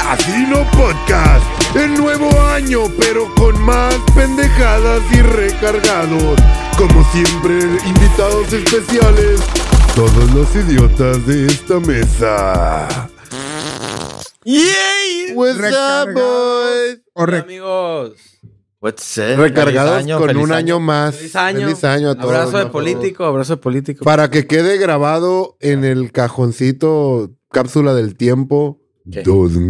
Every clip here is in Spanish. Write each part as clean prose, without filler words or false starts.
Casino Podcast. El nuevo año, pero con más pendejadas y recargados. Como siempre, invitados especiales. Todos los idiotas de esta mesa. ¡Yay! What's up, boys? Hola, amigos. What's up? Recargados con un año más. Feliz año. Feliz año a todos. Abrazo de político. Para que quede grabado en el cajoncito cápsula del tiempo. ¿Qué?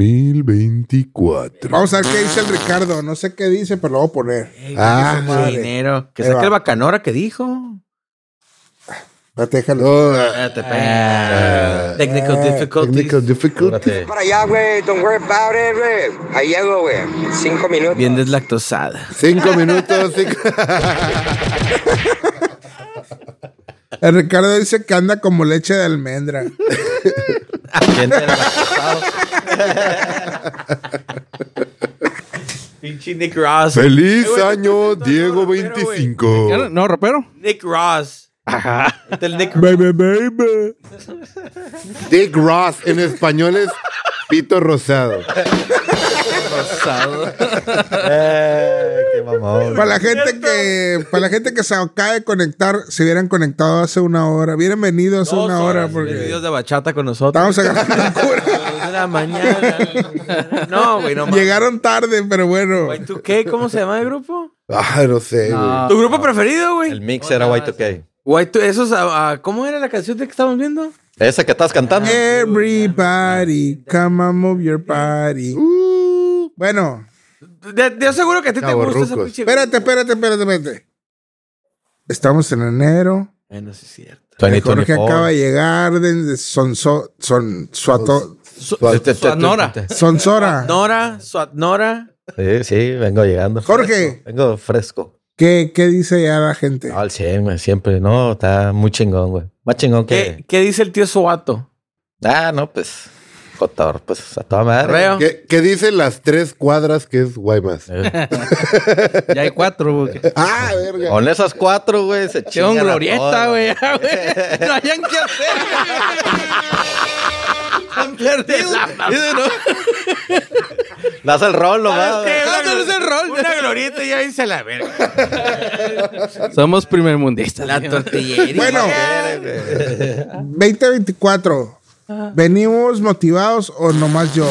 2024. Vamos a ver qué dice el Ricardo. No sé qué dice, pero lo voy a poner. Ah, dinero. Que Ahí saque va. el bacanora que dijo. Espérate, déjalo. Technical difficulties. Technical difficulties. Para allá, güey. Don't worry about it, güey. Ahí llego, güey. 5 minutos. Bien deslactosada. 5 minutos. El Ricardo dice que anda como leche de almendra. Bien deslactosado. Pinche Nick Ross. Feliz Güey, año, tú, Diego rapero, 25. No, rapero. Nick Ross. Ajá. El Nick Baby, baby. Dick Ross, en español es pito rosado. Rosado. Qué mamón. Para la gente que se acaba de conectar, se hubieran conectado hace una hora. Hubieran venido hace una hora porque Videos de bachata con nosotros. estábamos agarrando cura. 2 de la mañana. No, güey, no mames. Llegaron tarde, pero bueno. Güey, ¿tú qué? ¿Cómo se llama el grupo? Ah, no sé, güey. ¿Tu grupo preferido, güey? El mix era Y2K. Güey, esos, ¿cómo era la canción de que estábamos viendo? Ese que estás cantando. Everybody, come on, move your body. Bueno, Yo seguro que a ti te gusta esa Chavorrucos. pinche. espérate. Estamos en enero. Bueno, sí es cierto. Jorge 2024. acaba de llegar de Sonsora. Nora. Sí, vengo llegando. Jorge. Vengo fresco. ¿Qué dice ya la gente? Al 100, güey, siempre. No, está muy chingón, güey. Más chingón que... ¿Qué dice el tío Soato? No, pues... Cotor, pues a toda madre. Reo. ¿Qué dicen las 3 cuadras que es Guaymas? Ya hay 4, güey. Ah, verga. Con esas 4, güey, se Con chingan a glorieta, todas. güey. No hayan que hacer. Han perdido. Dice, no. Das el rol nomás. ¿Sabes qué? güey. Dándoles el rol. Una glorieta y ya dice la verga. Somos primermundistas. La tortillería. Bueno, 2024. ¿Venimos motivados o nomás yo?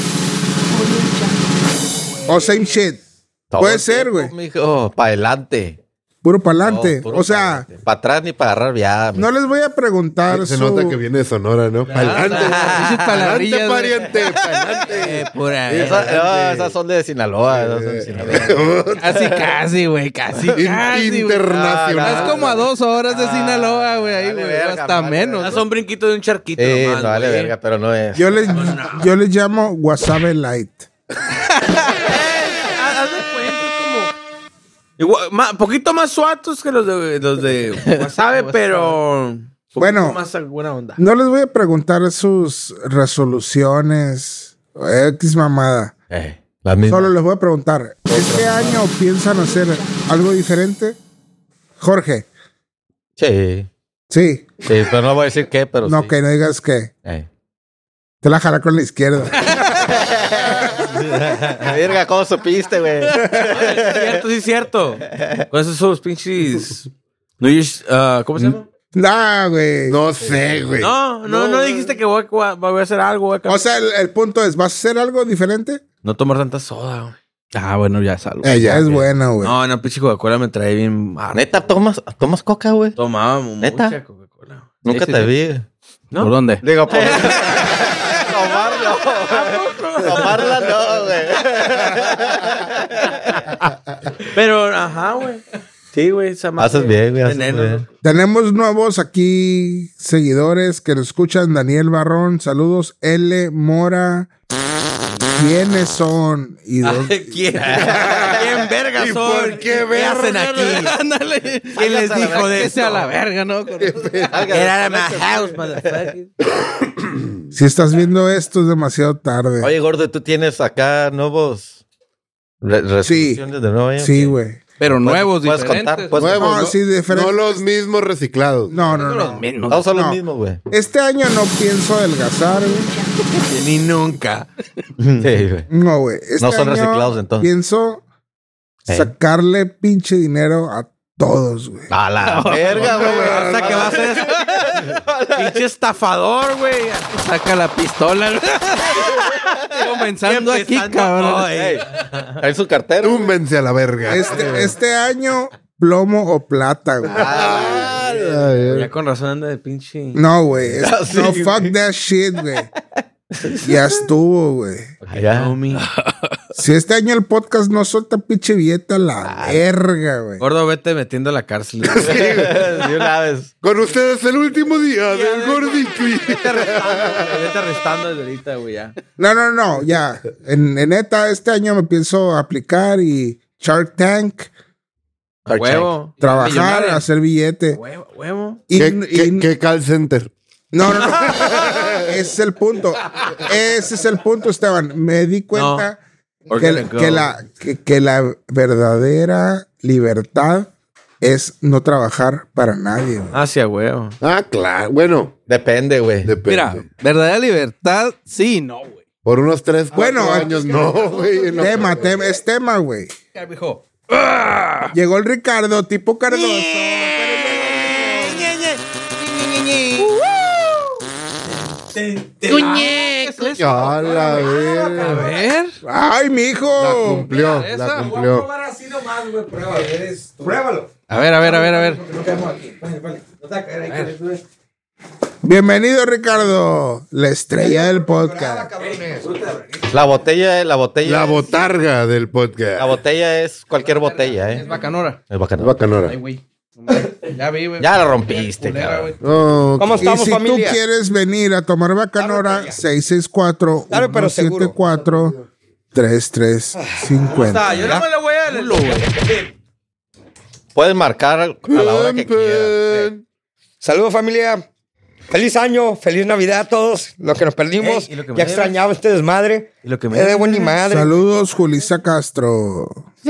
O same shit. Todo Puede el ser, tiempo, güey. Mijo, para adelante. Puro pa'lante. O sea, Para atrás ni para agarrar ya. no les voy a preguntar Se nota que viene de Sonora, ¿no? Pa'lante. Dice Pa'lante, palabrillas, güey. pariente. Pa'lante. Pura. Esas son de Sinaloa. Esas son de Sinaloa. Casi, güey. Casi, güey. Internacional. Es como a 2 horas de Sinaloa, güey. Ahí, vale güey. verga, Hasta vale menos. Es un brinquito de un charquito. Sí, nomás, no vale güey. verga, pero no es. yo les llamo Wasabi Light. Haz de cuenta, es como. Igual, poquito más suatos que los de Wasabi, pero. Bueno. Poquito más buena onda. No les voy a preguntar sus resoluciones. X mamada. La misma. Solo les voy a preguntar. ¿Este año piensan hacer algo diferente? Jorge. Sí. Sí. Sí, pero no voy a decir qué, pero No, sí. que no digas que. Te la jala con la izquierda. Verga, ¿cómo supiste, güey? Sí, es cierto. Con esos sus pinches. ¿Cómo se llama? Nah, güey. No sé, güey. No dijiste que voy a hacer algo. Voy a O sea, el punto es, ¿vas a hacer algo diferente? no tomar tanta soda, güey. Bueno, ya salgo. Ya es bueno, güey. No, pinche Coca-Cola me trae bien. Neta, ¿tomas coca, güey? Tomaba ¿Neta? mucha Coca-Cola. Nunca sí, te sí. vi. ¿No? ¿Por dónde? Digo, por... Tomarlo. Tomarla no, güey. Pero, ajá, güey. Sí, güey. Esa madre. Haces bien, güey. Haces Veneno, bien. Tenemos nuevos aquí seguidores que nos escuchan. Daniel Barrón, saludos. L. Mora. ¿Quiénes son? ¿Y dónde? ¿Quién verga ¿Y son? por qué ¿Qué hacen aquí? Ándale. ¿Quién les dijo de Que eso? sea la verga, ¿no? Get out of my house, motherfucker. Si estás viendo esto es demasiado tarde. Oye, gordo, ¿tú tienes acá nuevos resoluciones de nuevo año? Sí, güey. Pero nuevos, puedes diferentes. contar, puedes Nuevos, No, no, sí, diferente. no los mismos reciclados. No. Los mismos. Todos son los No. mismos, güey. Este año no pienso adelgazar, güey. Ni nunca. Sí, güey. No, güey. Este No son año reciclados, entonces. Pienso sacarle pinche dinero a todos, güey. A la verga, güey. O sea, que va a ser pinche estafador, güey. Saca la pistola. Comenzando aquí, Empezando cabrón. hoy. Trae su cartera. Túmbense a la verga. Este año, plomo o plata, güey. Ya con razón anda de pinche. No, güey. Sí, No, güey. fuck that shit, güey. Ya estuvo, güey. Ya. Homie. Si este año el podcast no suelta pinche billete a la verga, güey. Gordo, vete metiendo a la cárcel. De una vez. Con ustedes el último día del gordito. Vete arrestando desde ahorita, güey, ya. No, ya. En neta, este año me pienso aplicar y Shark Tank, Huevo. trabajar, Millonario. hacer billete. Huevo. Y, ¿Qué call center? no. Ese es el punto. Ese es el punto, Esteban. Me di cuenta que la verdadera libertad es no trabajar para nadie, güey. Hacia huevo. Ah, claro. Bueno, Depende, güey. depende. Mira, verdadera libertad, sí, no, güey. Por unos 3, 4 Bueno, años, no, güey. No. Es tema, güey. Ya, mijo. Llegó el Ricardo, tipo Cardoso. Ya, la verga. A ver. Ay, mijo. La cumplió, la cumplió. A ver. Bienvenido, Ricardo. La estrella del podcast. La botella. La botarga del La podcast. botella es cualquier botella, Es bacanora. Es bacana. Bacanora. Ay, güey. Ya vi, güey. Ya la rompiste, Culera, cabrón. güey. Oh, ¿Cómo Y estamos, si familia? tú quieres venir a tomar Bacanora, 664 Claro, pero seguro. 174 3350. Yo no me lo voy a leer. Puedes marcar a la hora que quieras. Saludos, familia. Feliz año, feliz Navidad a todos. Lo que nos perdimos. Ey, y lo que me Ya debes. extrañaba este desmadre. Y lo que me Es de buen ni madre. Saludos, Julissa Castro.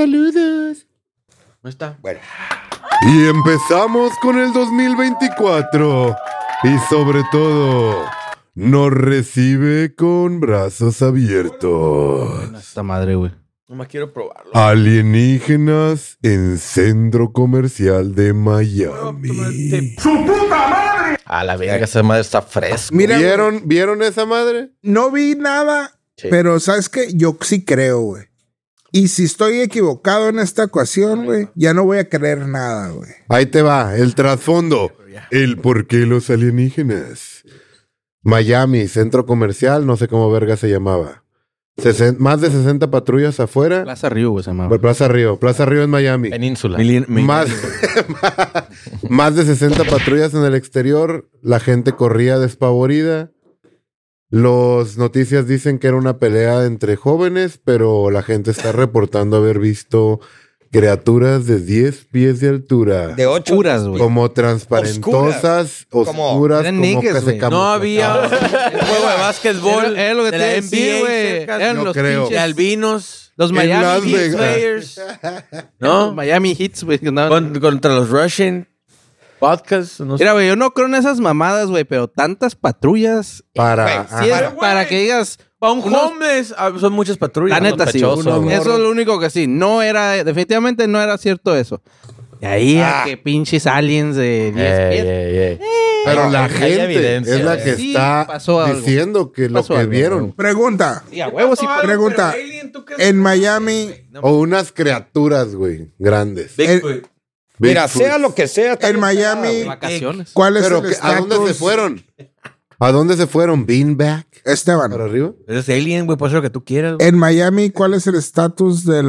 No está. Bueno, Y empezamos con el 2024. Y sobre todo, nos recibe con brazos abiertos. Esta madre, güey. No más quiero probarlo. Alienígenas en Centro Comercial de Miami. A la verga, esa madre está fresca. Mira, ¿Vieron esa madre? no vi nada, Sí. pero ¿sabes qué? Yo sí creo, güey. Y si estoy equivocado en esta ocasión, güey, ya no voy a creer nada, güey. Ahí te va, el trasfondo. El por qué los alienígenas. Miami, centro comercial, no sé cómo verga se llamaba. Más de 60 patrullas afuera. Plaza Río, güey, se llama. Plaza Río en Miami. Península. Más, más de 60 patrullas en el exterior. La gente corría despavorida. Los noticias dicen que era una pelea entre jóvenes, pero la gente está reportando haber visto criaturas de 10 pies de altura. de 8. Puras, güey. Como transparentosas, oscuras, Eran como niggas, que se güey. No camuflaban. había un juego de básquetbol Era lo que de te la decía, NBA güey. cerca. Eran Yo los creo. De pinches. albinos. Los En Miami Las Heat, Vegas. Players. ¿no? ¿No? Miami Heats, güey. que andaban- Contra los Russian Podcast. No sé. Mira, güey, yo no creo en esas mamadas, güey, pero tantas patrullas. Para... Sí, es para que digas. Para un unos- homeless son muchas patrullas. La neta, sí. sospechoso, güey. Eso es lo único que sí. No era, definitivamente no era cierto eso. Y ahí a que pinches aliens de 10 pies. Pero la Hay gente evidencia, es la güey. que Sí, está pasó algo. diciendo que lo Pasó que algo, vieron. Pregunta. Y a huevo sí. Pregunta. En Miami, O unas criaturas, güey, grandes. Bigfoot. Mira, Bigfoot. sea lo que sea. está en bien Miami, pelado, Vacaciones. ¿cuál es Pero el ¿a dónde se estatus? fueron? ¿A dónde se fueron? ¿Beanbag? Esteban, ¿Para arriba? Es alien, güey. Puede ser lo que tú quieras. güey. en Miami, ¿cuál es el estatus de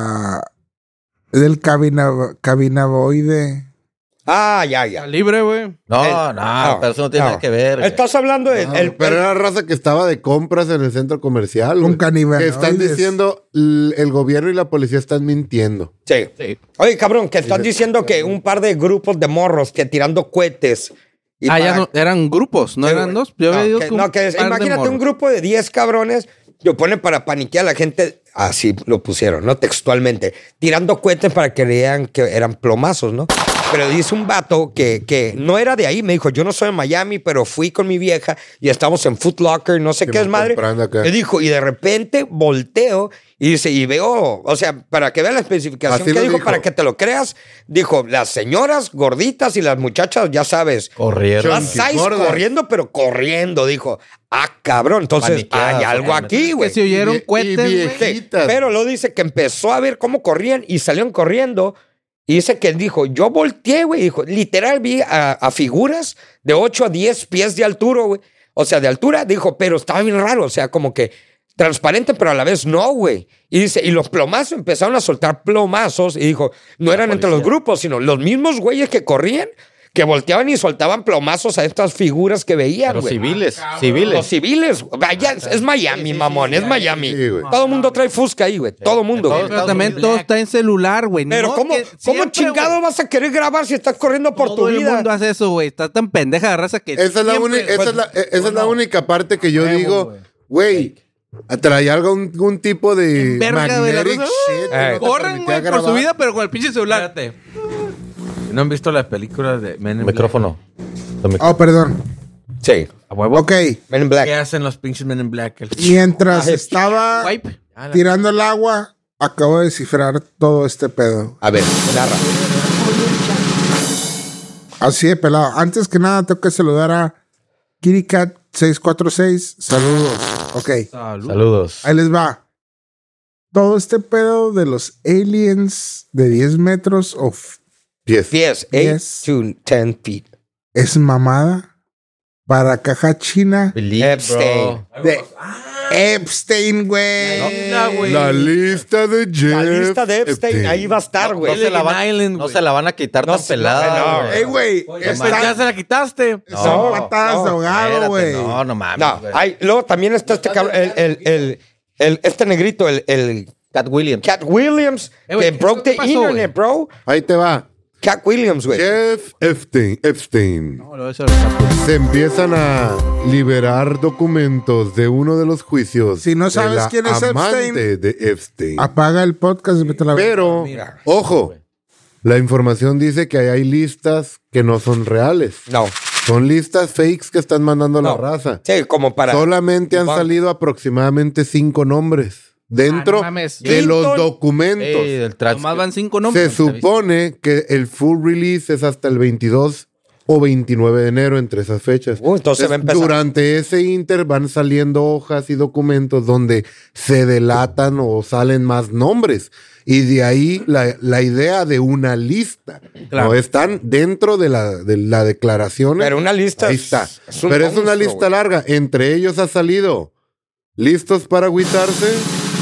del cabinaboide? Ah, ya. Libre, güey. No, no, pero eso no tiene nada que ver. güey. Estás hablando de... Pero era raza que estaba de compras en el centro comercial. Con güey. caníbal, Que están oides. diciendo, el gobierno y la policía están mintiendo. Sí. Oye, cabrón, que estás diciendo que un par de grupos de morros que tirando cohetes... y Ah, ya para- no, eran grupos, no Sí, eran güey. dos. Yo había ido que, con no, que par de imagínate un morros. grupo de 10 cabrones Lo ponen para paniquear a la gente, así lo pusieron, ¿no? Textualmente. Tirando cohetes para que vean que eran plomazos, ¿no? Pero dice un vato que no era de ahí. Me dijo, yo no soy de Miami, pero fui con mi vieja y estamos en Foot Locker, no sé qué es madre. Me dijo, y de repente volteo y dice, y veo, o sea, para que vean la especificación Así que lo dijo, dijo. para que te lo creas, dijo, las señoras gorditas y las muchachas, ya sabes, Corrieron. las seis gordas. corriendo, pero corriendo, dijo, cabrón, entonces Paniqueadas, hay algo aquí, Que güey. se oyeron Y cohetes, güey. viejitas. Pero luego dice que empezó a ver cómo corrían y salieron corriendo. Y dice que dijo, yo volteé, güey. Dijo, literal vi a figuras de 8 a 10 pies de altura, güey. O sea, de altura, dijo, pero estaba bien raro. O sea, como que transparente, pero a la vez no, güey. Y dice, y los plomazos empezaron a soltar plomazos. Y dijo, no eran entre los grupos, sino los mismos güeyes que corrían, que volteaban y soltaban plomazos a estas figuras que veían, Los güey. civiles. Los Civiles. civiles. Vaya, es Miami, mamón. Es Miami. Sí, güey. Todo el mundo trae Fusca ahí, güey. Todo el mundo, güey. Pero también todo está en celular, güey. Pero No, ¿cómo, que ¿cómo siempre, chingado güey, vas a querer grabar si estás corriendo por tu todo el vida? mundo hace eso, güey. Está tan pendeja de raza que Esa es la, siempre- esa es la única parte que yo digo, güey, trae algún tipo de Verga, güey, la magnetic cosa, shit. que no te corren, permitía güey, por grabar. su vida, pero con el pinche celular. Espérate. ¿No han visto las películas de Men in Micrófono. Oh, perdón. Sí. Black? ¿A huevo? Ok. Men in Black. ¿Qué hacen los pinches Men in Black? Mientras estaba Wipe. tirando el agua, acabo de descifrar todo este pedo. A ver, narra. Así de pelado. Antes que nada, tengo que saludar a KittyCat 646. Saludos. Ok. Saludos. Ahí les va. Todo este pedo de los aliens de 10 metros o 10. 10, 8 Yes. to 10 feet. es mamada para caja china Believe, Epstein. bro. de Epstein, güey. La lista de Jeff. La lista de Epstein, ahí va a estar, No güey. se la van, Island, no güey. se la van a quitar No tan se- pelada. no, Ey, güey. Ya se la quitaste. Son patadas de ahogado, Espérate, güey. No, no mames. No, güey. hay, luego también está este cabrón, este negrito, el Cat Williams. Cat Williams, güey, que broke ¿qué the pasó, internet, bro. Ahí te va. Cat Williams, güey. Jeff Epstein. No, lo de eso lo saco. Se empiezan a liberar documentos de uno de los juicios. Si no de sabes la quién es amante Epstein, de Epstein. Apaga el podcast y vete a la verga. Pero, Mira. ojo, la información dice que hay listas que no son reales. No. Son listas fakes que están mandando la No. raza. Sí, como para. Solamente han Van- salido aproximadamente 5 nombres dentro no mames. de los Clinton. documentos. Ey, del trans- Nomás van 5 Se nombres. supone que el full release es hasta el 22 o 29 de enero, entre esas fechas. Entonces va a empezar. Durante ese inter van saliendo hojas y documentos donde se delatan o salen más nombres. Y de ahí la idea de una lista. Claro. No están dentro de la declaración. Pero una lista Ahí es- está. es un Pero es una monstruo, lista güey. larga. Entre ellos ha salido ¿listos para agüitarse?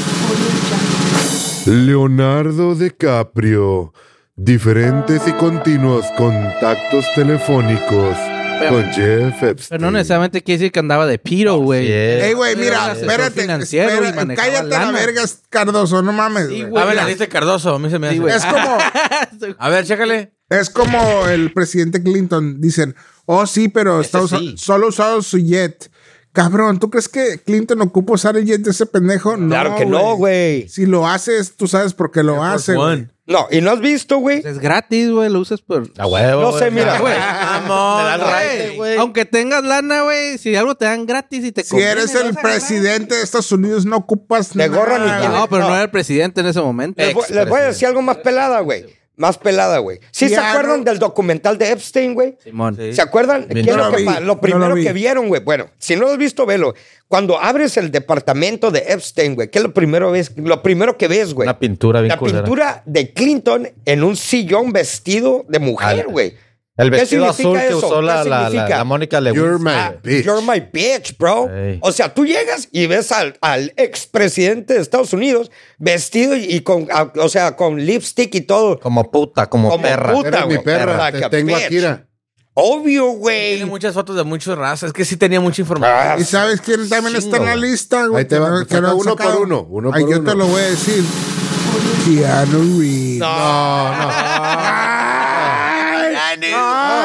Leonardo DiCaprio. Diferentes y continuos contactos telefónicos con Jeff Epstein. Pero no necesariamente quiere decir que andaba de piro, güey. Sí es. Ey, güey, Era un mira, asesor espérate. financiero y espera, manejaba cállate la lana. verga, Cardoso, no mames. Sí, güey. güey. A ver, la lista de Cardoso. A mí se me hace. Es como, A ver, chécale. es como el presidente Clinton. Dicen, oh, sí, pero está sí. solo usado su jet. Cabrón, ¿tú crees que Clinton ocupa usar el jet de ese pendejo? Claro que no, güey. Si lo haces, tú sabes por qué lo hace, güey. One. No, y no has visto, güey. Es gratis, güey. Lo usas por... A huevo. No sé, güey. mira, güey. Vamos. Me da el raite, güey. Aunque tengas lana, güey, si algo te dan gratis y te Si conviene, eres lo el vas a agarrar. presidente de Estados Unidos, no ocupas De gorra ni nada. quién. No, pero no No. era el presidente en ese momento. Les voy a decir algo más pelada, güey. Más pelada, güey. ¿Sí se Ya, acuerdan no. del documental de Epstein, güey? Simón. ¿Se acuerdan? Bien. ¿Qué es No lo, lo que vi, pa- lo no primero lo vi. que vieron, güey? Bueno, si no lo has visto, velo. Cuando abres el departamento de Epstein, güey, ¿qué es lo primero que ves, güey? Una pintura bien La culera. pintura de Clinton en un sillón vestido de mujer, Ah, güey. El ¿Qué vestido azul significa que eso? usó ¿Qué la significa? Mónica You're Lewinsky. my bitch. You're my bitch, bro. Ey. O sea, tú llegas y ves al expresidente de Estados Unidos vestido y con, o sea, con lipstick y todo. Como puta, como perra. puta, Eres mi güey. perra. Like Te a tengo bitch. aquí, mira. Obvio, Tiene güey. muchas fotos de muchas razas. Es que sí tenía mucha información. ¿Y sabes quién también está en la lista, güey? Ahí te va, Que no han uno por sacado. uno, uno Ahí por yo uno. te lo voy a decir. Keanu Reeves. No, no.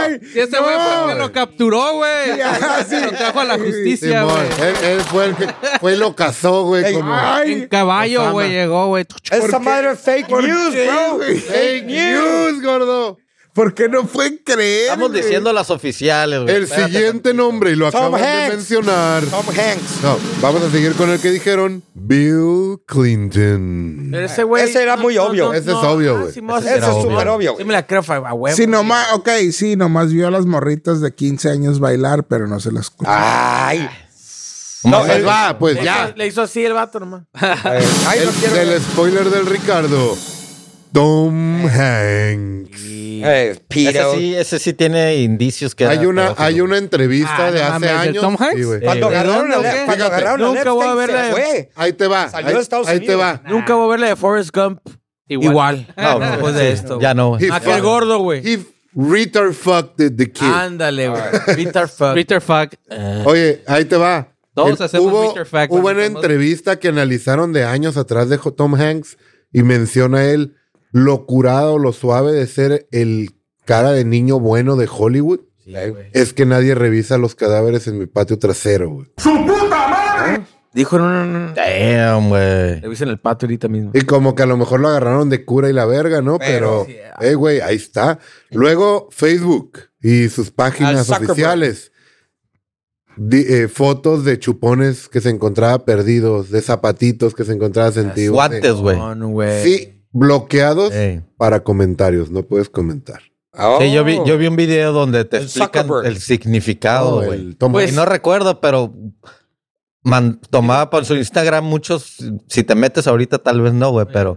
Ay, Si ese güey fue el que lo capturó, güey. Sí. Lo trajo a la justicia, Simón, güey. él fue el que fue y lo cazó, güey. Ey, Como En caballo, güey, llegó, güey. Esa madre es fake news, bro. fake news, gordo. ¿Por qué no pueden creer? Estamos güey? diciendo las oficiales, güey. El Espérate. siguiente nombre, y lo Tom acaban de Hanks. mencionar. Tom Hanks. No, vamos a seguir con el que dijeron. Bill Clinton. Pero ese güey. Ese era muy obvio. Ese es obvio, güey. Ese es súper obvio. Sí me la creo, a huevo. Sí, nomás, nomás vio a las morritas de 15 años bailar, pero no se las escuchó. Ay. No, pues va, pues ya. Le hizo así el vato nomás. Ay, no quiero. Del spoiler del Ricardo. Tom Hanks. Piro. Ese sí tiene indicios que Hay era una pedófilo. entrevista de no hace mames, ¿de años. Tom Hanks? Sí, güey. Cuando ¿de agarraron dónde, a o qué? cuando agarraron a Nunca voy a Epstein, verla se de- fue. Ahí te va. Salió de Estados ahí te Unidos. va. Nunca voy a ver la de Forrest Gump. Igual. No, Después de esto. Ya no, güey. He Aquel fuck- gordo, güey. He retard fucked the kid. Ándale, güey. Peter Fuck. Peter Fuck. Oye, ahí te va. Todos hacemos hubo Peter Fuck, hubo cuando una estamos- entrevista que analizaron de años atrás de Tom Hanks y menciona él lo curado, lo suave de ser el cara de niño bueno de Hollywood. Es que nadie revisa los cadáveres en mi patio trasero, güey. Dijo, no. Damn, güey. Le dicen el pato ahorita mismo. Y como que a lo mejor lo agarraron de cura y la verga, ¿no? Pero, güey, ahí está. Luego, Facebook y sus páginas Al Zuckerberg. oficiales. Fotos de chupones que se encontraba perdidos, de zapatitos que se encontraban sentidos. Guantes, güey. No, güey. Sí, bloqueados Ey. para comentarios. No puedes comentar. Sí, yo vi un video donde te El explican Zuckerberg. el significado, No, güey. el Tom Pues- Y no recuerdo, pero tomaba por su Instagram muchos, si te metes ahorita tal vez no, güey, pero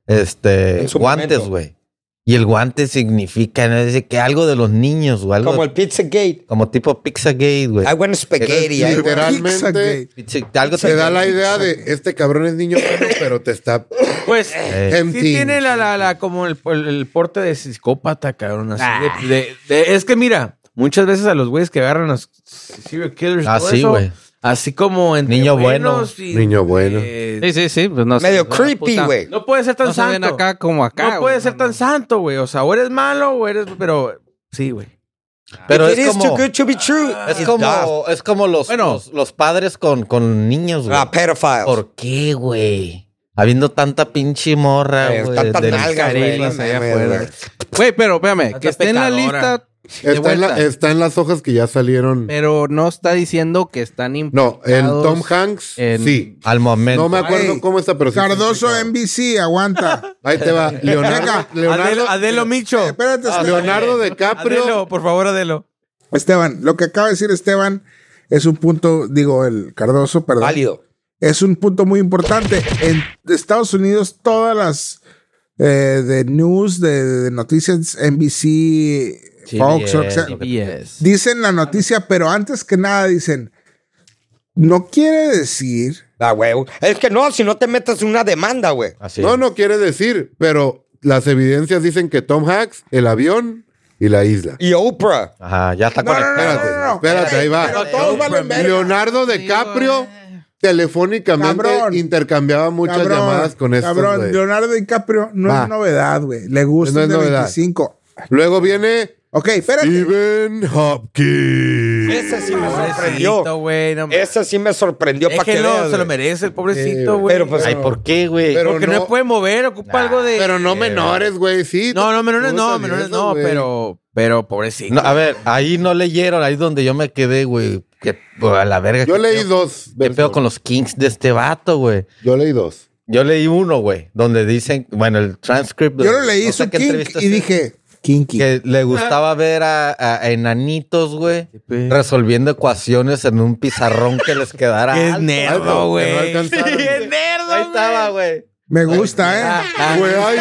En su guantes, momento. güey. Y el guante significa, ¿no? Dice que algo de los niños, güey. Algo Como el Pizzagate. como tipo Pizzagate, güey. I want spaghetti. I want- Literalmente Algo te da la idea de este cabrón es niño bueno, pero te está Pues sí empty. tiene como el porte de psicópata, cabrón. Así es que mira, muchas veces a los güeyes que agarran a los serial killers, Ah, todo sí, eso, güey. así como entre Niño buenos y- Niño bueno. Sí. Pues no sé. Medio No, creepy, puta. güey. No puede ser tan No se ven santo. acá como acá. No puede güey. ser tan santo, güey. O sea, o eres malo o eres... Pero sí, güey. Pero If it es is too como, good to be true. es como los padres con niños, güey. Pedophiles. ¿Por qué, güey? Habiendo tanta pinche morra, güey. Tantas del- nalgas, güey. Carelis allá Mames, afuera. güey. Güey, pero espérame, Tanta que esté en la pecadora. lista. de vuelta. Está en las hojas que ya salieron. Pero no está diciendo que están No, implicados. el Tom Hanks, en- sí. Al momento. No me acuerdo Ey, cómo está, pero sí. Cardoso NBC, aguanta. Ahí te va. Leonardo, Adelo Micho. Espérate, Leonardo DiCaprio. Adelo, por favor, Adelo. Esteban, lo que acaba de decir Esteban es un punto, digo, el Cardoso, perdón. Válido. Es un punto muy importante. En Estados Unidos, todas las de news, de noticias, NBC, Fox, o sea, CBS. dicen la noticia, pero antes que nada dicen, no quiere decir Ah, güey. Es que no, si no te metes en una demanda, güey. Así. No quiere decir, pero las evidencias dicen que Tom Hanks, el avión y la isla. Y Oprah. Ajá, ya está No, no, conectado. Espérate, ahí va. Pero todos valen verga. Leonardo DiCaprio telefónicamente Cabrón. intercambiaba muchas llamadas con estos, Cabrón, güey. Leonardo DiCaprio no Va. es novedad, güey. Le gusta No es el de novedad. 25. Luego viene Ok, espérate. Stephen Hopkins. Ese sí me sorprendió. Pobrecito, güey. No, Ese sí me sorprendió para que déjenlo, veas, se lo güey. merece el pobrecito, Sí, güey. Pero pues, Ay, ¿por qué, güey? Pero Porque no, puede mover, ocupa algo de... Pero no menores, güey, sí. No, menores no, Cosas menores de esas, no, güey. pero pobrecito. No, a ver, ahí no leyeron, ahí es donde yo me quedé, güey. Que pues, a la verga. Yo ¿qué leí pedo- dos. ¿Qué pedo con los kings de este vato, güey? Yo leí dos. Yo leí uno, güey, donde dicen, bueno, el transcript. Yo lo leí no sé su qué kink entrevista y es, dije, kinky. que le gustaba ver a enanitos, güey, resolviendo ecuaciones en un pizarrón que les quedara Qué alto. nerdo, que no güey. alcanzaron. Qué nerdo, Ahí estaba, güey. Me gusta, ¿eh? Güey, ay,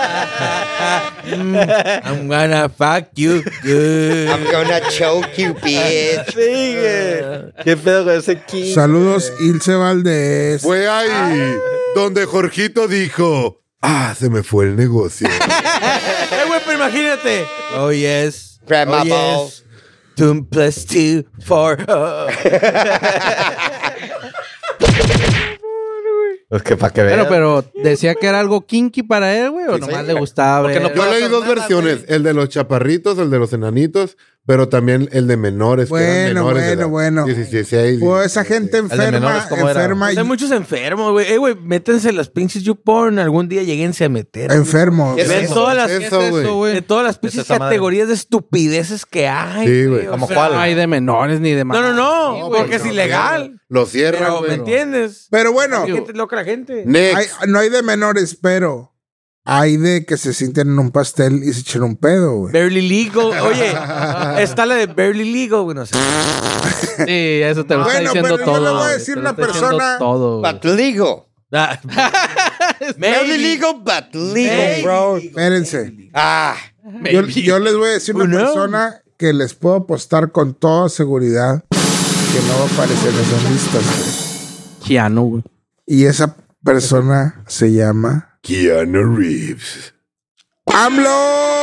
I'm gonna fuck you good. I'm gonna choke you, bitch. Sí, güey. ¿Qué pedo con ese king? Saludos, Ilse Valdés. fue ahí donde Jorgito dijo, se me fue el negocio. Güey, pero imagínate. Oh, yes. Grab my oh, ball. yes. 2 + 2 4. Es que para que vean. Pero decía que era algo kinky para él, güey, o nomás le gustaba ver. no Yo leí dos versiones, el de los chaparritos, el de los enanitos, pero también el de menores. que eran menores de edad. Bueno. 16, Pues esa gente de menores, ¿cómo era? Hay muchos enfermos, güey. Güey, métanse las pinches YouPorn. Algún día lleguense a meter. enfermos. ¿Qué es Ven eso? todas las, ¿Qué es eso, güey? de todas las pinches esa madre? categorías de estupideces que hay. Sí, güey. o ¿Cómo sea, cuál? No hay de menores ni de más. No, porque es ilegal. Lo cierran, Pero, ¿me güey. entiendes? Pero bueno, ¿Qué gente loca la gente? Next. no hay de menores, pero hay de que se sienten en un pastel y se echan un pedo, güey. Barely Legal. Oye, está la de Barely Legal, güey. No sé. Sí, eso te lo está Bueno, diciendo pero yo todo. le voy a güey. decir Te lo una está diciendo persona- todo, güey. But legal. Barely legal, but legal, bro. Espérense. Ah. Yo les voy a decir una Who knows? persona que les puedo apostar con toda seguridad que no va a aparecer en esas listas, güey. Keanu, güey. Y esa persona se llama Keanu Reeves. AMLO.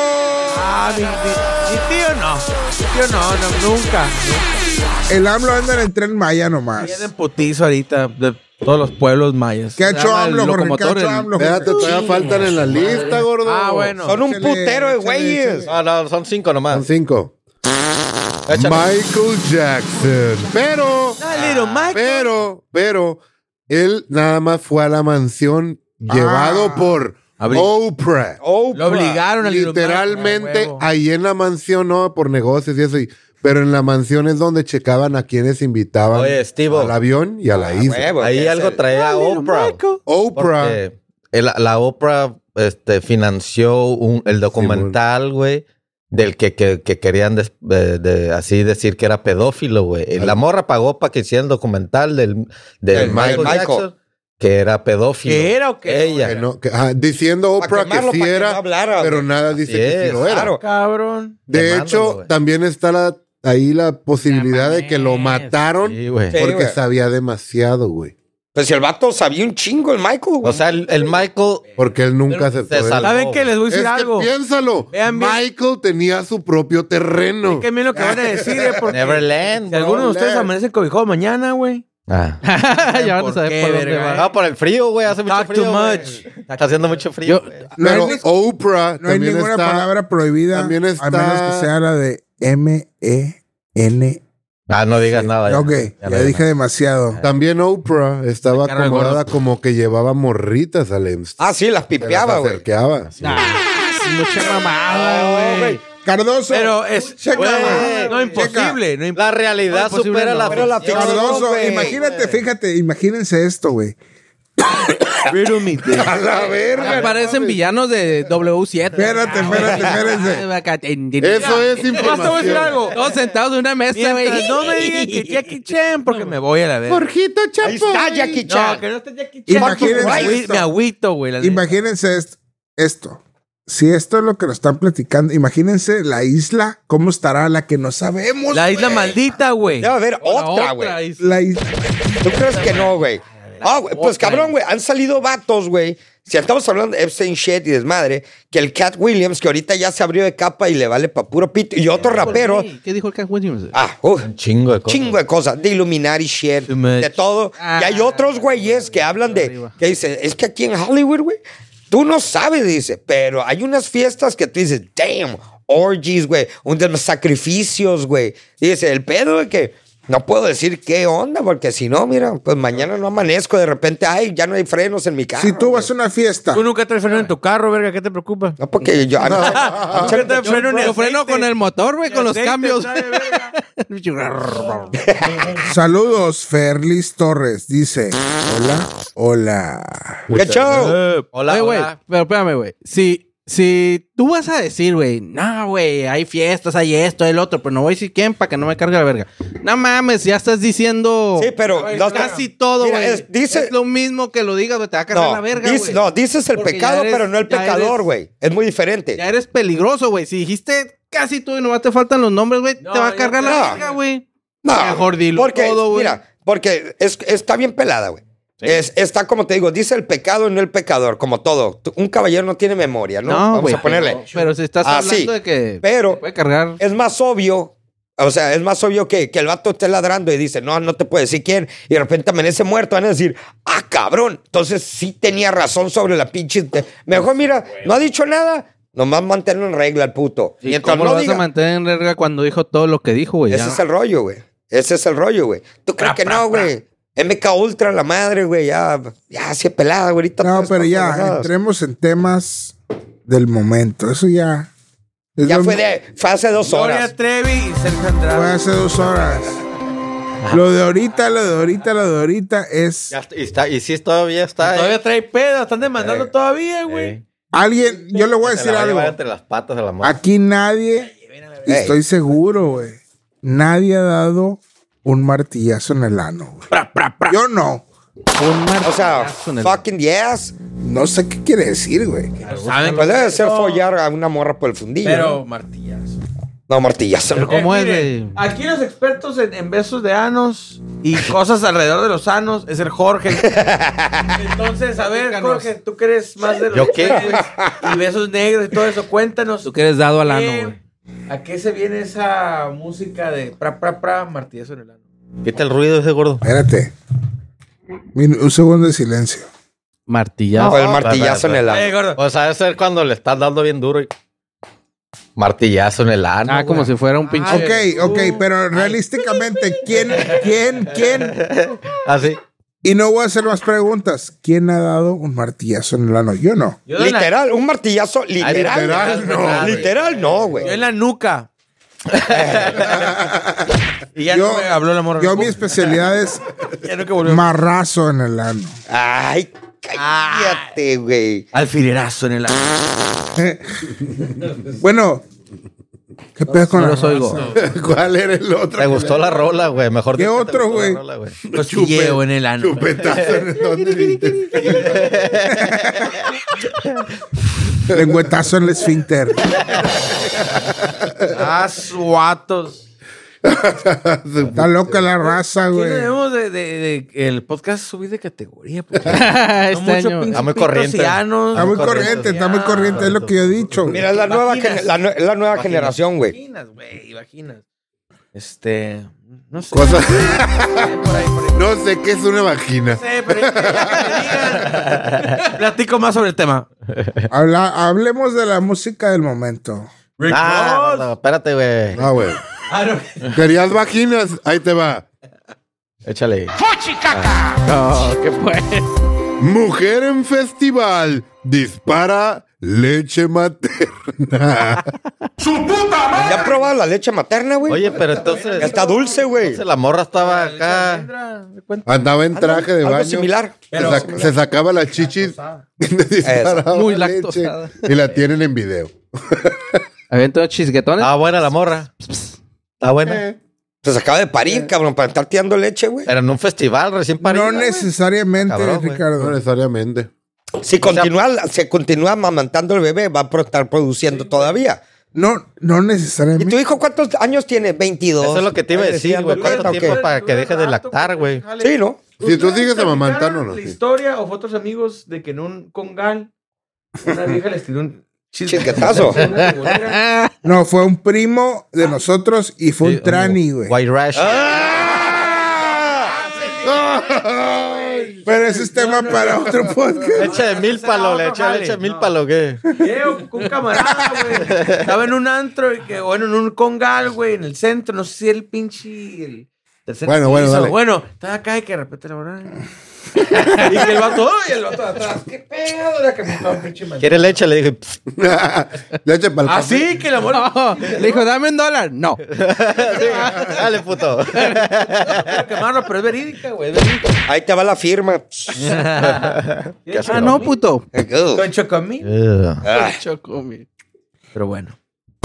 Mi tío no. Mi tío no, nunca. El AMLO anda en el tren Maya nomás. Vienen putizo ahorita de todos los pueblos mayas. ¿Qué ha hecho llama el AMLO, Jorge? ¿Qué ha locomotor, hecho el- AMLO, Jorge? Espérate, todavía faltan en la lista, gordo. Ah, bueno. Son un Échale, putero de échale, güeyes. échale. No, son 5 Son nomás. 5. Échale. Michael Jackson. Pero, Little Mike. pero, él nada más fue a la mansión llevado por Oprah. Lo obligaron a Little Mike. Literalmente, A huevo. ahí en la mansión, no, por negocios y eso. Pero en la mansión es donde checaban a quienes invitaban Oye, Steve-O. al avión y a la isla. Huevo, Ahí que algo es el- traía Oprah. Oprah. Porque la Oprah financió el documental, güey, del que querían así decir que era pedófilo, güey. La morra pagó para que hiciera el documental del Michael Jackson, que era pedófilo. ¿Que era o que Ella. Que no, diciendo Pa' Oprah quemarlo, que sí pa' que era, no hablara, pero güey. nada dice Así que sí es, lo era. claro. Cabrón. De Quemándolo, hecho, güey. también está ahí la posibilidad de que lo mataron Sí, güey. Sí, porque güey. sabía demasiado, güey. Pues si el vato sabía un chingo, el Michael, güey. O sea, el Michael Porque él nunca aceptó se eso. salvó. ¿Saben qué? Les voy a Es decir que algo. piénsalo. Vean bien. Michael tenía su propio terreno. Que bien lo que van a decir, porque Neverland. si alguno de ustedes amanece cobijado mañana, güey. Ah. Ya van a ¿Por saber qué, por dónde verga? va. No, por el frío, güey. Hace mucho Talk frío. too güey. much. Está haciendo mucho frío. güey. No Pero hay, Oprah no hay también ninguna está. palabra prohibida, también a está- menos que sea la de M-E-N. Ah, no digas nada. Ok, no ya digas dije demasiado. También Oprah estaba Me cargo el acomodada como que llevaba morritas al EMS. Ah, sí, las pipeaba, güey. Acerqueaba. Mucha mamada, güey. Cardoso. Pero es. Checa, güey, güey. no, imposible. No La realidad No, imposible, supera no. la Pero la ficción. Cardoso, güey. imagínate, fíjate, imagínense esto, güey. Riddle me this. A la verga. Aparecen villanos de W7. Espérate, espérense. Eso es Más te voy a decir información. algo. Todos sentados en una mesa, güey. Mientras no me digan que Jackie Chan, porque me voy a la verga. Jorgito Chapo. Ahí está Jackie No, Chan. que no esté Jackie Chan. Imagínense Me agüito, güey. la neta. Imagínense esto. Si esto es lo que nos están platicando, imagínense la isla, ¿cómo estará la que no sabemos? La isla maldita, güey. Debe haber otra, güey. La isla. ¿Tú crees que no, güey? Ah, güey, pues cabrón, güey. Han salido vatos, güey. Si estamos hablando de Epstein shit y desmadre, que el Cat Williams, que ahorita ya se abrió de capa y le vale pa' puro pito, y otro rapero. ¿Qué dijo el Cat Williams? Un chingo de cosas. Chingo de cosas, de Illuminati shit, Too much. de todo. Y hay otros güeyes que hablan de, que dicen, es que aquí en Hollywood, güey, tú no sabes, dice, pero hay unas fiestas que tú dices, damn, orgies, güey, unos sacrificios, güey. Dice, el pedo de que no puedo decir qué onda, porque si no, mira, pues mañana no amanezco, de repente, ay, ya no hay frenos en mi carro. Si tú vas a una fiesta, Tú nunca traes freno en tu carro, verga. ¿Qué te preocupa? No, porque yo... ¿Qué te freno en el Yo freno con el motor, güey, con los aceite, cambios. trae, verga. saludos, Ferlis Torres, dice, hola. ¡Qué show! Hola, Oye, güey, hola. pero espérame, güey. Si tú vas a decir, güey, no, güey, hay fiestas, hay esto, hay el otro, pero no voy a decir quién para que no me cargue la verga. No mames, ya estás diciendo Sí, pero... no, casi todo, Mira, güey. dice... Es lo mismo que lo digas, güey, te va a cargar la verga, güey. No, dices el Porque pecado, ya eres- pero no el ya pecador, eres- güey. Es muy diferente. Ya eres peligroso, güey. Si dijiste casi todo y nomás te faltan los nombres, güey, No, te va a ya cargar la no. verga, güey. No, Mejor dilo porque, todo, güey. Mira, porque está bien pelada, güey. Está como te digo, dice el pecado y no el pecador, como todo. Un caballero no tiene memoria, ¿no? No, Vamos güey. a ponerle. Pero si estás Ah, hablando sí, de que pero- te puede cargar. Es más obvio O sea, es más obvio que el vato esté ladrando y dice, no te puedo decir quién. Y de repente amanece muerto. Van a decir, cabrón. Entonces sí tenía razón sobre la pinche... Mejor, mira, no ha dicho nada. Nomás manténlo en regla el puto. ¿Y cómo lo vas a mantener en regla cuando dijo todo lo que dijo, güey? Ese es el rollo, güey. Ese es el rollo, güey. ¿Tú crees que no, güey? MK Ultra, la madre, güey. Ya así pelada, güey. No, pero ya, entremos en temas del momento. Eso ya... Ya fue hace 2 horas. Gloria Trevi y Sergio Andrade. Fue hace 2 horas. Lo de ahorita es... Y sí, todavía está. Todavía trae pedo. Están demandando todavía, güey. Alguien, yo le voy a decir algo. Entre las patas de la mano. Aquí nadie, estoy seguro, güey. Nadie ha dado un martillazo en el ano, güey. Yo no. O sea, fucking yes. No sé qué quiere decir, güey. Pues debe ser follar a una morra por el fundillo. Pero ¿no? martillazo. No, martillazo. Pero ¿cómo es, Mire, güey? aquí los expertos en besos de anos y cosas alrededor de los anos es el Jorge. Entonces, a ver, Jorge, tú que eres más de los ¿Yo qué? y besos negros y todo eso, cuéntanos. Tú que eres dado al ano, güey. ¿A qué se viene esa música de martillazo en el ano? Quita el ruido ese gordo. Espérate. Un segundo de silencio. Martillazo. O el martillazo en el ano. Gordo. O sea, debe ser cuando le estás dando bien duro y... Martillazo en el ano. Como si fuera un pinche... Ok, pero realísticamente, ¿quién? Así. Y no voy a hacer más preguntas. ¿Quién ha dado un martillazo en el ano? Yo no. Yo en Literal, un martillazo literal. Literal no, güey. Yo en la nuca. Y ya Yo- no me habló la morra. Yo mi especialidad es Ya no que volvió. marrazo en el ano. Ay, cállate, güey. Alfilerazo en el ano. Bueno, ¿qué pedo con No la los oigo. raza? ¿Cuál era el otro? ¿Te gustó la rola, güey? Mejor ¿Qué dicho, ¿te otro, gustó la güey? rola, güey? Cosquilleo en el ano. Chupetazo en el donde viste. Lengüetazo en el esfínter. Suatos. Está loca la raza, ¿Qué güey. debemos de el podcast subir de categoría? Porque Este año. Está muy corriente. Está muy corriente, es lo que yo he dicho. Mira, es la nueva generación, güey. Imaginas. No sé. Cosas. Por ahí. No sé qué es una vagina. No sé, pero ya que me digan. Platico más sobre el tema. Hablemos de la música del momento. No, espérate, güey. Ah, güey. ¿Querías vaginas? Ahí te va. Échale. No, ¿qué fue? Mujer en festival dispara leche materna. ¿Ya has probado la leche materna, güey? Oye, pero entonces... Ya está dulce, güey. Entonces la morra estaba acá... Andaba en traje de Algo baño. similar. Se sacaba las chichis y le disparaba Muy leche. lactosada. Y la tienen en video. ¿Evento de chisguetones? Estaba buena la morra. Está buena. Se acaba de parir, cabrón, para estar tirando leche, güey. Pero en un festival recién parido. No necesariamente, Cabrón, güey. Ricardo. No necesariamente. Si se continúa amamantando el bebé, va a estar produciendo todavía. No ¿Y necesariamente. tu hijo cuántos años tiene? 22. Eso es lo que te iba a decir, güey. ¿Cuánto ¿O tiempo qué? para que deje de lactar, güey? Sí, ¿no? Si tú sigues amamantando, no. La Sí. historia o fue otros amigos de que en un congal una vieja les tiró un Chisguetazo. una tibolera. No, fue un primo de nosotros y fue un trani, güey. White Rash. Pero ese es tema para otro podcast. Leche de milpalo, le eché leche de milpalo, ¿qué? Llego con un camarada, güey. Estaba en un antro, en un congal, güey, en el centro. No sé si el pinche... El tercer Bueno, piso. dale. Bueno, estaba acá y que de repente la morra... Y que el vato, ¡ay! El vato de atrás. ¿Qué pedo? Era que me estaba un pinche mal. ¿Quiere leche? Le dije, "Pss". Leche para el café. Así que la morra... No, le dijo, dame $1. No. Dale, puto. Quiero quemarlo, pero es verídica, güey. Es verídica. Ahí te va la firma. Ah, no, puto. Con chocomil. Chocomil. Pero bueno.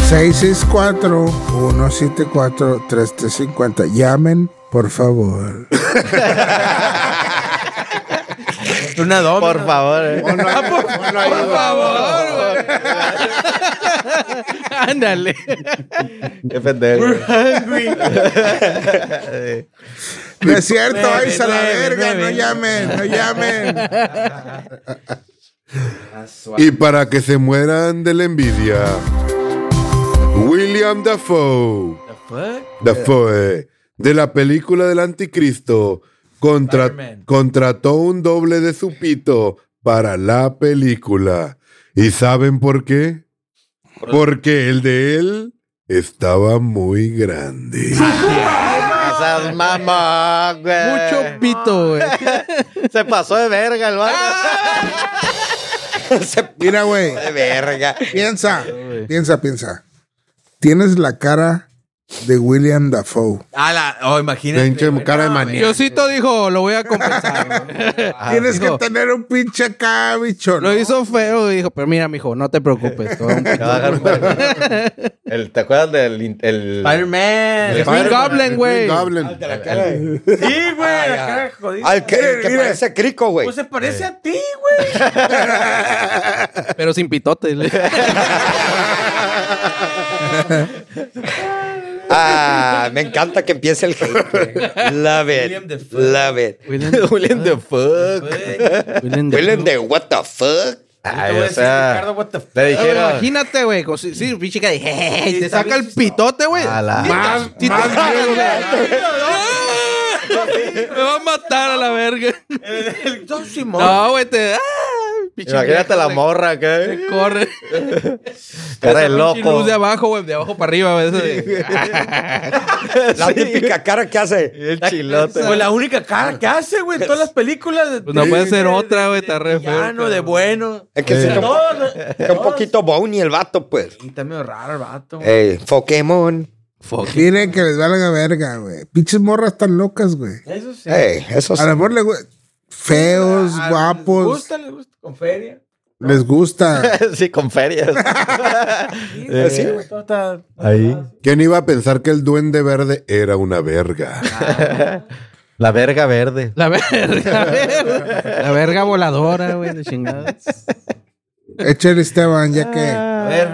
664-174-3350. Llamen, por favor. Una doble. Por favor. Por favor, güey. Ándale. Qué pendejo. No es cierto, ay, a la Ven, verga, ven, no ven. llamen, no llamen. Y para que se mueran de la envidia, William Dafoe Dafoe, de la película del anticristo, contrató un doble de su pito para la película. ¿Y saben por qué? Porque el de él estaba muy grande. Esas mamá, güey. Mucho pito, güey. Se pasó de verga el vato. Mira, güey. De verga. Piensa. Tienes la cara de William Dafoe. Imagínate. Pinche cara de manía. Diosito dijo, lo voy a compensar. güey. Tienes que dijo, tener un pinche acá, bicho. Lo hizo feo y dijo, pero mira, mijo, no te preocupes. Todo un Te va a dejar un verga. ¿Te acuerdas del Spider-Man. El Green Goblin, güey. Sí, güey. La cara jodida. Al que parece crico, güey. Pues se parece a ti, güey. Pero sin pitote. Me encanta que empiece el hate, güey. Love it. William the fuck. William de what the fuck. Ay, o sea, le dijeron. Imagínate, güey. Sí, pinche cara de y te saca el pitote, güey. A la- Me va a matar a la verga. No, güey, Imagínate la morra que corre. cara de Luz de loco. abajo, güey, de abajo para arriba, güey. La típica cara que hace. El chilote. Pues la única cara que hace, güey, en todas las películas. Pues no puede ser otra, güey, está re feo. Villano, de bueno. Es que está un poquito bony el vato, pues. Y está medio raro el vato. Pokémon. Miren que les valga verga, güey. Pinches morras tan locas, güey. Eso sí. Eso sí. A lo mejor feos, guapos. Les gusta, con feria. Les gusta. Sí, con ferias. Sí, güey. Todo está... Ahí. ¿Quién iba a pensar que el duende verde era una verga? La verga verde. La verga voladora, güey, de chingadas. Échale, Esteban, ya que... A ver,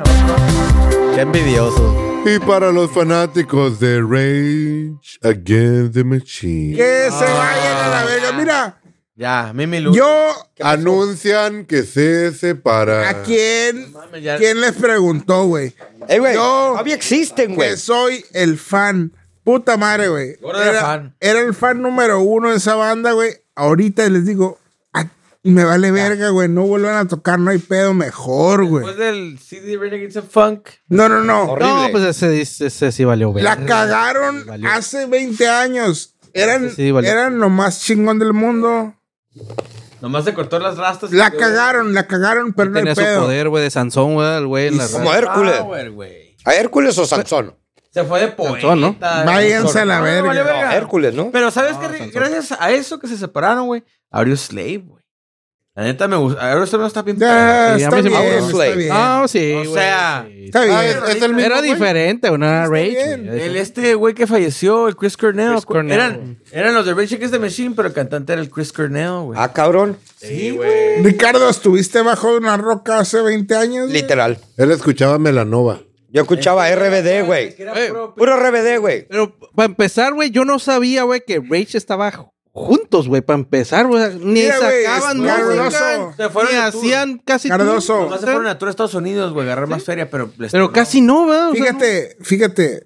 Qué envidioso. Y para los fanáticos de Rage Against the Machine, Que se vayan a la verga. Mira, ya, Mimi Lu. yo... anuncian que se separa. ¿A quién? Mames, ya- ¿Quién les preguntó, güey? Güey, Yo- todavía existen, güey. Que soy el fan. Puta madre, güey. Gordo era fan. Era el fan número 1 de esa banda, güey. Ahorita les digo, me vale verga, güey. No vuelvan a tocar, no hay pedo mejor, güey. Después del CD Renegades of Funk. No. Horrible. No, pues ese sí valió verga. La cagaron Valió. hace 20 años. Eran, Sí, valió. eran lo más chingón del mundo. Nomás se cortó las rastas. La cagaron, pero no hay Tenía su pedo. poder, güey, de Sansón, güey, el güey en la Como radio. Hércules. Power, güey. ¿A Hércules o Sansón? Se fue de poeta. Sansón, ¿no? Váyanse a la verga. vale verga. Hércules, ¿no? Pero ¿sabes qué? Gracias a eso que se separaron, güey. Abrió Slave, güey. La neta me gusta. Ahora no está bien. Ya, Sí, a está mí se me bien, gustó. está bien. Ah, sí, O güey. sea, sí. Está bien. Es el mismo Era güey. diferente, güey, no era Rage. bien. güey. el güey que falleció, el Chris Cornell. Chris Cornell. Eran los de Rage Against the Machine, pero el cantante era el Chris Cornell, güey. Ah, cabrón. sí, güey. Ricardo, ¿estuviste bajo de una roca hace 20 años? güey? Literal. Él escuchaba Melanova. Yo escuchaba RBD, güey. Puro RBD, güey. Pero para empezar, güey, yo no sabía, güey, que Rage estaba juntos, güey, para empezar, güey. Ni Mira, güey, sacaban Cardoso. música, Se fueron ni de tour. hacían casi Cardoso. tour. Nomás se fueron a tour a Estados Unidos, güey, agarrar más feria, pero... Pero casi no, ¿verdad? O sea, Fíjate,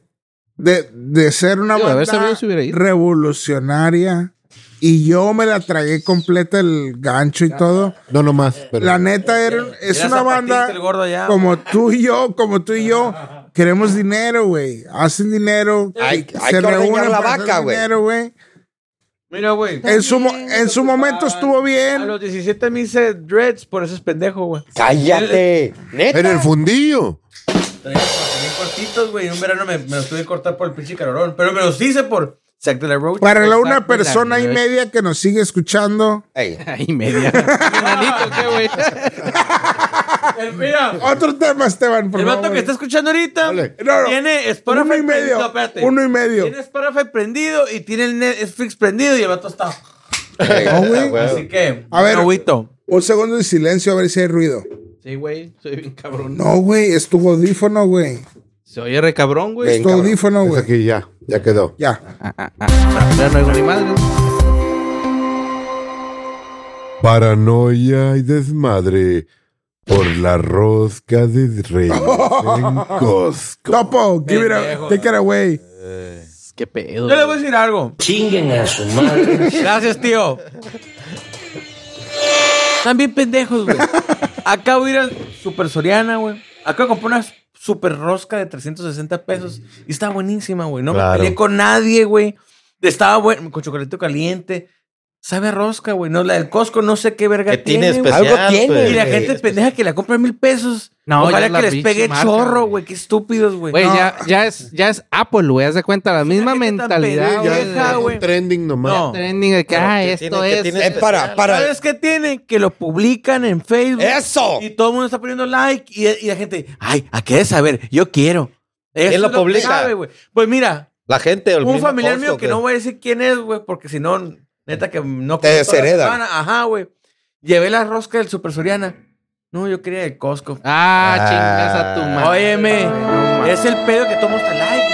de ser una Digo, de haber banda sabido si hubiera ido. revolucionaria y yo me la tragué completa el gancho y todo. No nomás, pero La neta es una banda El gordo allá, como tú y yo, queremos dinero, güey. Hacen dinero, Hay que ordeñar la para hacer vaca, güey. dinero, güey. Mira, güey. En su momento estuvo A bien. los 17 me hice dreads, por eso es pendejo, güey. Cállate. Neta. en el fundillo. Traía los bien cortitos, güey. En un verano me los tuve que cortar por el pinche calorón. Pero me los hice por Zack de la Roach. Para Exacto, una persona y la- media que nos sigue escuchando. Ey. Ay, media. Enanito, ¿qué, güey? Mira, Otro tema, Esteban, por el vato favor. que está escuchando ahorita Dale. No, tiene Spotify uno y medio. prendido. No, espérate. Uno y medio. Tiene Spotify prendido y tiene el Netflix prendido y el vato está. No, güey. Así que, A ver. agüito. Un segundo de silencio a ver si hay ruido. Sí, güey, soy bien cabrón. No, güey, es tu audífono, güey. Se oye re cabrón, güey. Es Bien, tu cabrón. audífono, Es güey. aquí ya quedó. Ya. Ya no oigo ni madre. Paranoia y desmadre por la rosca de Reyes en Costco. Topo, give it Pendejo. take it away. Qué pedo. Yo le voy a decir algo. Chinguen a su madre. Gracias, tío. Están bien pendejos, güey. Acabo de ir a Super Soriana, güey. Acabo de comprar una super rosca de 360 pesos. Y está buenísima, güey. No me peleé con nadie, güey. Estaba bueno, con chocolate caliente. Sabe a rosca, güey. No, la del Costco no sé qué verga tiene, especial, algo tiene. Y la gente pendeja que la compra $1,000. No, ojalá ya que la les pegue pinche chorro, marca, güey. Qué estúpidos, güey. Güey, No. ya es Apple, güey. Haz de cuenta, la misma gente tan mentalidad, pendeja, güey. güey. Trending nomás. No. Trending de que, esto es. Es para... ¿Sabes qué tiene? Que lo publican en Facebook. ¡Eso! Y todo el mundo está poniendo like. Y la gente, ay, ¿a qué de saber? Yo quiero. Eso ¿Quién lo es que publica? sabe, güey. Pues mira, La gente. un familiar mío que no voy a decir quién es, güey, porque si no, neta que no... Te desheredan. toda la semana. Ajá, güey. Llevé la rosca del Super Soriana. No, yo quería el Costco. Chingas a tu madre. Óyeme, es el pedo que tomo hasta like.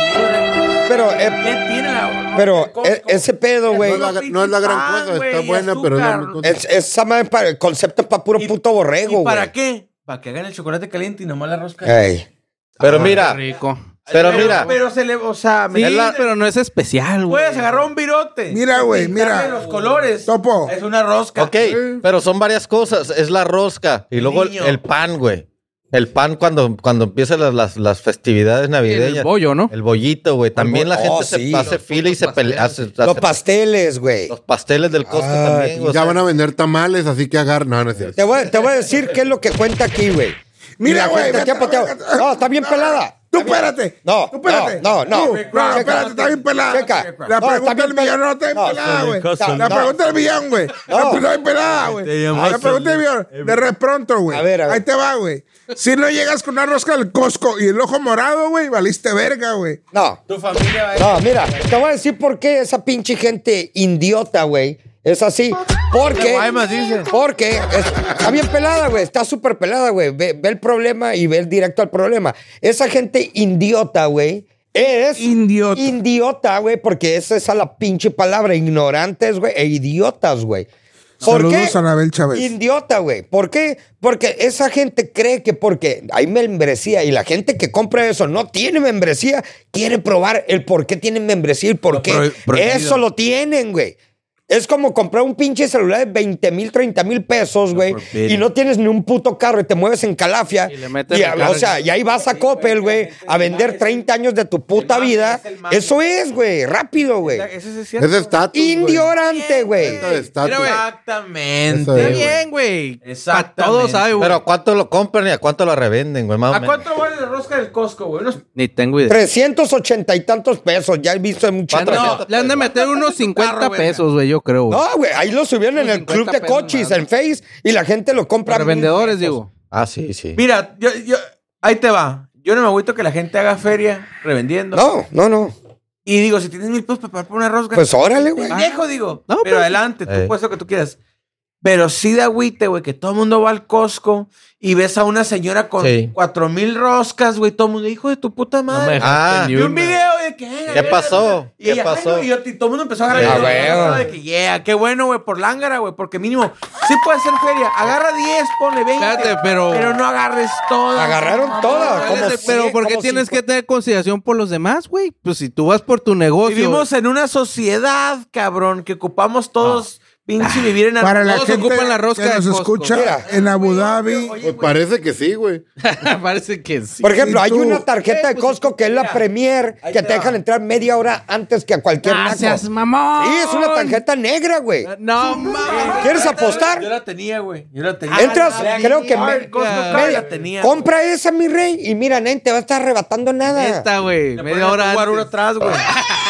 Pero, ¿Qué tiene la rosca pero del Costco? ese pedo, güey, No es la gran cosa, güey, está y buena, pero azúcar. no. esa madre para el concepto es para puro puto borrego, ¿Y para güey. qué? Para que hagan el chocolate caliente y nomás la rosca. Ey. Pero mira, Rico. pero mira. Pero se le, o sea, Sí, pero no es especial, güey. puedes agarrar un virote. Mira, güey, y pintarle mira. los colores. Topo. Es una rosca. Ok, pero son varias cosas. Es la rosca y luego Niño. el pan, güey. El pan cuando empiezan las festividades navideñas. El bollo, ¿no? El bollito, güey. También la gente sí. se hace fila y se pelea. Los pasteles, güey. Los pasteles del Costco Ay, también, güey. Ya van a vender tamales, así que agarran. No, no es cierto. Te voy a decir qué es lo que cuenta aquí, güey. Mira, Y la güey, gente vete, aquí apoteado. vete. No, está bien pelada. Tú espérate. No, Tú espérate. no. Tú, Checa. espérate, está bien pelada. Checa. La No, pregunta está bien del millón no está bien No, pelada, güey. La no. pregunta del millón, güey. La No. está bien pelada, güey. Te llamas La pregunta del millón. De repronto, güey. A ver. Ahí te va, güey. Si no llegas con una rosca del Costco y el ojo morado, güey, valiste verga, güey. No. Tu familia va a ir. No, mira, te voy a decir por qué esa pinche gente idiota, güey, es así. Porque, Guaymas dice. porque está bien pelada, güey, está súper pelada, güey. Ve el problema y ve directo al problema. Esa gente idiota, güey, es... Idiota. Idiota, güey, porque esa es la pinche palabra. Ignorantes, güey, e idiotas, güey. ¿Por Saludos qué? a Anabel Chávez. Idiota, güey. ¿Por qué? Porque esa gente cree que porque hay membresía y la gente que compra eso no tiene membresía, quiere probar el por qué tienen membresía y por qué. Eso lo tienen, güey. Es como comprar un pinche celular de 20,000, 30,000 pesos, güey, y no tienes ni un puto carro y te mueves en Calafia. Y le metes Y, recarga. o sea, y ahí vas a Coppel, güey, a vender 30 años de tu puta vida. Eso es, güey, rápido, güey. Ese es cierto. Es estatus. Ignorante, güey. Estatus. Exactamente. Eso Está es, bien, güey. Exactamente. Todos saben, güey. Pero ¿a cuánto lo compran y a cuánto lo revenden, güey? Más o ¿A menos. cuánto vale la rosca del Costco, güey? Ni tengo idea. 380 y tantos pesos. Ya he visto en muchos. No, le han de meter unos 50 pesos, güey, yo creo. güey. No, güey, ahí lo subieron en el 50 club de pesos cochis, más. en Face, y la gente lo compra. Para vendedores, digo. Ah, sí, sí. Mira, ahí te va. Yo no me agüito que la gente haga feria revendiendo. No. Y digo, si tienes 1,000 pesos para pagar una rosca. Pues órale, güey. Pendejo, digo. No, pero pues, adelante, tú puedes lo que tú quieras. Pero sí da agüite, güey, que todo el mundo va al Costco y ves a una señora con Sí. 4,000 roscas, güey. Todo el mundo, hijo de tu puta No me madre. dejaste ni Y un una. video de que... ¿Qué pasó? Y ¿Qué ella, pasó? ay, no, y todo el mundo empezó a agarrar. Ah, güey. De que, yeah, qué bueno, güey, por lángara, güey. Porque mínimo, sí puede ser feria. Agarra 10, ponle 20. Espérate, pero no agarres todas. Agarraron todas. Como Espérate, pero cien- ¿por qué como tienes 50? que tener consideración por los demás, güey? Pues si tú vas por tu negocio. Vivimos en una sociedad, cabrón, que ocupamos todos pinche vivir en... Para la Todos gente ocupan la rosca que de nos Costco. escucha Mira. en Abu Dhabi, Pues parece que sí, güey. Parece que sí. Por ejemplo, Y hay tú- una tarjeta de Costco que es la Premier, que te dejan entrar media hora antes que a cualquier naco. Gracias, mamón. Sí, es una tarjeta negra, güey. No, mames. ¿Quieres apostar? Yo la tenía, güey. Yo la tenía. Entras, la creo que el Costco Card media- la tenía. Compra esa, mi rey, y mira, nen, te va a estar arrebatando nada. Neta, güey. Le Media pones hora tu guaruro antes. atrás, güey.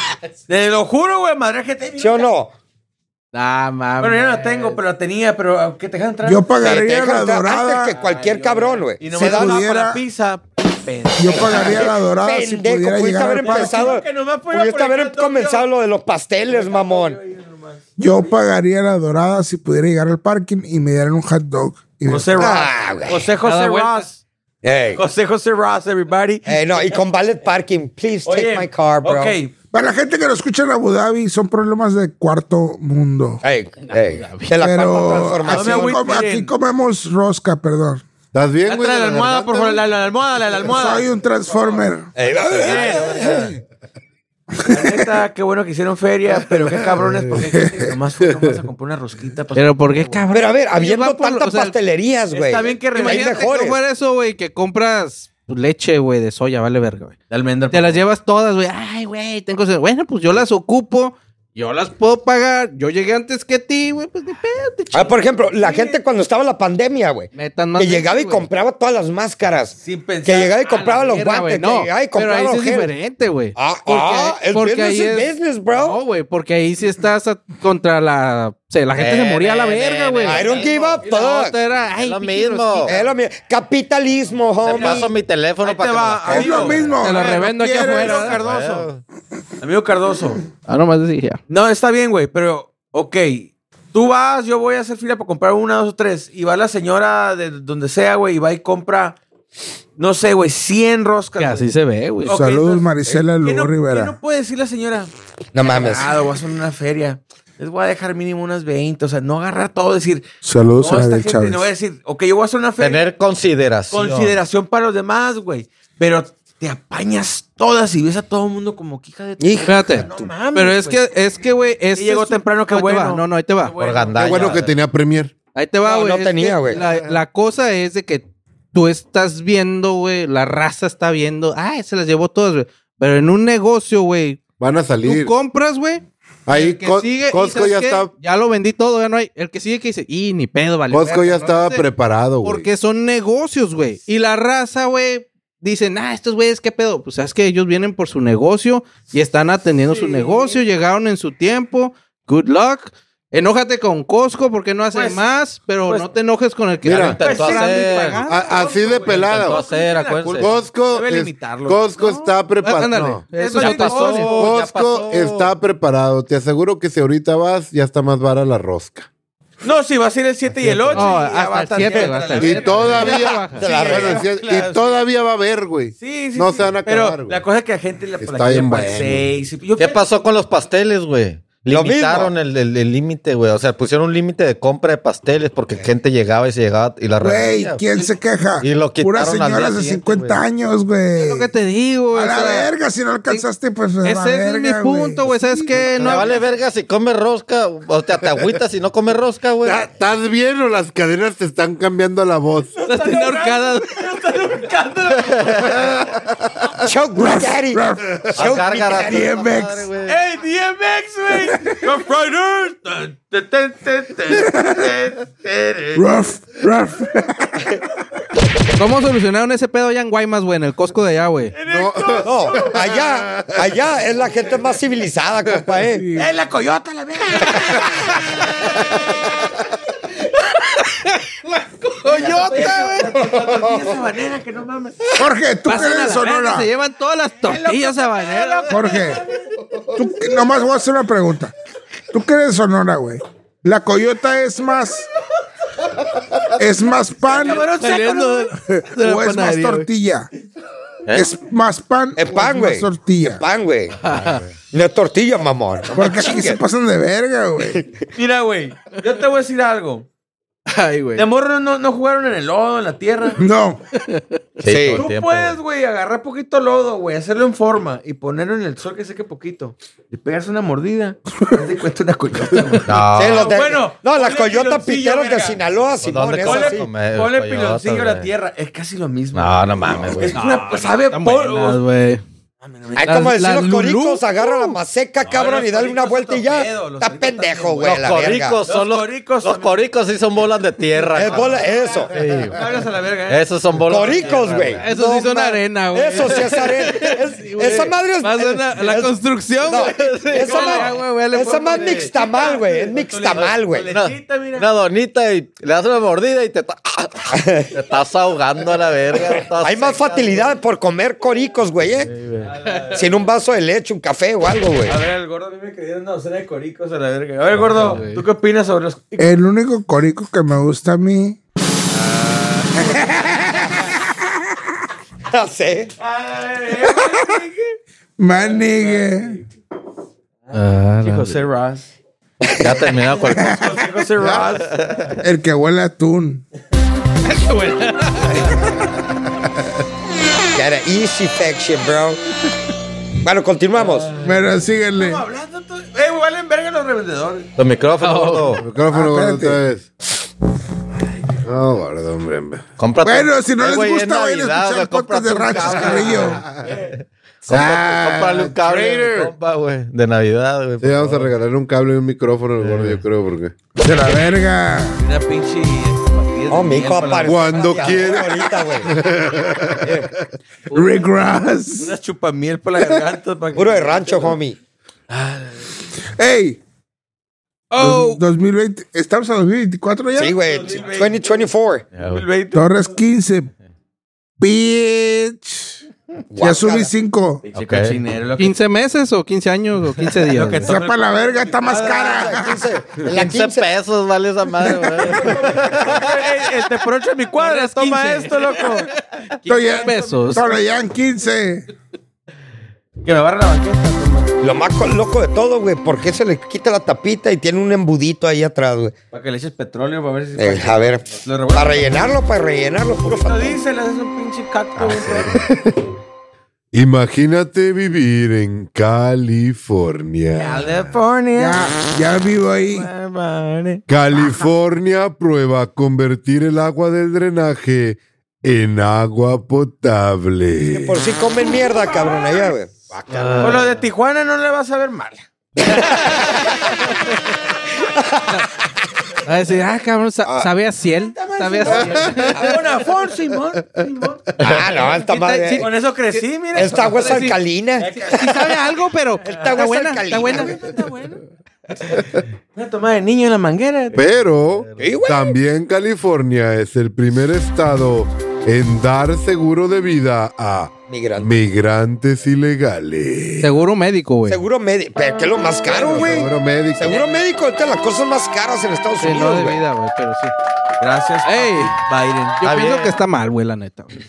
Te lo juro, güey, madre gente. ¿Sí o no? Ah, mames. Bueno, ya no la tengo, pero la tenía, pero que te dejan entrar. yo Te pagaría dejan la entrar dorada. antes que cualquier cabrón, güey. Y no Si me daba pudiera- para la pizza. Yo pagaría la dorada si Pendejo, pudiera pudiste llegar haber al parque. empezado. Que nomás fue Pudiste por el haber hot dog, comenzado yo. lo de los pasteles, mamón. Yo pagaría la dorada si pudiera llegar al parking y me dieran un hot dog. Y José Ross. Ah, güey. José Cada vuelta. Ross. Ey. José Ross, everybody. No, y con valet parking. Please take my car, bro. Ok. Para la gente que nos escucha en Abu Dhabi, son problemas de cuarto mundo. Ey, de la cuarta Pero transformación. aquí comemos rosca, perdón. ¿Estás bien, güey? Trae la almohada, por favor. La almohada, la almohada. Soy un transformer. Ey, La neta, qué bueno que hicieron feria, pero qué cabrones, porque nomás fuimos a comprar una rosquita. Pero ¿por qué cabrón? Pero a ver, habiendo tantas pastelerías, güey. Está bien que Imagínate que no fuera eso, güey, que compras leche, güey, de soya, vale verga, güey. De almendra. Te las llevas todas, güey. Ay, güey, tengo... Bueno, pues yo las ocupo. Yo las puedo pagar. Yo llegué antes que ti, güey. Pues ni pedo. Por ejemplo, la gente cuando estaba la pandemia, güey. Que llegaba y compraba todas las máscaras. Sin pensar. Que llegaba y compraba los mierda, guantes. güey. No, que llegaba y compraba pero ahí los sí es gel. diferente, güey. El business is business, bro. No, güey, porque ahí sí estás contra la... O sea, la gente se moría a la verga, güey. I don't give a Y la fuck. otra era, ay, Es lo pinche mismo. rosquita. Es lo mismo. Capitalismo, Te homie. paso mi teléfono Ahí para te que me va, las Es lo compres. mismo. Te lo revendo aquí ¿Quieres? afuera. Amigo Cardoso. Amigo Cardoso. Ah, nomás decía. No, está bien, güey, pero, ok. Tú vas, yo voy a hacer fila para comprar una, dos o tres. Y va la señora de donde sea, güey, y va y compra, no sé, güey, 100 roscas. Que güey. así se ve, güey. Ok, Saludos, entonces, Marisela ¿qué Lugo no, Rivera. ¿Qué no puede decir la señora? No mames. Ah, voy a hacer una feria. Les voy a dejar mínimo unas 20. O sea, no agarrar todo, decir, Saludos no, a esta Adel gente Chávez. no voy a decir, ok, yo voy a hacer una feria. Tener consideración. Consideración para los demás, güey. Pero te apañas todas y ves a todo el mundo como que hija de tu... Fíjate. No mames, Pero es güey. que, güey, Y llegó temprano, qué Ahí te bueno. va. No, ahí te va. Por gandalla. Qué bueno que tenía Premier. Ahí te va, No, güey. no Es tenía, que güey. La cosa es de que tú estás viendo, güey, la raza está viendo. Ay, se las llevó todas, güey. Pero en un negocio, güey, Van a tú salir. compras, güey. Ahí El que sigue, ¿y Costco sabes ya qué? está. Ya lo vendí todo, ya no hay. El que sigue que dice, y ni pedo, vale. Costco ya verga", ¿no? estaba Entonces, preparado, güey. Porque son negocios, güey. Y la raza, güey, dicen, estos güeyes, ¿qué pedo? Pues es que ellos vienen por su negocio y están atendiendo su negocio, llegaron en su tiempo. Good luck. Enójate con Costco porque no hace Pues, más, pero pues, no te enojes con el que mira, está intentó comprando y hacer. pagando. Así de pelada. Intentó güey. hacer, acuérdense. Costco, Debe es- limitarlo. Costco está preparado. Ándale. No. Eso ya es otra pasó. historia. Ya Costco pasó. está preparado. Te aseguro que si ahorita vas, ya está más vara la rosca. No, sí, va a ser el 7 y el 8. No, hasta el 7, hasta el Y 7. todavía, Sí, y todavía va a haber, güey. Sí, sí. No sí. se van a acabar, Pero güey. la cosa es que la gente le Está bien bueno. 6. ¿Qué pasó con los pasteles, güey? Lo Limitaron el límite, güey. O sea, pusieron un límite de compra de pasteles porque gente llegaba y se llegaba y la Güey, revendía. ¿quién se queja? Y lo quitaron Puras al día señoras de siguiente, 50 güey. años, güey. Es lo que te digo, güey. A la o sea, verga, si no alcanzaste, pues a la Ese es mi verga, punto, güey. ¿Sabes qué? No No vale verga si comes rosca. O sea, te agüitas si no comes rosca, güey. ¿Estás bien o las cadenas te están cambiando la voz? estás teniendo ahorcada. Choke me daddy. Choke me Gárgara, daddy. DMX. madre, güey. ¡Hey, DMX, güey! ¡Rough Riders! Rough. ¿Cómo solucionaron ese pedo allá en Guaymas, güey? En el Costco de allá, güey. No, allá es la gente más civilizada, compa, ¡Es la coyota, la verga! ¡Coyota, güey! Tortilla sabanera, que no mames. Jorge, tú que Pasan a eres de la verga, Sonora. se llevan todas las tortillas habaneras. Jorge, nomás voy a hacer una pregunta. Tú que eres de Sonora, güey. La coyota es más pan Saliendo de la o es más panadería, güey. tortilla. Es más pan Es o pan, es güey. más tortilla. Pan, güey. No es tortilla, mamón. No Porque me aquí se chinguen. pasan de verga, güey. Mira, güey, yo te voy a decir algo. Ay, güey. De morro no jugaron en el lodo, en la tierra. No. Sí, todo el Tú tiempo, puedes, güey, agarrar poquito lodo, güey, hacerlo en forma y ponerlo en el sol que seque poquito. Le pegas una mordida, te cuesta una coyota, güey. No. Sí, los de- Bueno, no, las ponle coyotas piloncillo, piteros de verga. Sinaloa, Simón, ¿dónde es comes? así. Ponle coyotas, piloncillo a la güey. tierra. Es casi lo mismo. No, no mames, güey. Es una, sabe Están buenas, por... güey. Ay, como decir las los Lulú. coricos, agarra la maceca, cabrón, los y dale una coricos vuelta y son ya. pedo, los Está coricos pendejo, también, güey, Los la verga. coricos son Los los coricos los son- coricos sí son bolas de tierra. Es bola, eso. Hágase a la verga, Esos son bolas de Coricos, tierra, güey. Eso sí son ma- arena, güey. Eso sí es arena. Esa madre es... Más de la es- construcción, No, güey. esa Ya, güey, güey, le esa pongo más de- mixtamal, güey. Es mixtamal, güey. Una, Lechita, mira. una donita y le das una mordida y te estás ahogando a la verga. todas Hay más secas, facilidad por comer coricos, güey, sin un vaso de leche, un café o algo, güey. A ver, el gordo a mí me quería una docena de coricos a la verga. A ver, gordo, ¿tú qué opinas sobre los... El único corico que me gusta a mí. No sé. Manigue. José Ross. Ya terminado con el José Ross. El que huele a atún. Got an easy faction, bro. Bueno, continuamos. Pero síguenle. Estamos hablando todo. Valen verga los revendedores. Los micrófonos, gordo. Micrófono, gordo, espérate. otra vez. No, gordo, hombre. Cómprate. Bueno, si no les güey, gusta, es vayan a Navidad, escuchar güey, el podcast de cómprate un Ranchos cable. Carrillo. Cómprale un cable, Trader. compa, güey. De Navidad, güey. Sí, vamos a regalarle un cable y un micrófono al gordo, yo creo, porque... De la verga. Una pinche. Oh, mi hijo aparece. Cuando quiera. Ahorita, güey. Rick Ross. Una chupamiel por la garganta. para que- Puro de rancho, homie. Ey, Oh. 2020. ¿Estamos a 2024 ya? Sí, güey. 2024. Ya, güey. 2020. Torres 15. Bitch. Ya subí 5. Pinche Ok. cochinero, lo que- 15 meses o 15 años o 15 días. Lo que güey. Sepa la verga, está más cara. 15 pesos vale esa madre, güey. Te por 8 de mi cuadra, toma 15. esto, loco. 15 pesos. Solo ya en 15. Que me barra la banqueta, toma. Lo más loco de todo, güey, ¿por qué se le quita la tapita y tiene un embudito ahí atrás, güey? Para que le eches petróleo, para ver si... A ver, Lo revuelvo. para rellenarlo, puro Lo fatón. dice, le haces un pinche cacto. güey. Imagínate vivir en California. California. Ya vivo ahí. California prueba convertir el agua del drenaje en agua potable. Por si comen mierda, cabrón, allá, güey. Con lo de Tijuana no le vas a ver mal. Va a decir, cabrón, sabe a ciel. Sabe a ciel. Una Ford, Simón. Ah, no, esta madre. Con eso crecí, mira. Esta agua es alcalina. Sí sabe a algo, pero está agua es buena, alcalina, está buena. güey. Está bueno. Una toma de niño en la manguera. Pero Sí, güey. también California es el primer estado en dar seguro de vida a Migrante. migrantes ilegales. Seguro médico, güey. Seguro médico. Pero ¿qué es lo más caro, güey? Seguro médico. Seguro médico es de las cosas más caras en Estados Sí, no Unidos, de güey. vida, güey, pero sí. Gracias, Ey. Biden. Yo Está pienso bien. que está mal, güey, la neta. güey.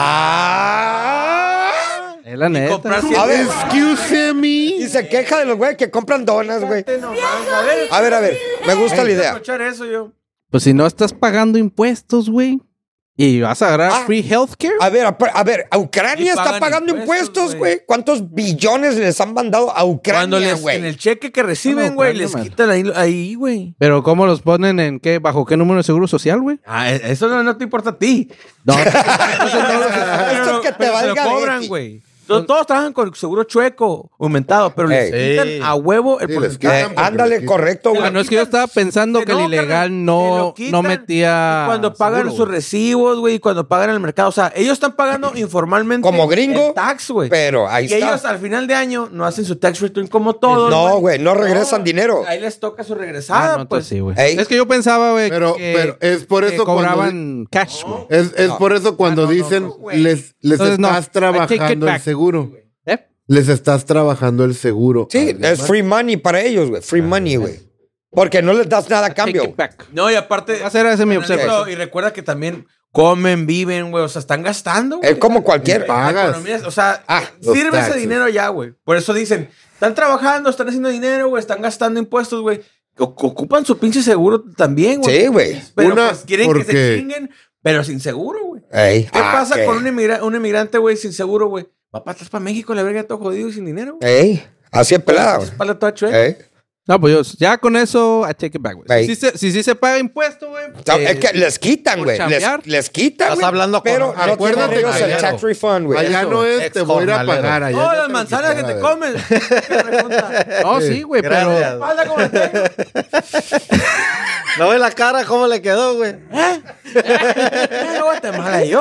Ah. Es la neta. comprar A ver, Excuse me. y se queja de los güeyes que compran donas, güey. A ver, A ver, me gusta la idea. escuchar eso yo. Pues si no estás pagando impuestos, güey, y vas a agarrar Ah. free healthcare. A ver, a Ucrania Y está pagan pagando impuestos, impuestos, güey. ¿Cuántos billones les han mandado a Cuando Ucrania, les, en güey? el cheque que reciben, No, güey, Ucrania, les man. quitan ahí, güey. Pero ¿cómo los ponen en qué? ¿Bajo qué número de seguro social, güey? Ah, eso no te importa a ti. No. Esto es que te pero se lo valga cobran, Betty. güey. Todos trabajan con seguro chueco aumentado, pero les Ey. quitan Ey. a huevo el Sí, les porcentaje. quitan. Ándale, correcto, güey. Bueno, es que yo estaba pensando que el ilegal no metía. Cuando pagan seguro, sus güey. recibos, güey, y cuando pagan en el mercado. O sea, ellos están pagando informalmente. Como gringo, el tax, güey. pero ahí y está. ellos al final de año no hacen su tax return como todos. No, güey, no regresan dinero. Ahí les toca su Ah, regresada, no, pues. entonces sí, güey. Ey. Es que yo pensaba, güey, Pero es por que eso cuando cobraban cash, güey. es por eso cuando dicen les Entonces, no. estás I take it trabajando el back. seguro. ¿Eh? Les estás trabajando el seguro. Sí, es free money para ellos, güey. Free money, güey. Porque no les das nada a Take cambio. it back. No, y aparte. Va a ser esa mi por ejemplo, observación. Y recuerda que también comen, viven, güey. O sea, están gastando. güey. Es como cualquier. Y pagas. Economía, o sea, los sirve ese taxes. dinero ya, güey. Por eso dicen, están trabajando, están haciendo dinero, güey, están gastando impuestos, güey. Ocupan su pinche seguro también, güey. Sí, güey. Pero Una, pues quieren que porque- se chinguen, pero sin seguro, güey. Ey. ¿Qué pasa ¿qué? con un inmigrante, güey, sin seguro, güey? Papá, estás para México, la verga, todo jodido y sin dinero. Ey. Así es pelada, güey. Espalda toda chueca. Ey. No, pues yo, ya con eso, I take it back, güey. Ey. Si sí se paga impuesto, güey. O sea, es que les quitan, por güey. chambear. Les quitan, Estás güey. hablando con- pero no tienen Acuérdate ellos que el allá tax refund, güey. Allá Eso, no es te voy a ir a exjornalero. pagar. Allá Todas ya las te manzanas que quitaron, te güey. comes. ¿Qué pregunta? No, sí, güey, pero... Gracias. Espalda como la tengo. ¿No ve la cara cómo le quedó, güey? No, Guatemala, yo.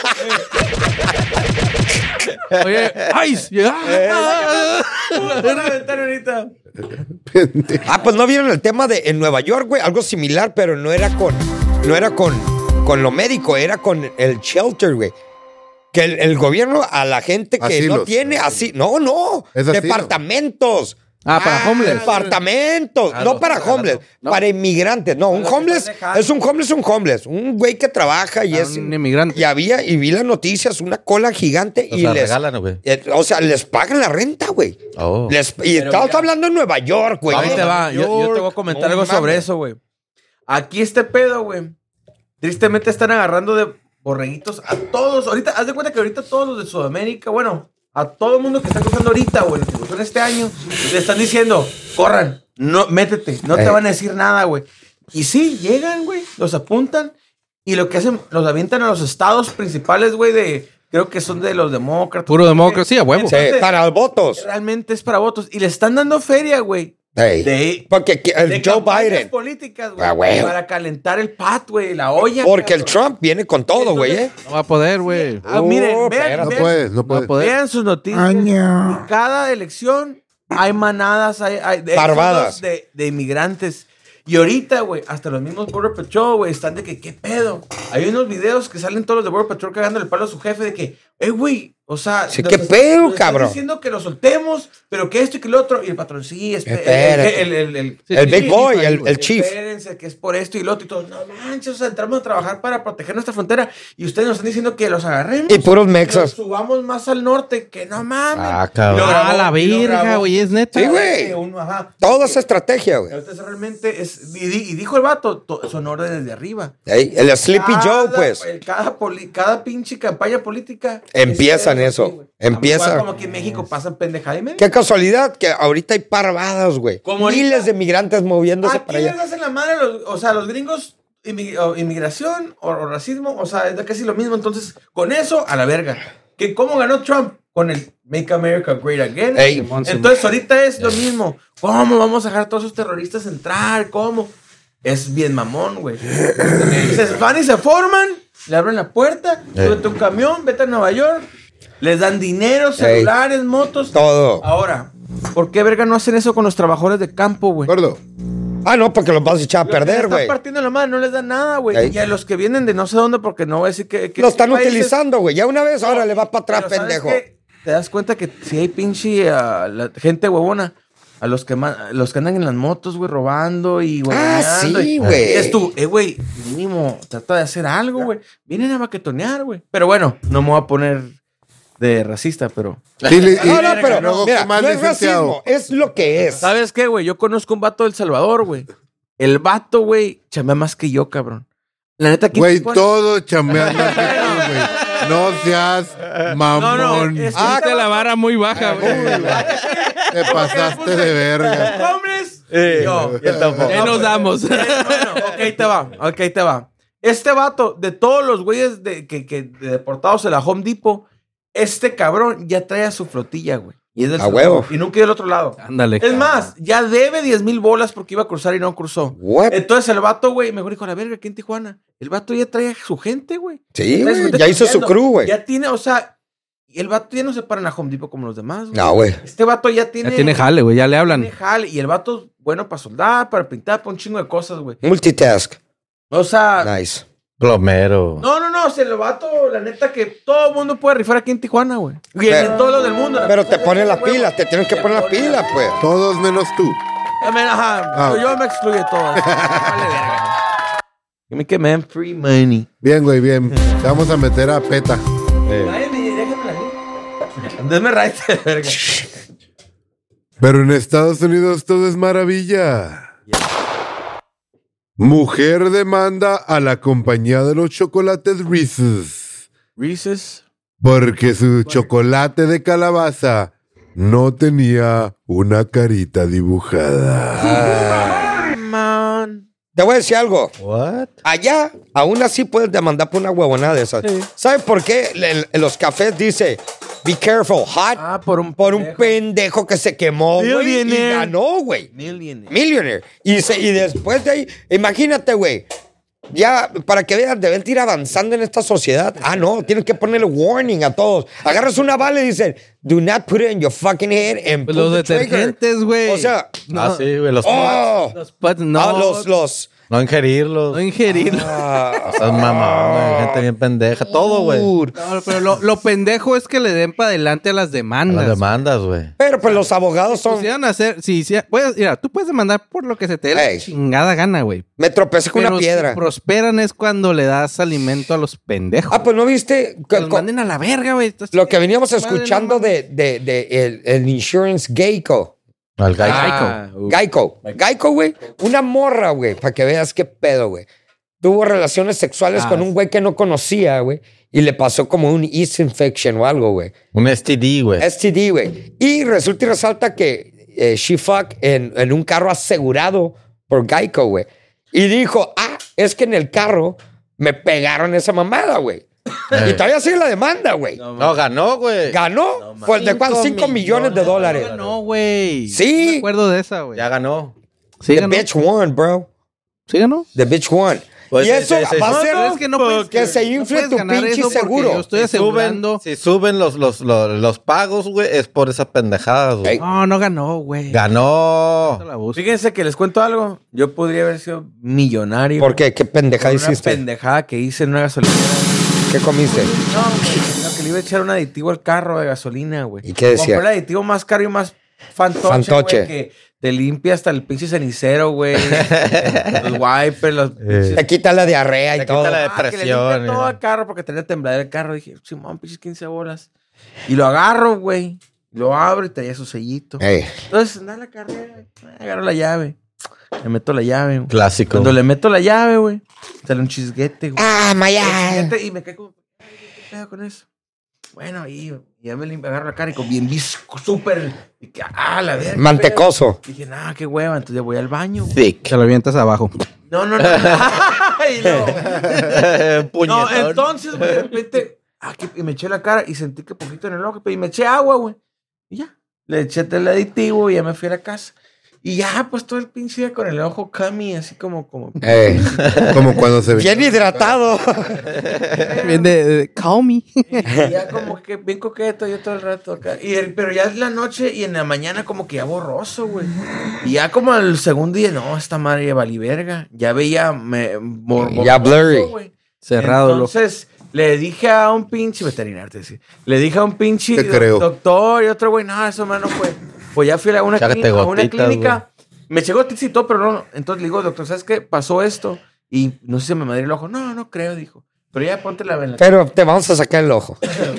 Oye, ¡ay! Van a aventar ahorita. Ah, pues no vieron el tema de en Nueva York, güey. Algo similar, pero no era con lo médico, era con el shelter, güey. Que el gobierno a la gente que Asilos. no tiene así. No. Es asilo. Departamentos. Ah, para homeless. Departamentos. No para homeless. Para inmigrantes. No, un homeless es un homeless. Un güey que trabaja y Ah, es. un inmigrante. Y vi las noticias, una cola gigante O y sea, les. regalan, güey. O sea, les pagan la renta, güey. Oh. Y estamos hablando en Nueva York, güey. Ahí te va. Yo te voy a comentar No algo sobre mames. eso, güey. Aquí este pedo, güey. Tristemente están agarrando de borreguitos a todos. Ahorita, haz de cuenta que ahorita todos los de Sudamérica, bueno, a todo el mundo que está cruzando ahorita, güey, lo que cruzó en este año, le están diciendo, corran, no, métete, no te van a decir nada, güey. Y sí, llegan, güey, los apuntan y lo que hacen, los avientan a los estados principales, güey, creo que son de los demócratas. Puro democracia, huevo. Sí, para votos. Realmente es para votos. Y le están dando feria, güey. Porque el Joe Biden. Políticas, güey. Para calentar el pat, güey, la olla. Porque el Trump viene con todo, güey. No va a poder, güey. Miren, vean. No puede. Vean sus noticias. En cada elección hay manadas, hay Parvadas. de inmigrantes. Y ahorita, güey, hasta los mismos Border Patrol, güey, están de que, ¿qué pedo? Hay unos videos que salen todos los de Border Patrol cagando el palo a su jefe de que, güey, o sea... Sí, ¿qué pedo, cabrón? Están diciendo que lo soltemos, pero que esto y que lo otro. Y el patrón, sí, el big boy, el chief. Espérense, que es por esto y lo otro. Y todo, no manches, o sea, entramos a trabajar para proteger nuestra frontera y ustedes nos están diciendo que los agarremos. Y puros mexas. Subamos más al norte, que no mames. Cabrón. La verga, güey, es neta. Sí, güey. Toda esa estrategia, güey. Entonces realmente es... Y dijo el vato, son órdenes de arriba. El Sleepy Joe, pues. Cada pinche campaña política. Empiezan eso. Güey. Empieza. Como aquí en México pasan pendejada y media. Qué casualidad que ahorita hay parvadas, güey. Miles de migrantes moviéndose para allá. Aquí les hacen la madre, los gringos, inmigración o racismo, o sea, es casi lo mismo. Entonces, con eso, a la verga. ¿Cómo ganó Trump? Con el Make America Great Again. Entonces, ahorita es lo mismo. ¿Cómo vamos a dejar a todos esos terroristas entrar? ¿Cómo? Es bien mamón, güey. Se van y se forman, le abren la puerta, súbete un camión, vete a Nueva York, les dan dinero, celulares, motos. Todo. Ahora, ¿por qué verga no hacen eso con los trabajadores de campo, güey? Gordo. No, porque los vas a echar a perder, güey. Están partiendo la madre, no les dan nada, güey. Y a los que vienen de no sé dónde, porque no voy a decir que lo están utilizando, güey. Ya una vez, ahora le va para atrás, pendejo. Te das cuenta que si hay pinche la gente huevona, a los que andan en las motos, güey, robando y huevoneando. Sí, güey. Es tú, güey, mínimo, trata de hacer algo, güey. Vienen a baquetonear, güey. Pero bueno, no me voy a poner de racista, pero... Sí, pero mira, no es racismo, es lo que es. ¿Sabes qué, güey? Yo conozco un vato del Salvador, güey. El vato, güey, chambea más que yo, cabrón. La neta, ¿quién güey, todo chambeando aquí, güey. No seas mamón. Es que la vara muy baja, güey. Te pasaste de verga. ¿Hombres? Yo tampoco. ¿Qué nos damos? Bueno, ok, te va. Este vato, de todos los güeyes que deportados en la Home Depot, este cabrón ya trae a su flotilla, güey. Y es del huevo. Y nunca iba al otro lado. Ándale. Es más, ya debe 10,000 bolas porque iba a cruzar y no cruzó. What? Entonces el vato, güey, mejor dijo, la verga, aquí en Tijuana. El vato ya trae a su gente, güey. Sí, güey. Ya hizo su crew, güey. Ya tiene, o sea, el vato ya no se para en la Home Depot como los demás, güey. No, güey. Este vato ya tiene... Ya tiene jale, güey, ya le hablan. Tiene jale. Y el vato, bueno, para soldar, para pintar, para un chingo de cosas, güey. Multitask. O sea... Nice. Plomero. No, el vato, la neta que todo el mundo puede rifar aquí en Tijuana, güey. Y en todo lo del mundo. Pero te ponen las pilas, te tienen que poner las pilas, pues. Todos menos tú. Ajá, yo me excluye todo. Vale, verga. Give me que man free money. Bien, güey, bien. Te vamos a meter a PETA. Déjame raite, verga. Pero en Estados Unidos todo es maravilla. Mujer demanda a la compañía de los chocolates Reese's. Reese's. Porque su chocolate de calabaza no tenía una carita dibujada. Man. Te voy a decir algo. What? Allá, aún así puedes demandar por una huevonada de esas. Sí. ¿Sabes por qué en los cafés dice be careful, hot? Por un pendejo que se quemó, güey, y ganó, güey. Millionaire. Y después de ahí, imagínate, güey. Ya, para que vean, deben ir avanzando en esta sociedad. No, tienen que ponerle warning a todos. Agarras una bala y dicen, do not put it in your fucking head and pull los the trigger. detergentes, güey. O sea, sí, güey, los pads, no. No ingerirlos. No ingerirlos. Son mamá, gente bien pendeja. Todo, güey. No, pero lo pendejo es que le den para adelante a las demandas. Las demandas, güey. Pero pues los abogados son... Pusieron a hacer... mira, tú puedes demandar por lo que se te dé la chingada gana, güey. Me tropecé con una piedra. Si prosperan es cuando le das alimento a los pendejos. Pues no viste... Los manden a la verga, güey. Lo que veníamos escuchando de el Insurance Geico. Al Geico. Geico, güey. Una morra, güey, para que veas qué pedo, güey. Tuvo relaciones sexuales con un güey que no conocía, güey. y le pasó como un yeast infection o algo, güey. Un STD, güey. STD, güey. Y resulta y resalta que she fuck en un carro asegurado por Geico, güey. Y dijo, es que en el carro me pegaron esa mamada, güey. Y todavía sigue la demanda, güey. No, ganó, güey. ¿Ganó? ¿Fue de cuánto? 5 millones de dólares. No, güey. Sí. No me acuerdo de esa, güey. Ya ganó. ¿Sí The ganó? bitch won, bro. ¿Sí ganó? The bitch won. Pues y eso sí. va a ser Pero es que no puedes, que se infle no puedes tu ganar pinche eso porque seguro. Yo estoy asegurando. Si suben los pagos, güey, es por esa pendejada, güey. Ey. No ganó, güey. Ganó. La busco. Fíjense que les cuento algo. Yo podría haber sido millonario. ¿Por qué? ¿Qué pendejada Por una hiciste? pendejada que hice en una gasolinera. ¿Qué comiste? No, güey, no, que le iba a echar un aditivo al carro de gasolina, güey. ¿Y qué decía? Compré el aditivo más caro y más fantoche, Fantoche. güey, que te limpia hasta el pinche cenicero, güey. Los wipers, los pinches... Te quita la diarrea y Te todo. quita la que le depresión. limpia todo el carro porque tenía tembladera el carro. Dije, Simón, pinches 15 bolas. Y lo agarro, güey. Lo abro y traía su sellito. Ey. Entonces, anda la carrera. Agarro la llave. Le meto la llave, güey. Clásico. Cuando le meto la llave, güey, sale un chisguete, güey. Maya. Chisguete, y me cae como, ¿qué pedo con eso? Bueno, y ya me agarro la cara y con bien visco, súper. Y que, la verga. Mantecoso. Y dije, qué hueva. Entonces ya voy al baño, güey. Thick. Se lo avientas abajo. No. Y luego, no, Puñetón. entonces, güey, de repente, y me eché la cara y sentí que poquito en el ojo, y me eché agua, güey. Y ya, le eché el aditivo y ya me fui a la casa. Y ya, pues todo el pinche día con el ojo cami, así como. Como cuando se ve. Bien hidratado. Bien de call me. Y ya como que bien coqueto yo todo el rato acá. Pero ya es la noche y en la mañana como que ya borroso, güey. Y ya como el segundo día, no, esta madre ya valí verga. Ya veía Ya blurry. güey. Cerrado el ojo. Entonces le dije a un pinche veterinario, te decía. Le dije a un pinche Te creo. doctor y otro güey, no, eso más no fue. Pues ya fui a una Échate gotitas, clínica. Me llegó gotitas y todo, pero no. Entonces le digo, doctor, ¿sabes qué? Pasó esto. Y no sé si me madrió el ojo. No creo, dijo. Pero ya ponte la vela. Pero te vamos a sacar el ojo.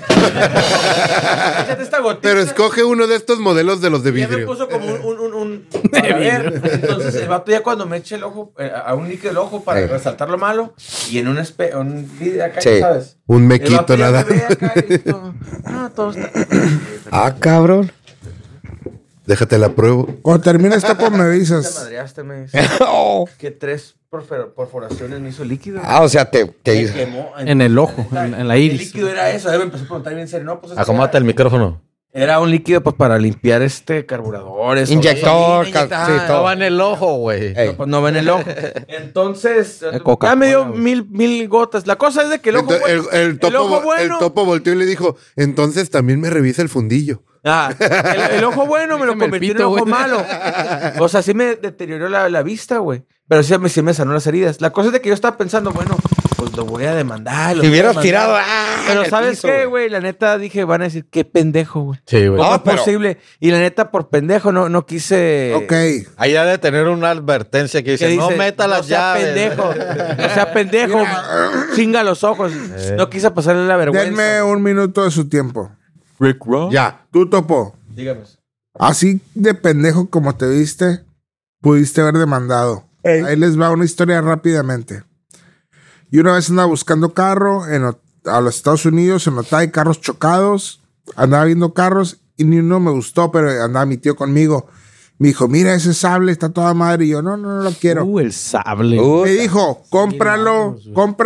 Échate esta gotita. Pero escoge uno de estos modelos de los de Y ya me vidrio. puso como un para ver. Entonces el vato ya cuando me eche el ojo, a un líquido del ojo para resaltar lo malo, y en un vidrio acá, Sí. ¿sabes? Un El mequito vato ya nada. me ve acá y todo. No, todo está. Cabrón. Déjate la pruebo. Cuando termine esta, pues me Te avisas. madreaste, me dice. Oh. Que 3 perforaciones me hizo líquido. O sea, te Me hizo. quemó. En el ojo, en la El iris. líquido era eso. Ahí me empezó a preguntar bien serio. No, pues es que Acomódate el micrófono. era un líquido pues para limpiar carburadores. Inyector, gasolina, sí, inyectar. todo. No va en el ojo, güey. Ey. No, pues no ven el ojo. Entonces, Coca-Cola, ya me dio güey. mil gotas. La cosa es de que el ojo Entonces, bueno, el ojo bueno, el topo volteó y le dijo, entonces también me revisa el fundillo. el ojo bueno me lo Dígame el convirtió en pito, ojo güey. malo. O sea, sí me deterioró la vista, güey. Pero sí me sanó las heridas. La cosa es de que yo estaba pensando, bueno, pues lo voy a demandar. Te hubieras tirado. En Pero el ¿sabes piso, qué, güey? La neta dije, van a decir, qué pendejo, güey. Sí, güey. ¿Cómo No, es pero- posible? Y la neta, por pendejo, no quise... Ok. Ahí ha de tener una advertencia que que dice, no meta las sea llaves. pendejo. No sea pendejo. Chinga los ojos. No quise pasarle la vergüenza. Denme un minuto de su tiempo. Rick Ross. Ya. Tú, Topo. Dígame. Así de pendejo como te viste, pudiste haber demandado. Ahí les va una historia rápidamente. Y una vez andaba buscando carro a los Estados Unidos, en Otay, carros chocados. Andaba viendo carros y ni uno me gustó, pero andaba mi tío conmigo. Me dijo, mira ese sable, está toda madre. Y yo, no lo quiero. El sable. Me dijo, cómpralo.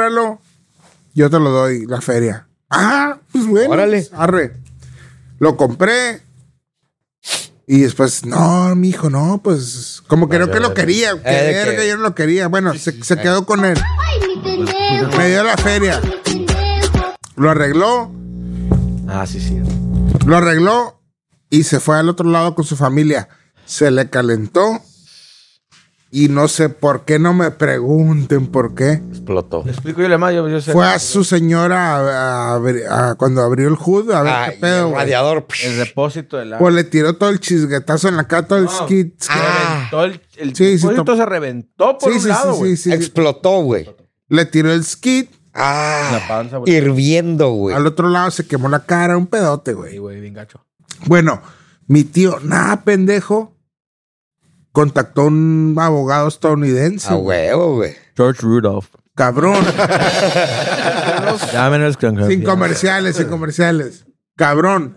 Yo te lo doy, la feria. Pues bueno. Órale. Arre. Lo compré. Y después, no, mijo, no, pues, como que no que lo quería. Que de verga, que- yo no lo quería. Bueno, se quedó con él. Me dio la feria. Lo arregló. Sí. Lo arregló y se fue al otro lado con su familia. Se le calentó. Y no sé por qué, no me pregunten por qué. Explotó. Le explico yo le más, yo sé. Fue a su señora cuando abrió el hood a ver qué pedo, el güey. radiador. El depósito de la... Pues le tiró todo el chisguetazo en la cara, todo el skit. Reventó el Sí, sí, depósito, se reventó por un lado, güey. sí. Explotó, güey. Le tiró el skit. La panza, güey. Hirviendo, güey. Al otro lado se quemó la cara, un pedote, Sí, güey. güey, bien gacho. Bueno, mi tío, nada pendejo, contactó a un abogado estadounidense. A huevo, güey. George Rudolph. Cabrón. Sin comerciales. Cabrón.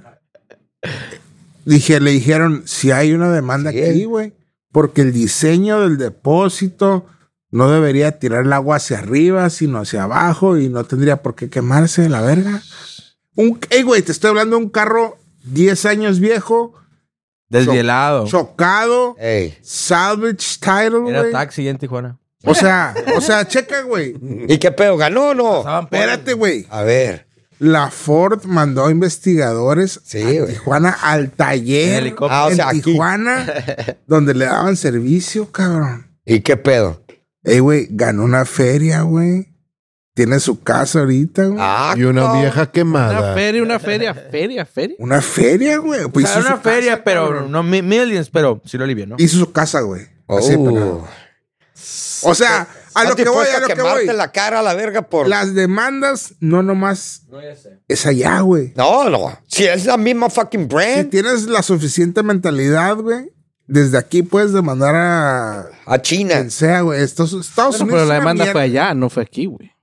Le dijeron, si hay una demanda aquí, güey, porque el diseño del depósito no debería tirar el agua hacia arriba, sino hacia abajo, y no tendría por qué quemarse la verga. Güey, te estoy hablando de un carro 10 años viejo. Desvielado. Chocado. Salvage title, güey. Era taxi en Tijuana. O sea, checa, güey. ¿Y qué pedo? ¿Ganó o no? Espérate, güey. A ver. La Ford mandó investigadores a Tijuana al taller en Tijuana, donde le daban servicio, cabrón. ¿Y qué pedo? Güey, ganó una feria, güey. Tiene su casa ahorita, güey. Y una vieja quemada. Una feria. Una feria, güey. Pues o sea, una feria, casa, pero cabrón. No millions, pero sí lo alivió, ¿no? Hizo su casa, güey. Así, pero... O sea, a lo que voy. La cara a la verga por... Las demandas, no nomás... No, ya sé. Es allá, güey. No. Si es la misma fucking brand. Si tienes la suficiente mentalidad, güey, desde aquí puedes demandar a China. Quien sea, güey. Estados Unidos. Pero la demanda fue allá, no fue aquí, güey.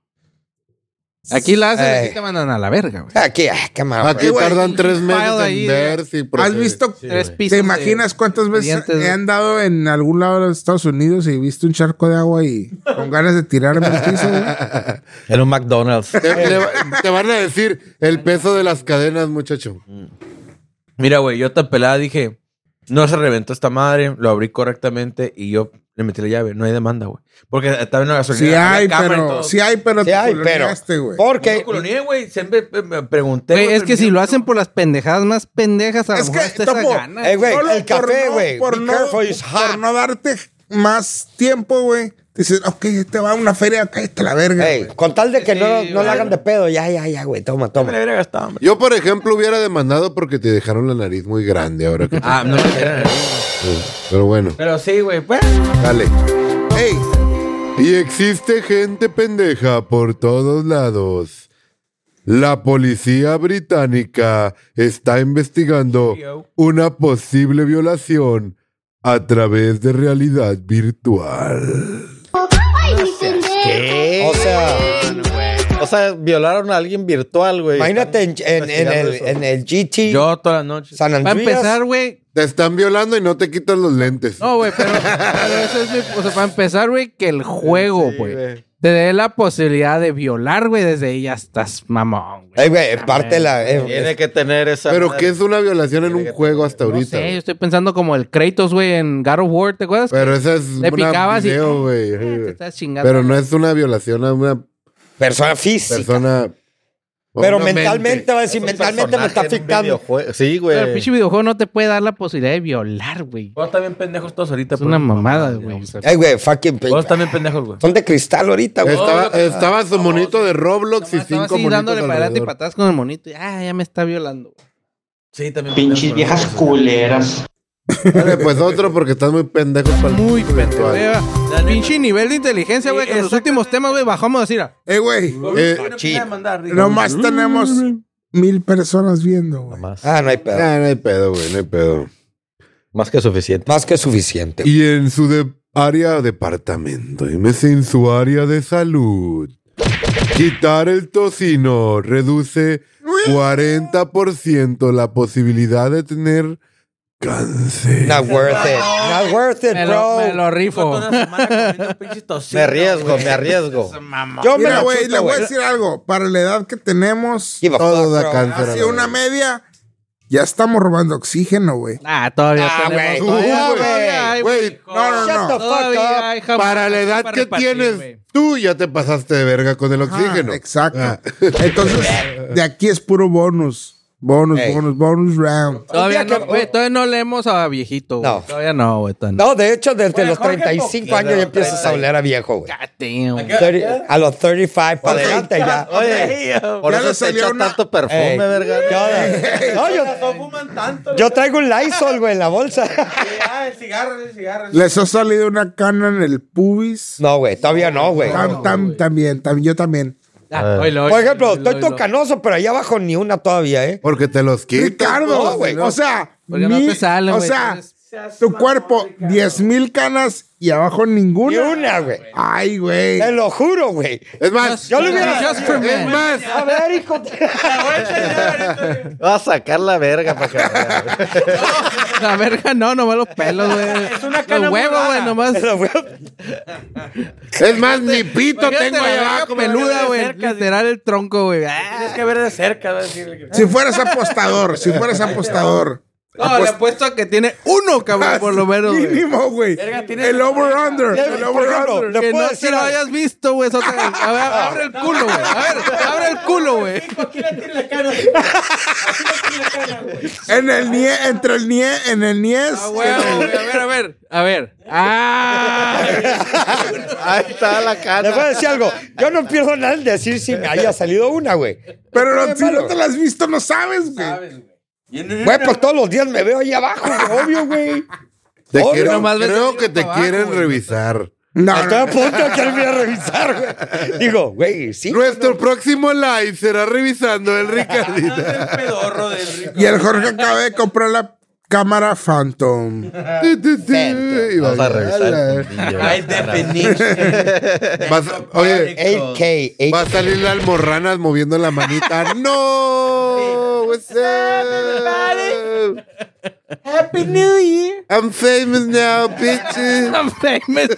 Aquí la hacen, aquí te mandan a la verga, güey. Aquí tardan 3 meses en ver si... ¿Has visto? ¿Te imaginas cuántas veces he andado en algún lado de los Estados Unidos y visto un charco de agua y con ganas de tirarme al piso, güey? En un McDonald's. Te van a decir el peso de las cadenas, muchacho. Mira, güey, yo tan pelada dije, no se reventó esta madre, lo abrí correctamente y yo le metí la llave. No hay demanda, güey. Porque estaba en una gasolina. Sí hay, pero te coloniaste, güey. Porque... No güey. Siempre me pregunté. Güey, es que si lo hacen por las pendejadas más pendejas, a lo mejor te esa gana. Güey, el café, güey. Por no darte más tiempo, güey. Dices, ok, te va a una feria, cállate la verga. Con tal de que no la hagan de pedo. Ya, güey. Toma. Yo, por ejemplo, hubiera demandado porque te dejaron la nariz muy grande ahora que... no me quedan. Pero bueno. Pero sí, güey, pues. Dale. Y existe gente pendeja por todos lados. La policía británica está investigando una posible violación a través de realidad virtual. ¿Qué? O sea, violaron a alguien virtual, güey. Imagínate en el GT. Yo todas las noches. San Andreas. Para empezar, güey. Te están violando y no te quitan los lentes. No, güey, pero eso es o sea, para empezar, güey, que el juego, güey, te dé la posibilidad de violar, güey, desde ahí ya estás mamón, güey. Güey, parte la... Tiene que tener esa... Pero ¿qué es una violación en un juego hasta ahorita? No sé, yo estoy pensando como el Kratos, güey, en God of War, ¿te acuerdas? Pero esa es le picabas video, güey. Te estás chingando. Pero no es una violación a una... persona física. Persona... Pero mentalmente, va a decir, mentalmente me está afectando. Sí, güey. Pero el pinche videojuego no te puede dar la posibilidad de violar, güey. Vos también pendejos todos ahorita. Es una mamada, güey. Güey, fucking... Vos también pendejos, güey. Son de cristal ahorita, güey. Estaba su monito de Roblox y 5 monitos dándole para adelante y para atrás con el monito. Ya me está violando. Sí, también. Pinches viejas culeras. Vale, pues otro porque estás muy pendejo para el muy pendejo. Pinche nivel de inteligencia, güey, que en los últimos temas, güey, bajamos a decir. Güey. Nomás tenemos 1000 personas viendo, güey. No hay pedo. No hay pedo, güey, no hay pedo. Más que suficiente. Y en su área departamento, en su área de salud, quitar el tocino reduce 40% la posibilidad de tener cáncer. Not worth it, bro. Me lo rifo. Me arriesgo. Mira, güey, le voy a decir algo. Para la edad que tenemos, todo da cáncer. Así una media, ya estamos robando oxígeno, güey. Todavía tenemos. Güey, no. Para la edad que tienes, tú ya te pasaste de verga con el oxígeno. Exacto. Entonces, de aquí es puro bonus. Bonus round. Todavía no leemos a viejito, güey. No. Todavía no, güey. No, de hecho, desde los 35 años ya empiezas a oler a viejo, güey. A los 35 para adelante ya. Oye, por eso se echa tanto perfume, verga. Yo traigo un Lysol, güey, en la bolsa. El cigarro. ¿Les ha salido una cana en el pubis? No, güey, todavía no, güey. También, yo también. Por ejemplo, estoy todo canoso, pero allá abajo ni una todavía, ¿eh? Porque te los quitas. Ricardo, güey. O sea, porque no te salen, o güey. sea, Tu cuerpo, 10,000 canas y abajo ninguna. Ni una, güey. Ay, güey. Te lo juro, güey. Es más, Yo le hubiera... Just for men. es más. A ver, hijo. Va a sacar la verga para que La verga, no, nomás los pelos, güey. Es una cana Los huevos, muy güey, rara. nomás. Es más, mi pito Imagínate tengo la ahí verga abajo. peluda, güey. cerca, Literal el tronco, güey. Tienes que ver de cerca, va a decirle. Si fueras apostador. No, le apuesto a que tiene uno, cabrón, por lo menos, güey. Mínimo, güey. Verga, tiene- El over-under. El Por ejemplo, over-under. le Que puedo no decir te lo algo. hayas visto, güey. A ver, abre el culo, güey. A ver, abre el culo, güey. Aquí la tiene la cara. Aquí la tiene la cara, güey. En el nie, entre el nie, en el nies. Ah, güey, güey. A ver. Ah. Ahí está la Les cara. voy a decir algo. Yo no pierdo nada en decir si me haya salido una, güey. Pero ¿Qué no, si malo? no te la has visto, no sabes, güey. ¿Sabes, güey? Y en- Güey, pues todos los días me veo ahí abajo, güey, obvio, güey. Te Obvio. quiero, nomás ves creo de que te arriba para quieren abajo, güey. revisar. No, Estoy a no. punto de que él me a revisar, güey. Digo, güey, sí. Nuestro próximo live será revisando el Ricardito. El pedorro del rico. Y el Jorge acaba de comprar la cámara Phantom. Y Vamos a vaya, revisar el fundillo. High definition. Oye, 8K, va a salir la almorranas moviendo la manita. ¡No! What's up? Happy New Year. I'm famous now, bitches. I'm famous.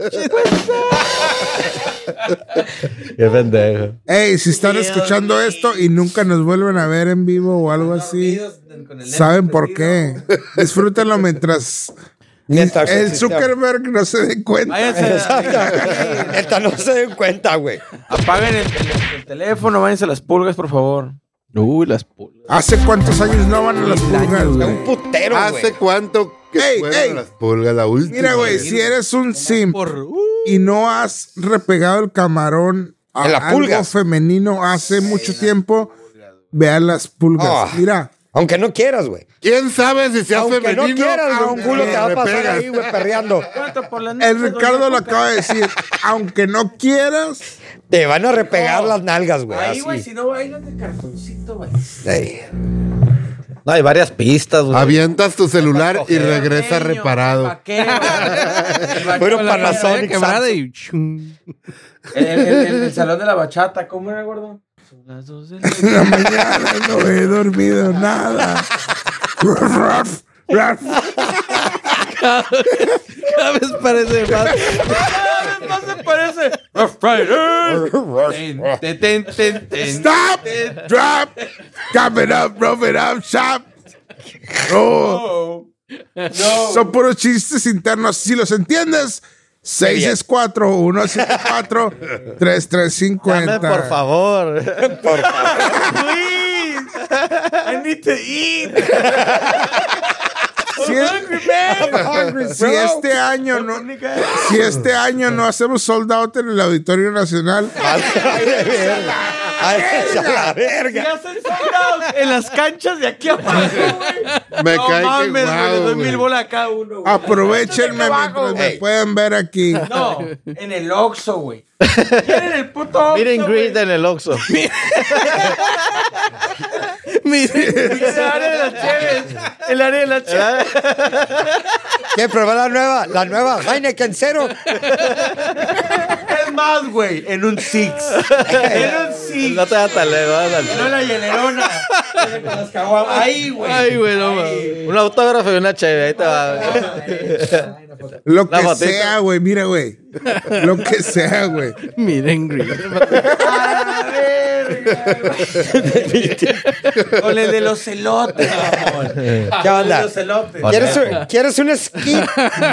Qué pendejo. Ey, si están escuchando esto y nunca nos vuelven a ver en vivo o algo así, saben por qué. Disfrútenlo mientras Mientras el existe- Zuckerberg no se dé cuenta. Váyanse. Neta, no se den cuenta, güey. Apaguen el teléfono, váyanse a las pulgas, por favor. Uy, las pulgas. ¿Hace cuántos años no van a las pulgas, Un güey? putero, güey. ¿Hace cuánto que Ey, fueron ey. las pulgas la última? Mira, güey, vez? si eres un simp Por... y no has repegado el camarón a En la algo pulga. femenino hace mucho tiempo, vean las pulgas. Ah. Mira, Aunque no quieras, güey. ¿Quién sabe si sea Aunque femenino? no quieras, güey, un aunque culo te va a pasar repegas? ahí, güey, perreando. el Ricardo lo acaba de decir. Aunque no quieras, Te van a repegar las nalgas, güey. Ahí, güey, Así. si no bailas de cartoncito, güey. Ey. No, hay varias pistas, güey. Avientas tu celular y regresa reparado. Bueno, Con la pantalla Panasonic, quebrada Samsung. y... chum. El salón de la bachata, ¿cómo era, gordo? Son las 2 de la en la mañana no he dormido nada. Raf, raf. Cada vez parece más... no se parece. Stop, drop, cap it up, rough it up, shop. Oh. Son puros chistes internos. Si los entiendes, 664-174-3350. Dame, por favor. Please. I need to eat. Si, si este año no hacemos sold out en el Auditorio Nacional, Ay, de verga. Ay, a la verga. Ya hacen sold out en las canchas de aquí abajo, güey. Me No cae mames, que güey, le guau, doy güey. 1000 bolas a cada uno, güey. aprovechenme mientras me Ey. pueden ver aquí. No, en el Oxxo, güey. ¿Quieren el puto Oxxo, Meet and greet güey? en el Oxxo. El área de las cheves. El área de las cheves. ¿Quieres probar la nueva Heineken Cero? Es más, güey, en un Six. En un Six. No te da tan lejos. No en la hielerona. Con las caguamas. Ahí, güey. Ay, güey, no mames. Ahí. Un autógrafo y una chévere. Ahí te va. Lo La que fotito. sea, güey. Mira, güey. Lo que sea, güey. Miren, gris. A la verga, güey. Con el de los elotes, amor. ¿Qué onda? De los elotes. ¿Quieres un esquite?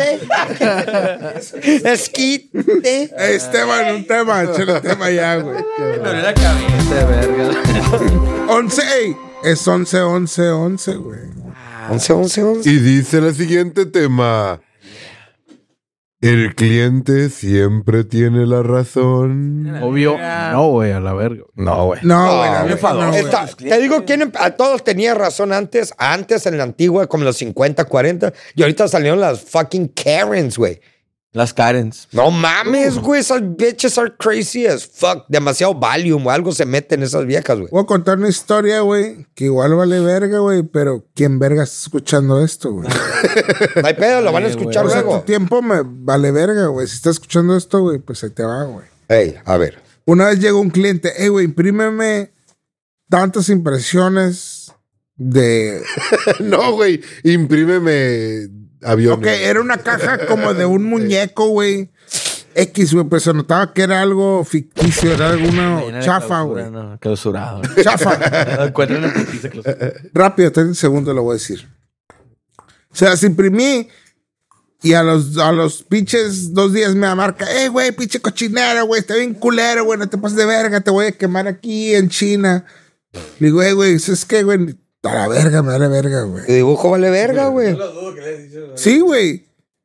¿Esquite? Esteban, un tema. Échale un tema ya, güey. Me dolió la cabeza. De verga. 11, ey. Es 11, 11, 11, güey. 11. Y dice el siguiente tema. El cliente siempre tiene la razón. Obvio. No, güey, a la verga. No, güey. No, güey. No, la güey. neta, no, güey. Te digo, a todos tenía razón antes en la antigua, como los 50, 40, y ahorita salieron las fucking Karens, güey. Las Karens. No mames, güey. Esas bitches are crazy as fuck. Demasiado Valium o algo se mete en esas viejas, güey. Voy a contar una historia, güey, que igual vale verga, güey, pero ¿quién verga está escuchando esto, güey? No hay pedo, lo van a escuchar O sea, luego. tu tiempo me vale verga, güey. Si estás escuchando esto, güey, pues ahí te va, güey. Ey, a ver. Una vez llegó un cliente, güey, imprímeme tantas impresiones de... No, güey. Imprímeme aviones. Ok, era una caja como de un muñeco, güey. X, güey, pues se notaba que era algo ficticio, era alguna chafa, güey. No, clausurado. Chafa. Encuentran en putiza clausurado. Rápido, 30 segundos lo voy a decir. Se las imprimí y a los pinches 2 días me marca, güey, pinche cochinero, güey, está bien culero, güey, no te pases de verga, te voy a quemar aquí en China. Le digo, güey, ¿es qué, güey? A la verga, me vale verga, güey. El dibujo vale verga, güey. Sí, güey.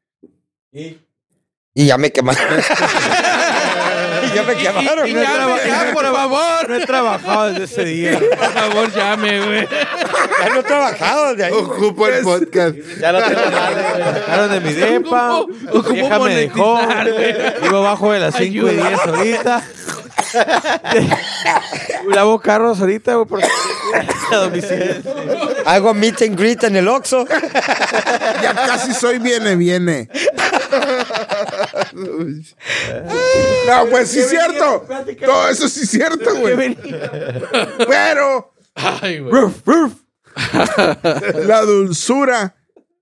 Y ya me quemaron. Ya me quemaron. Ya, por favor. No he trabajado desde ese día. Por favor, llame, güey. Ya no he trabajado desde ahí. Ocupo el podcast. Ya no tengo nada, güey. Sacaron de mi depa. Ocupo Mi vieja me dejó. monetizar, güey. Vivo abajo de las 5 y 10 ahorita. Lavo carros ahorita, güey, porque a domicilio. Hago meet and greet en el Oxxo. Ya casi soy viene. No, pues sí es cierto. Todo eso sí es cierto, güey. Pero Ay, güey. la dulzura,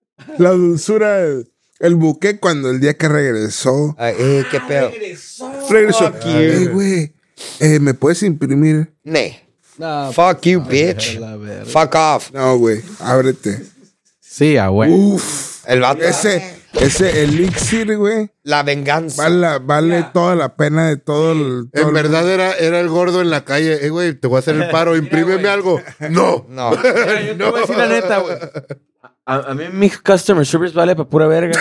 el buque cuando el día que regresó. Ay, qué pedo. Regresó. Güey, ¿me puedes imprimir? Ne. No, Fuck you, bitch. la verga. Fuck off. No, güey, ábrete. Sí, güey. Uf. El vato. Ese elixir, güey, La venganza. vale toda la pena de todo el... todo En el- verdad era el gordo en la calle. Güey, te voy a hacer el paro. Imprímeme algo. No. No. Mira, yo te voy a decir la neta, güey. A mí mi customer service vale para pura verga.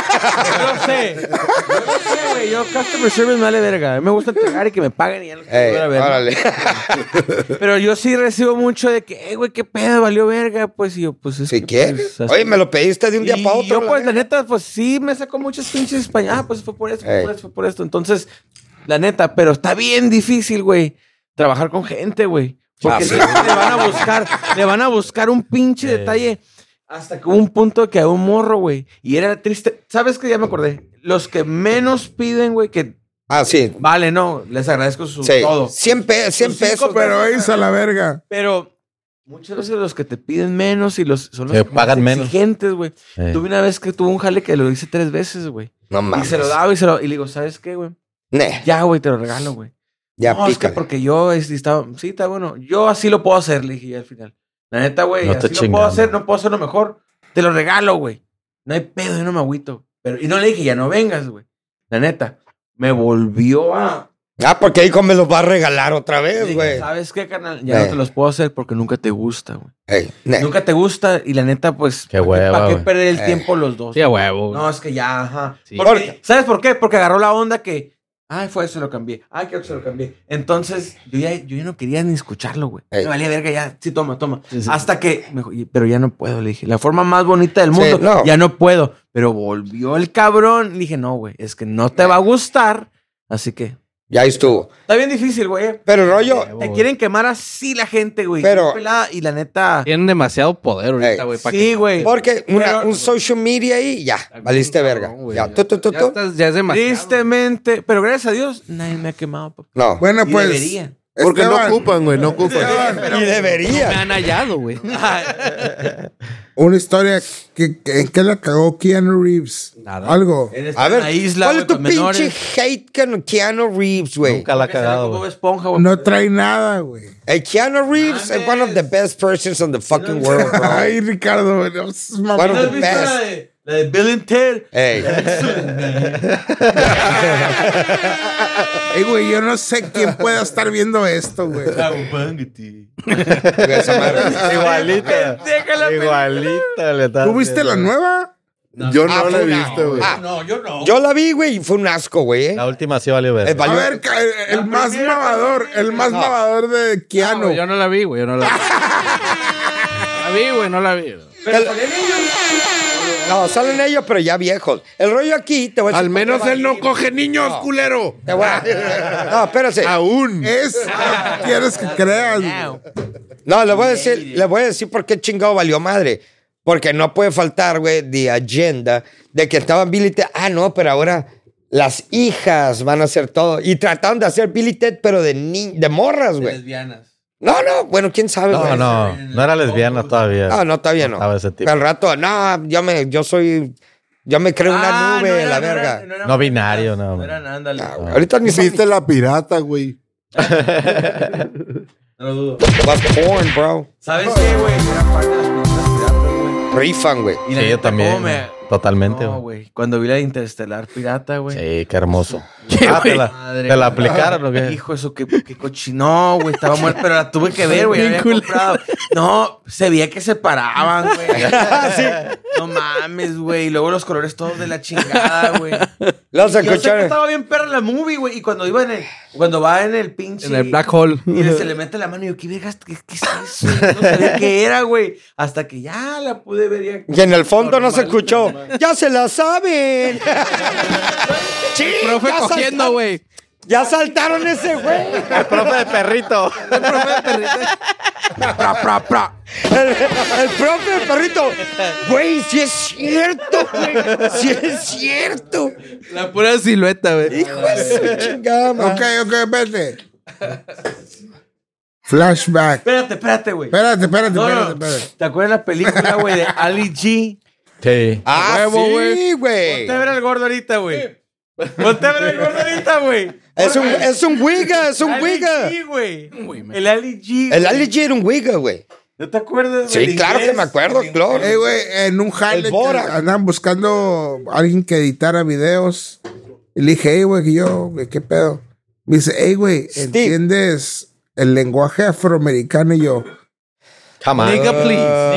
Yo lo sé, güey. Yo customer service me vale verga. A mí me gusta entregar y que me paguen y ya no Ey, pura verga. órale. Pero yo sí recibo mucho de que, güey, qué pedo, valió verga. Pues y yo, pues es Si que, quieres. pues, así. Oye, me lo pediste de un día Y para otro. yo, pues, la neta, pues sí me saco muchos pinches español. Ah, pues fue por esto, Ey. fue por esto. Entonces, la neta, pero está bien difícil, güey, trabajar con gente, güey. Porque Ah, sí. siempre le van a buscar un pinche detalle. Hasta que hubo un punto que a un morro, güey. Y era triste. ¿Sabes qué? Ya me acordé. Los que menos piden, güey, que Ah, sí. vale, no, les agradezco su Sí. todo. 100 pesos. Pero es a la verga. Pero muchas veces los que te piden menos y son los Que más pagan menos. exigentes, güey. Tuve una vez que tuve un jale que lo hice 3 veces, güey. No Y mames. se lo daba y le digo, ¿sabes qué, güey? Ne. Ya, güey, te lo regalo, güey. Ya No, es que pícale. porque yo estaba... Sí, está bueno. Yo así lo puedo hacer, le dije ya al final. La neta, güey, No te así lo chingando. puedo hacer, no puedo hacerlo mejor. Te lo regalo, güey. No hay pedo, yo no me agüito. Y no le dije, ya no vengas, güey. La neta, me volvió a... Ah, porque hijo me los va a regalar otra Le vez, dije, güey. ¿sabes qué, carnal? Ya no te los puedo hacer porque nunca te gusta, güey. Ey, ne. Nunca te gusta y la neta, pues... Qué hueva, ¿Para qué güey. perder el tiempo los dos? Sí, a huevo. güey. No, es que ya, ajá. Sí. Porque- ¿Sabes por qué? Porque agarró la onda que... Ay, fue eso, lo cambié. Ay, que se lo cambié. Entonces, yo ya no quería ni escucharlo, güey. Ey. Me valía verga ya. Sí, toma. Sí, sí. Hasta que... pero ya no puedo, le dije. La forma más bonita del mundo. Sí, no. Ya no puedo. Pero volvió el cabrón. Le dije, no, güey. Es que no te va a gustar. Así que... Ya estuvo. Está bien difícil, güey. Pero rollo. Te quieren quemar así la gente, güey. Pero- Bien pelada, y la neta... Tienen demasiado poder ahorita, Ey. güey. pa' Sí, que- güey. Porque Pero- un social media ahí, ya. Valiste verga. Cabrón, güey. Ya. Ya ya es demasiado. Tristemente, pero gracias a Dios, nadie me ha quemado, papá. No. Bueno, Y pues... debería. Porque Esteban, no ocupan, güey. No ocupan. Y Me debería. han hallado, güey. una historia ¿en qué la cagó Keanu Reeves? Nada. Algo. A ver, la isla, ¿cuál güey, es tu con pinche menores. hate con Keanu Reeves, güey? Nunca la ha cagado, Como güey. esponja, güey. No trae nada, güey. Hey, Keanu Reeves is one of the best persons on the fucking world, bro. Ay, Ricardo, no seas mamón. Bueno, ¿No has the visto best. la de Bill and Ted? Hey. Ey, güey, yo no sé quién pueda estar viendo esto, güey. Esa madre. Igualita. Déjala, Igualita le está ¿Tú viste la nueva? Yo no la fue he una- visto, güey. Ah, No, yo no. yo la vi, güey, y fue un asco, güey. La última sí valió ver. A ver, el más mamador, mamador de No, Keanu. güey, yo no la vi, güey. Yo no la vi. La vi, güey, no la vi. Pero salían ellos. No, salen ellos, pero ya viejos. El rollo aquí, te voy a decir. Al menos él no coge niños, culero. Te voy a... No, espérate. Aún. ¿Quieres que creas? No, le voy a decir por qué chingado valió madre. Porque no puede faltar, güey, de agenda de que estaban Billy Ted. Ah, no, pero ahora las hijas van a hacer todo. Y trataron de hacer Billy Ted, pero de morras, güey. Lesbianas. No, bueno, quién sabe, güey. No era lesbiana todavía. No, todavía no. Estaba ese tipo. Al rato, no, yo me creo una nube, la verga. No binario, no. No eran, ándale. Ahorita ni Viste la pirata, güey. No lo dudo. Was porn, bro. ¿Sabes qué, güey? Era parte de las películas piratas, güey. Rifan, güey. Y la Sí, yo neta, también. ¿cómo me- Totalmente, No, güey. güey. Cuando vi la Interestelar pirata, güey. Sí, qué hermoso. Madre, ¿Te la aplicaron o qué? Hijo, eso qué cochino, güey. Estaba muerto, pero la tuve que ver, güey. La había comprado. No, se veía que se paraban, güey. No mames, güey. Y luego los colores todos de la chingada, güey. Los Yo sé que escucharon. estaba bien perra la movie, güey. Y cuando va en el pinche... En el black hole. Y se le mete la mano y yo, ¿qué vergas? ¿Qué es eso? No sabía qué era, güey. Hasta que ya la pude ver ya. Y en el fondo no se escuchó. ¡Ya se la saben! Sí, Profe ya cogiendo, güey. Ya saltaron ese güey. El profe de perrito. El profe del perrito. Güey, sí es cierto, güey. Sí es cierto. La pura silueta, güey. Hijo de su chingada, man. Ok, vete. Flashback. Espérate, güey. Espérate. No. ¿Te acuerdas de la película, güey, de Ali G? Sí. Ah, Huevo, sí, güey. Ponte a ver al gordo ahorita, güey. Ponte a ver al gordo ahorita, güey. Es un Wiga, es un Ali Wiga. G, güey. El Ali G. El Ali G era un Wiga, güey. ¿No te acuerdas? Sí, del claro que inglés? me acuerdo, claro. Güey, en un jale El Bora. que andaban buscando a alguien que editara videos. Y le dije, güey, que yo, güey, ¿qué pedo? Me dice, güey, Steve. ¿entiendes el lenguaje afroamericano? Y yo, Come on. Nigga, please.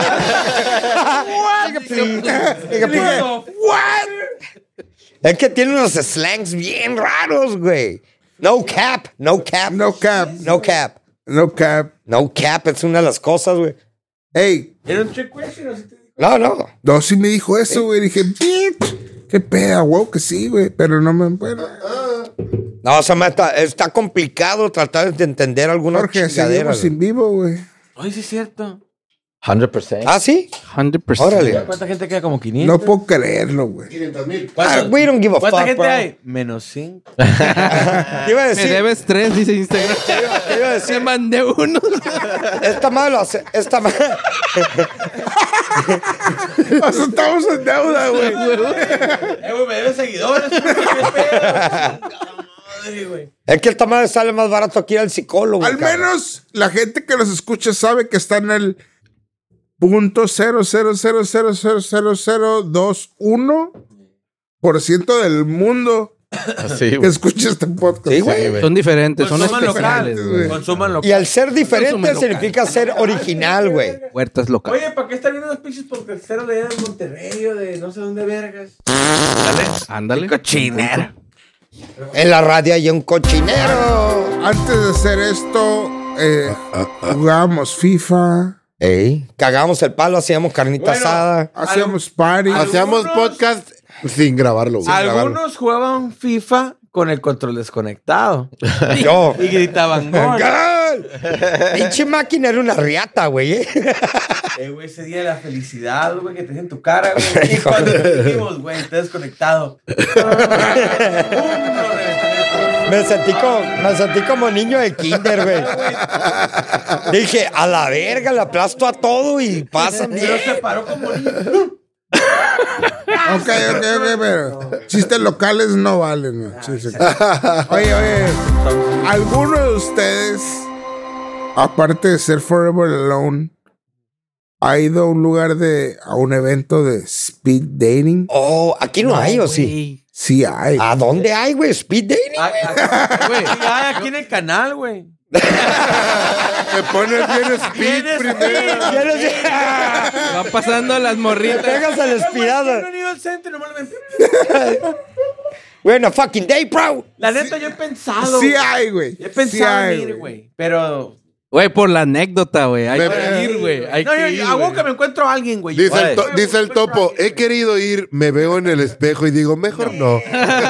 Nigga, please. What? Es que tiene unos slangs bien raros, güey. No cap. no cap, No cap. no cap. No cap es una de las cosas, güey. Hey, Era un trick question, ¿o sí te digo? No. no, sí me dijo eso, güey. Dije, bitch, qué pedo, güey, que sí, güey. Pero no me... Bueno, No, o sea, está complicado tratar de entender algunas Jorge, chingaderas. seguimos en vivo, güey. Ay, sí es cierto. 100%. ¿Ah, sí? 100%. Órale. ¿Cuánta gente queda? Como 500. No puedo creerlo, güey. 500,000. We don't give a ¿Cuánta fuck, gente bro. hay? Menos 5. Te iba a Me decir, debes 3, dice Instagram. te iba a decir, Se mandé uno. esta madre lo hace, esta madre. O sea, estamos en deuda, güey. Güey, me deben seguidores. ¿Qué pedo? Madre, güey. Es que esta madre sale más barato aquí al psicólogo. Al cabrón. menos la gente que nos escucha sabe que está en el .000000021% del mundo Así, que güey. escucha este podcast. Sí, güey. Son diferentes, son Consuman especiales, local. güey. Consuman local. Y al ser diferente Consume local. significa ser original, güey. Huertas locales. Oye, ¿para qué estar viendo los pinches podcasteros de allá de Monterrey o de no sé dónde vergas? Ándale. Cochinero. En la radio hay un cochinero. Antes de hacer esto, jugábamos FIFA, Ey, cagamos el palo, hacíamos carnita asada. hacíamos party. Hacíamos podcast sin grabarlo, güey. Algunos jugaban FIFA con el control desconectado. Yo. Y gritaban gol. ¡Gol! Pinche máquina era una riata, güey. Güey, ese día de la felicidad, güey, que te en tu cara, güey. Y cuando te dijimos, güey, estás desconectado. Me sentí como niño de kinder, güey. Dije, a la verga, le aplasto a todo y pasan Pero bien. se paró como niño. Ok, pero chistes locales no valen. ¿No? Sí. Oye, ¿alguno de ustedes, aparte de ser Forever Alone, ha ido a un lugar a un evento de speed dating? Oh, aquí no hay, ¿o sí? Sí hay. ¿A dónde hay, güey? ¿Speed dating? Güey, aquí en el canal, güey. Te pones bien speed primero. Van pasando las Te morritas. pegas al No espirado. he ido al centro, nomás me... Bueno, fucking day, bro. La neta, yo he pensado. Sí hay, güey. He Sí pensado hay, en ir, güey. güey. Pero Güey, por la anécdota, güey. Hay que ir, güey. Hay que ir, Hago güey. que me encuentro a alguien, güey. Dice el topo, he querido ir, me veo en el espejo y digo, mejor no.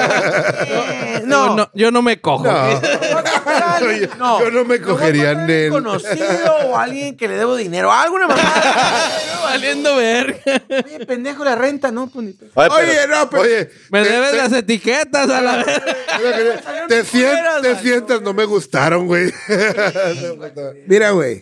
No, yo no me cojo. No. Yo no me cogería en él. Conocido o alguien que le debo dinero. Alguna mamada. Valiendo verga. Oye, pendejo, la renta, ¿no? Pues, Oye, Me debes las etiquetas a la verga. Te sientas, no me gustaron, güey. Mira, güey.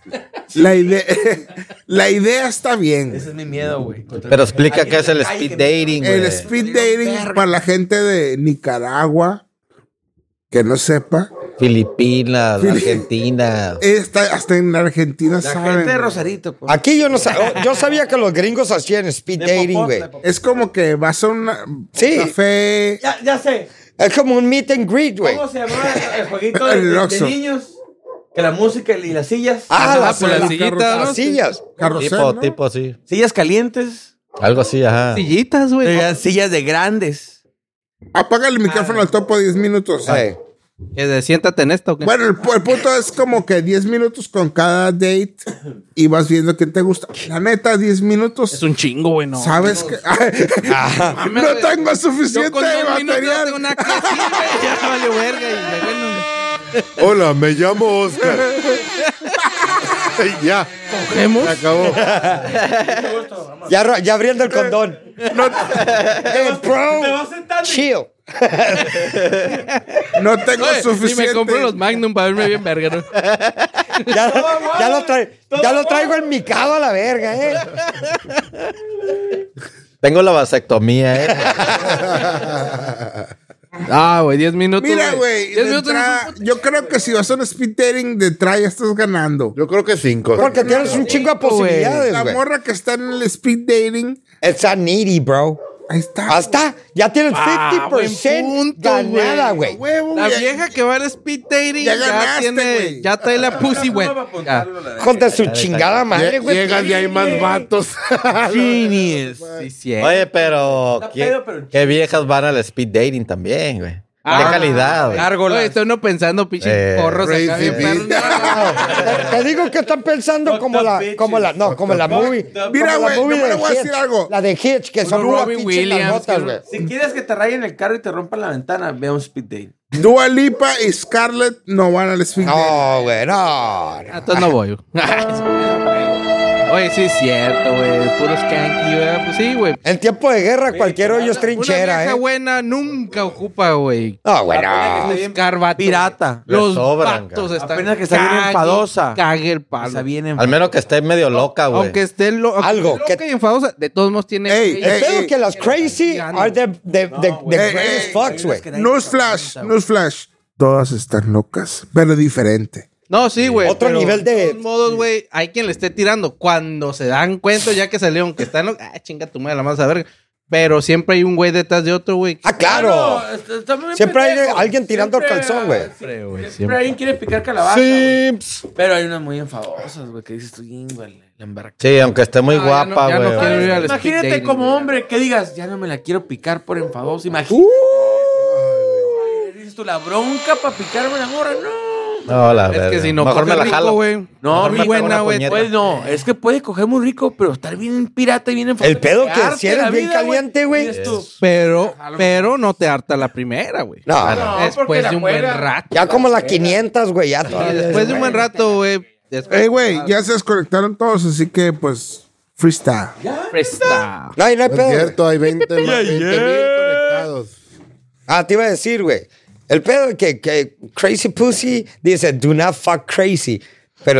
La idea está bien. Ese es mi miedo, güey. Pero explica qué es el speed dating, güey. El speed dating para la gente de Nicaragua que no sepa. Filipinas, Argentina. Hasta en Argentina saben. Gente de Rosarito, pues. Aquí yo no sabía. Yo sabía que los gringos hacían speed dating, güey. Es como que vas a un café. Ya sé. Es como un meet and greet, güey. ¿Cómo se llama el jueguito de niños? Que la música y las sillas. Las sillitas, las sillas. Carrusel, ¿no? Tipo así. Sillas calientes. Algo así, ajá. Sillitas, güey. Sillas de grandes. Apaga el micrófono al topo 10 minutos. Siéntate en esto. ¿O qué? Bueno, el punto es como que 10 minutos con cada date y vas viendo quién te gusta. La neta, 10 minutos. Es un chingo, güey, no. ¿Sabes que no tengo suficiente Yo con 2 minutos material? tengo una clase, güey. Ya vale verga. Y bueno. Hola, me llamo Oscar. Ya. ¿Cogemos? Se acabó. Ya abriendo el condón. Hey, bro. Chill. No tengo suficiente. Y me compro los Magnum para verme bien verga, ¿no? Ya lo traigo en mi cado a la verga, Tengo la vasectomía, Güey, 10 minutos. Mira, güey, 10 minutos. yo creo que si vas a un speed dating de entrada ya estás ganando. Yo creo que 5. Porque tienes un chingo de posibilidades, La güey. morra que está en el speed dating, It's a needy, bro. ahí está. Hasta ya tienes 50% buen punto, ganada, güey. Huevo, La güey. vieja que va al speed dating Ya ganaste, güey. ya trae la pussy wet. Contra su chingada madre, güey. Llegas y hay más vatos. Genius. Sí, sí. Oye, pero Está pedo, pero- ¿qué viejas van al speed dating también, güey? De calidad, güey. Oye, estoy no pensando, pinche porros acá crazy bien perros. bitch. Te digo que están pensando como la movie. Mira, como la güey, movie no me de le voy a decir Hitch. algo. La de Hitch, que son Robin una pinche Williams, nalgotas, que- güey. Si quieres que te rayen el carro y te rompan la ventana, ve a un speed date. Dua Lipa y Scarlett no van al speed dating. No, güey, no. Entonces no voy. Oye, sí es cierto, güey. Puro skanky, ¿verdad? Pues sí, güey. En tiempo de guerra, cualquier hoyo es Una trinchera, vieja ¿eh? buena nunca ocupa, güey. No, güey, no. Buscar vato. Pirata. Los sobran, vatos están... Apenas que está bien cague, enfadosa. Cague el palo. Está bien Al menos que esté medio loca, güey. Aunque esté Algo loca que- y enfadosa, de todos modos tiene... Ey, El pedo ey. que las crazy are the greatest fucks, güey. Newsflash. Todas están locas, pero diferente. No, sí, güey. Otro pero nivel de- De todos modos, güey, hay quien le esté tirando. Cuando se dan cuenta, ya que salieron, que están... chinga tu madre, la más a verga. Pero siempre hay un güey detrás de otro, güey. Ah, claro. Siempre hay alguien tirando el calzón, güey. Siempre alguien quiere picar calabaza. güey. Pero hay unas muy enfadosas, güey, que dices tú, güey, la embarca. Sí, aunque esté muy Ah, guapa, ya no güey. quiero ir al speed Imagínate dating, como güey. hombre que digas, ya no me la quiero picar por enfadoso. Imagínate. Dices tú, la bronca para picarme la morra, no. No, la Es verga. que si no Mejor coge me la rico, jalo. güey. No, Mejor me rico, pego una buena, güey. puñeta. Pues no, es que puede coger muy rico, pero estar bien pirata y bien enfadoso. El pedo que Quedarte si eres la bien vida, caliente, güey. dices tú, Pero no te harta la primera, güey. No, no, porque Después la de un buen juega. rato. ya como la 500, güey, ya todavía. Después de un buen rato, güey. Güey, ya se desconectaron todos, así que pues freestyle. Presta. No, y no hay Es pedo. güey. cierto, hay 20 mil conectados. Ah, te iba a decir, güey. El pedo es que Crazy Pussy dice, do not fuck crazy. Pero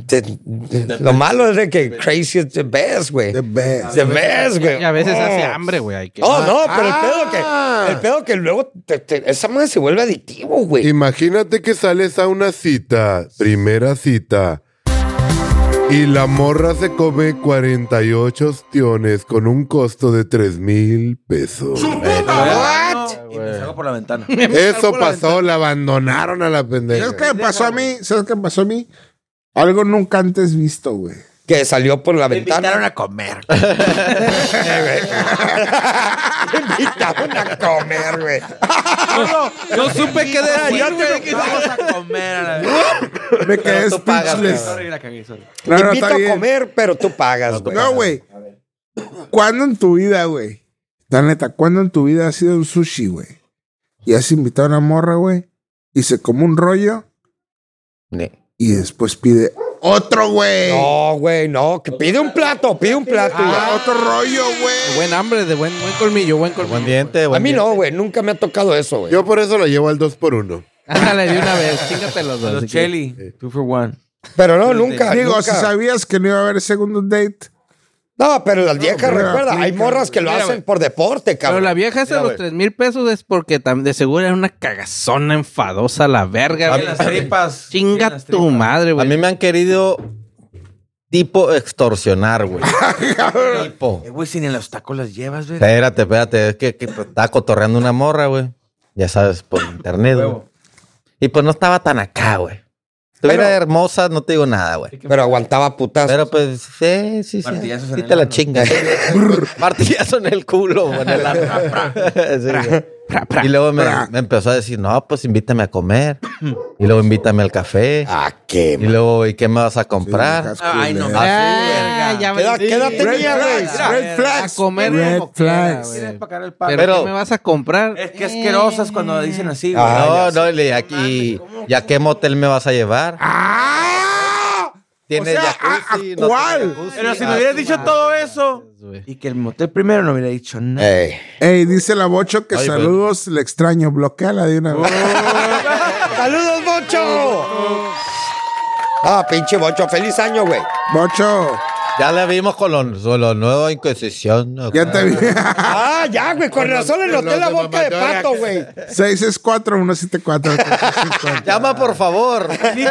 lo malo es de que crazy is the best, güey. The best. The best, güey. Y a veces hace hambre, güey. Hay que... Oh, no, pero el pedo que luego esa madre se vuelve adictivo, güey. Imagínate que sales a una cita, primera cita, y la morra se come 48 ostiones con un costo de 3,000 pesos. Y me salgo por la ventana. Eso pasó, la abandonaron a la ¿Sabes pendeja. qué me pasó a mí? ¿Sabes qué me pasó a mí? Algo nunca antes visto, güey. que salió por la Me ventana. invitaron a comer. Me invitaron a comer, güey. No supe qué decir, güey. Vamos a comer a la Me quedé tú pagas, speechless. Sorry, la cagué, sorry. No, Te no, invito está a bien. comer, pero tú pagas, güey. No, güey. ¿Cuándo en tu vida, güey? La neta, ¿cuándo en tu vida has ido a un sushi, güey? Y has invitado a una morra, güey, y se come un rollo y después pide otro, güey. No, güey, no. Que pide un plato, güey. Otro rollo, De güey. buen hambre, de buen colmillo, buen colmillo. Buen diente, A buen mí diente. no, güey. Nunca me ha tocado eso, güey. Yo por eso lo llevo al 2x1. Ándale, de una vez. Chíngate los dos. Los si Chelly, 2 for 1. Pero no, nunca. Digo, nunca. si sabías que no iba a haber segundo date. No, pero las viejas, pero recuerda, hay aplica, morras que lo Mira, hacen güey. por deporte, Pero cabrón. la vieja esa de los 3,000 pesos es porque de seguro era una cagazona enfadosa la verga, güey. Las tripas. Chinga Las tu tripas. madre, A güey. mí me han querido tipo extorsionar, güey. tipo. Güey, si ni en los tacos las llevas, güey. Espérate. Es que estaba cotorreando una morra, güey. Ya sabes, por internet, güey. Y pues no estaba tan acá, güey. Estuviera Pero- hermosa, no te digo nada, güey. Pero aguantaba putas. Pero pues, sí. Martillazos en Sí el te la ano. chingas. Martillazo en el culo, güey. En el ano. Sí, güey. Y luego me empezó a decir, no, pues invítame a comer. Y luego invítame al café. ¿A qué? Y luego, ¿y qué me vas a comprar? Ay, no. Ah, ya me ¿Qué edad tenía, güey? Red A flags. comer Red como quiera, flags. güey. Quieres pagar el palo. Pero, Pero- ¿qué me vas a comprar? Es que asquerosas cuando dicen así, güey. Ah, No, ¿y a qué motel me vas a llevar? ¿Tienes O sea, jacuzzi? ¿a ¿No tienes cuál? jacuzzi? Pero si Ah, me hubieras dicho todo eso y que el motel primero no hubiera dicho nada. Ey. Ey, dice la Bocho que Oye, pues. saludos, le extraño. Bloqueala de una vez. ¡Saludos, Bocho! Ah, pinche Bocho. ¡Feliz año, güey! Bocho, Ya le vimos con lo nuevo Inquisición. ¿no? ya te vi. Ah, ya, güey. Con razón le noté la boca de pato, güey. 664-174. Llama, por favor.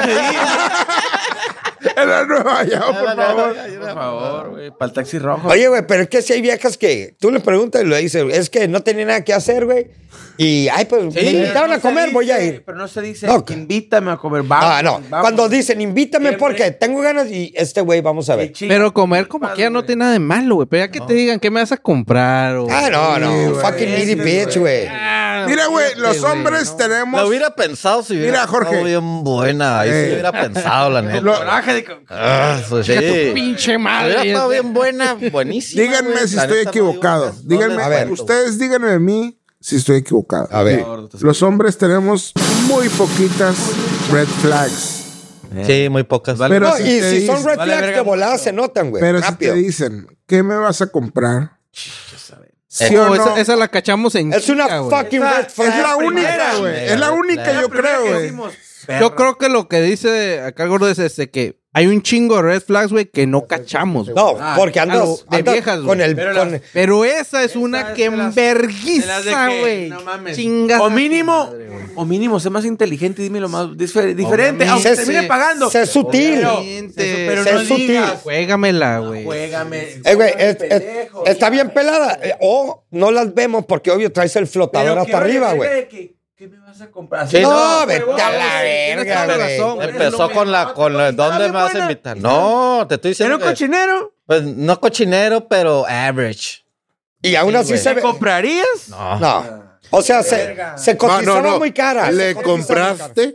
En la nueva, ya, por favor. Por favor, güey. Para el taxi rojo. Oye, güey, pero es que si hay viejas que tú le preguntas y le dices, es que no tenía nada que hacer, güey. Y, ay, pues me invitaron a comer, voy a ir. Pero no se dice, No. invítame a comer. Vamos, Ah, no. vamos. Cuando dicen, invítame Siempre. porque tengo ganas y güey, vamos a ver. Pero comer como quiera no tiene nada de malo, güey. Pero ya que te digan qué me vas a comprar o... Ah, no, no. Sí, güey. Fucking needy bitch, güey. Mira, güey, los hombres tenemos. Lo hubiera pensado si hubiera Mira, Jorge. estado bien buena. Ahí sí hubiera pensado, la neta. Lo- Coraje de... Pues sí. Pinche Hubiera madre. estado bien buena, buenísima. Díganme güey. si La estoy neta, equivocado. no digo- Díganme, no a ver. ustedes díganme de mí si estoy equivocado. A ver. Los hombres tenemos muy poquitas red flags. Sí, muy pocas. Pero No, si y te si son dicen- red Vale, flags verga, de volada se notan, güey. Pero si Rápido. te dicen, ¿qué me vas a comprar? ¿Sí o Oh, no? esa la cachamos en Es una chica, güey. fucking red flag. Es la única, primera, güey. Es la única, yo creo, güey. Yo creo que lo que dice acá el gordo es que hay un chingo de red flags, güey, que no cachamos. güey. No, porque andas, de andas viejas, con güey. el... Pero con- las- Pero esa es una Esa que es de las- enverguiza, de que, güey. no mames. Chingas O a tu mínimo, madre, güey. o mínimo, sé más inteligente y dime lo más diferente, Obviamente. aunque Sé- termine pagando. sé sutil. Obviamente. Pero Sé no sutil. digas, Juégamela, güey. juégame. güey, pendejo. está bien pelada. O no las vemos porque obvio traes el flotador hasta arriba, güey. ¿Qué me vas a comprar? Así, Sí, No, no, vete a la tienes verga, toda la güey. razón. Empezó con ¿dónde me vas a invitar? No, te estoy ¿Era diciendo un que, cochinero? pues no cochinero, pero average. Y aún así se ve... ¿Comprarías? No. No. O sea, se cotizaba muy cara. ¿Le Se cotizaba muy cara. compraste?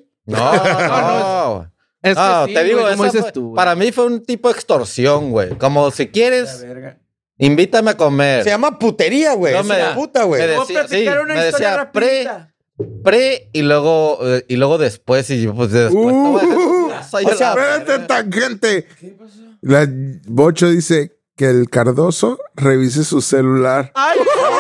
No. Es que No, sí, te digo, güey, como esa dices fue- tú, güey. para mí fue un tipo de extorsión, güey. Como si quieres, Verga. invítame a comer. Se llama putería, güey. No, Es me- una puta, güey. me ¿Puedo decía, platicar sí, una me historia decía rapidita? pre y luego después y yo, pues después te voy a dejar tu casa y o a sea, la Espérate, verga. tangente. La Bocho dice que el Cardoso revise su celular. ¡Ay!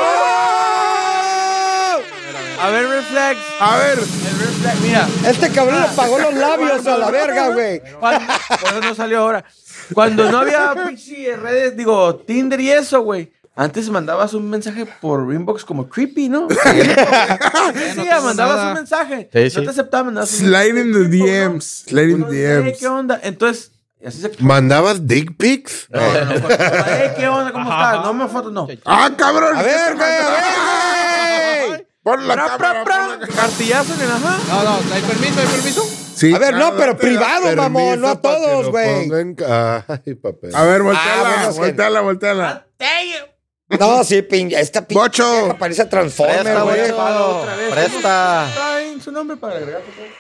A ver, red flags. A ver, El red flag, mira. Este cabrón le pagó los labios a la verga, güey. Por eso no salió ahora. Cuando no había pinche redes, digo, Tinder y eso, güey. Antes mandabas un mensaje por inbox como creepy, ¿no? Sí, mandabas nada. un mensaje. Sí, No sí. te aceptaban, mandabas un slide in the tipo, ¿no? DMs. Slide in No the sé, DMs. ¿qué onda? Entonces, así se... ¿Mandabas dick pics? No, ¿qué onda? ¿Cómo estás? No me fotos, no. ¡Ah, cabrón! A ver, güey, a ver, güey. Pon la Pra, cámara. pra, pon la pra. Cartillazo en el ajá. No, ¿hay permiso? Sí, A ver, no, claro, pero te da privado, mamón, no a todos, güey. Ay, papel. A ver, bueno, volteala. No, sí, esta pinche Bocho. vieja parece Transformer, Presta, güey. güey. Presta. Traen su nombre para agregar.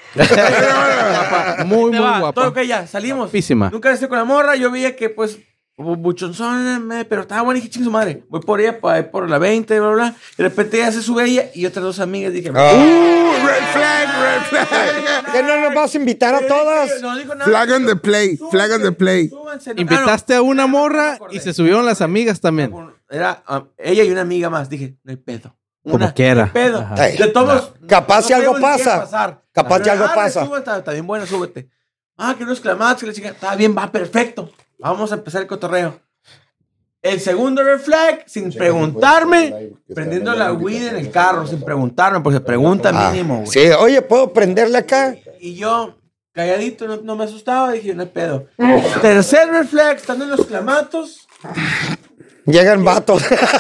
Muy, muy Todo guapa. ok, ya, salimos. Guapísima. Nunca esté con la morra, yo veía que, pues, buchonzón, pero estaba buena y dije, ching su madre. Voy por ella, por la 20, bla, bla. De repente ya se sube ella y otras dos amigas. Dije, Red flag. ¿Qué no nos vas a invitar a todas? No dijo nada. Flag on the play. Flag on the play. Súbanse. Invitaste a una morra y se subieron las amigas también. Era ella y una amiga más. Dije, no hay pedo. Como quiera. No hay pedo. Ajá. Ey, De todos. capaz si algo sabemos ni qué pasa. pasar. Capaz si algo pasa. Súbete, está bien buena, súbete. Que no exclamaste, que la chica. Está bien, va, perfecto. Vamos a empezar el cotorreo. El segundo red flag, sin preguntarme, prendiendo la weed en el carro, sin preguntarme, porque se pregunta mínimo, güey. Sí, oye, ¿puedo prenderle acá? Y yo, calladito, no me asustaba, dije, no hay pedo. Tercer red flag, estando en los clamatos. Llegan vatos.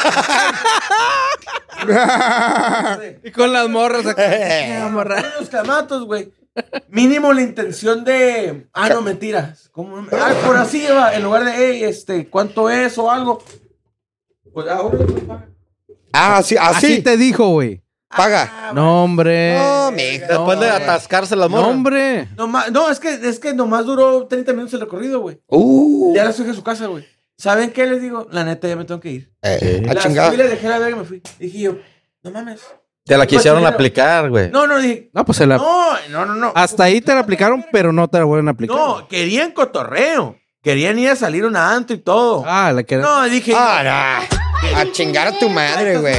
Y con las morras acá. En los clamatos, güey. Mínimo la intención de. No, mentiras. ¿Cómo? Por así va. En lugar de, hey, ¿cuánto es o algo? Pues ahora pues, paga. Sí, Así así. te dijo, güey. Paga. No, hombre. No, mijo. Después de atascarse las No, morras. hombre. No, es que nomás duró 30 minutos el recorrido, güey. Ya las fui a su casa, güey. ¿Saben qué les digo? La neta, ya me tengo que ir. A Las chingar. fui, le dejé la verga y me fui. Dije yo, no mames. Te la quisieron Cochinero. aplicar, güey. No, dije. No, pues se la... No. Hasta ahí te la aplicaron, pero no te la vuelven a aplicar. No, querían cotorreo. Querían ir a salir a una antro y todo. La que... No, dije. No. A chingar a tu madre, güey.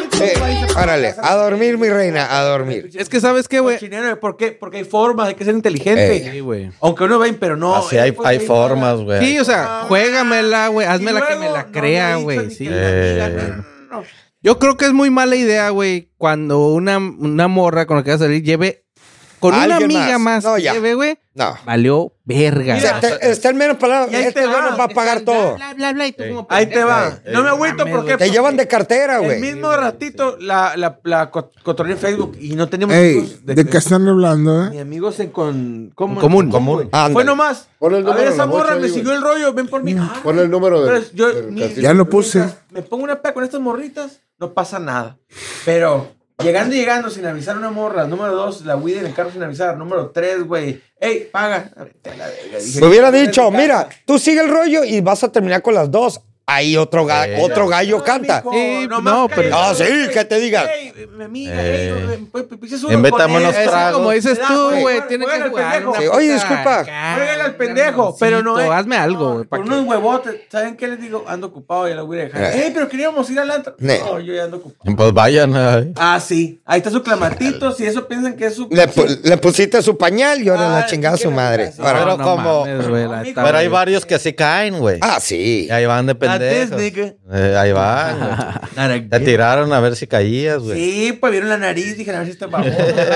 Órale, a dormir, mi reina, a dormir. Es que, ¿sabes qué, güey? Cochinero, ¿por qué? Porque hay formas, hay que ser inteligente. Sí, güey. Aunque uno ven, pero no. Así hay formas, güey. Sí, o sea, juégamela, güey. Házmela que me la crea, no güey. he dicho Sí. ni que la amiga, no. Yo creo que es muy mala idea, güey, cuando una morra con la que vas a salir lleve con una Alguien amiga más, No, que ya. lleve, güey. No. Valió verga. Mira, Está el menos palabra. Y ahí Este te güey va. nos va a pagar todo. Bla, y tú como Ahí te va. Ey, No me agüito mames, porque. Te llevan de cartera, El güey. mismo ratito la cotorreé en Facebook y no teníamos Ey, amigos ¿de qué están hablando, Ni amigos en común. Común. Ándale. Fue nomás. Pon el A número ver, de esa la bocha morra ahí, me güey. siguió el rollo, ven por mí. Pon el número Pero yo, del ni- casino. Ya lo puse. Me pongo una peda con estas morritas, no pasa nada. Pero llegando sin avisar a una morra. Número 2, la weed en el carro sin avisar. Número 3, güey. Ey, paga. Vete a la verga. Dije, Me hubiera "Vete dicho, de casa". mira, tú sigue el rollo y vas a terminar con las dos. Ahí otro gallo No, canta. mijo, Sí, nomás no, pero- cállate, Ah, sí, güey. que te digan. Ey, mi amiga, pues, Invétame unos tragos. Como dices tú, Juégale, güey, tiene que juégale, jugar. pendejo. una Sí, oye, puta disculpa. acá, Juégale al pendejo, pero no Ramoncito, hazme algo, güey. Con unos huevotes. ¿Saben qué les digo? Ando ocupado, ya lo voy a dejar. Pero queríamos ir al antro. Ne. No, yo ya ando ocupado. Pues vayan. Ay. Sí. Ahí está su clamatito. Si eso piensan que es su. Le pusiste su pañal y ahora la chingada a su ¿qué madre. le pasa? Ahora. Pero No como- mames, güey, la neta, Pero hay güey. varios que sí caen, güey. Sí. Y ahí van de pendejos. Ahí van, güey. Te tiraron a ver si caías, güey. Sí, pues vieron la nariz. Dije, a ver si está baboso.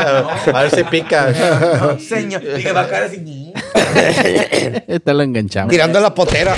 A ver si pica. No, señor. Dije, va a caer así. Te lo enganchamos. Tirando la potera.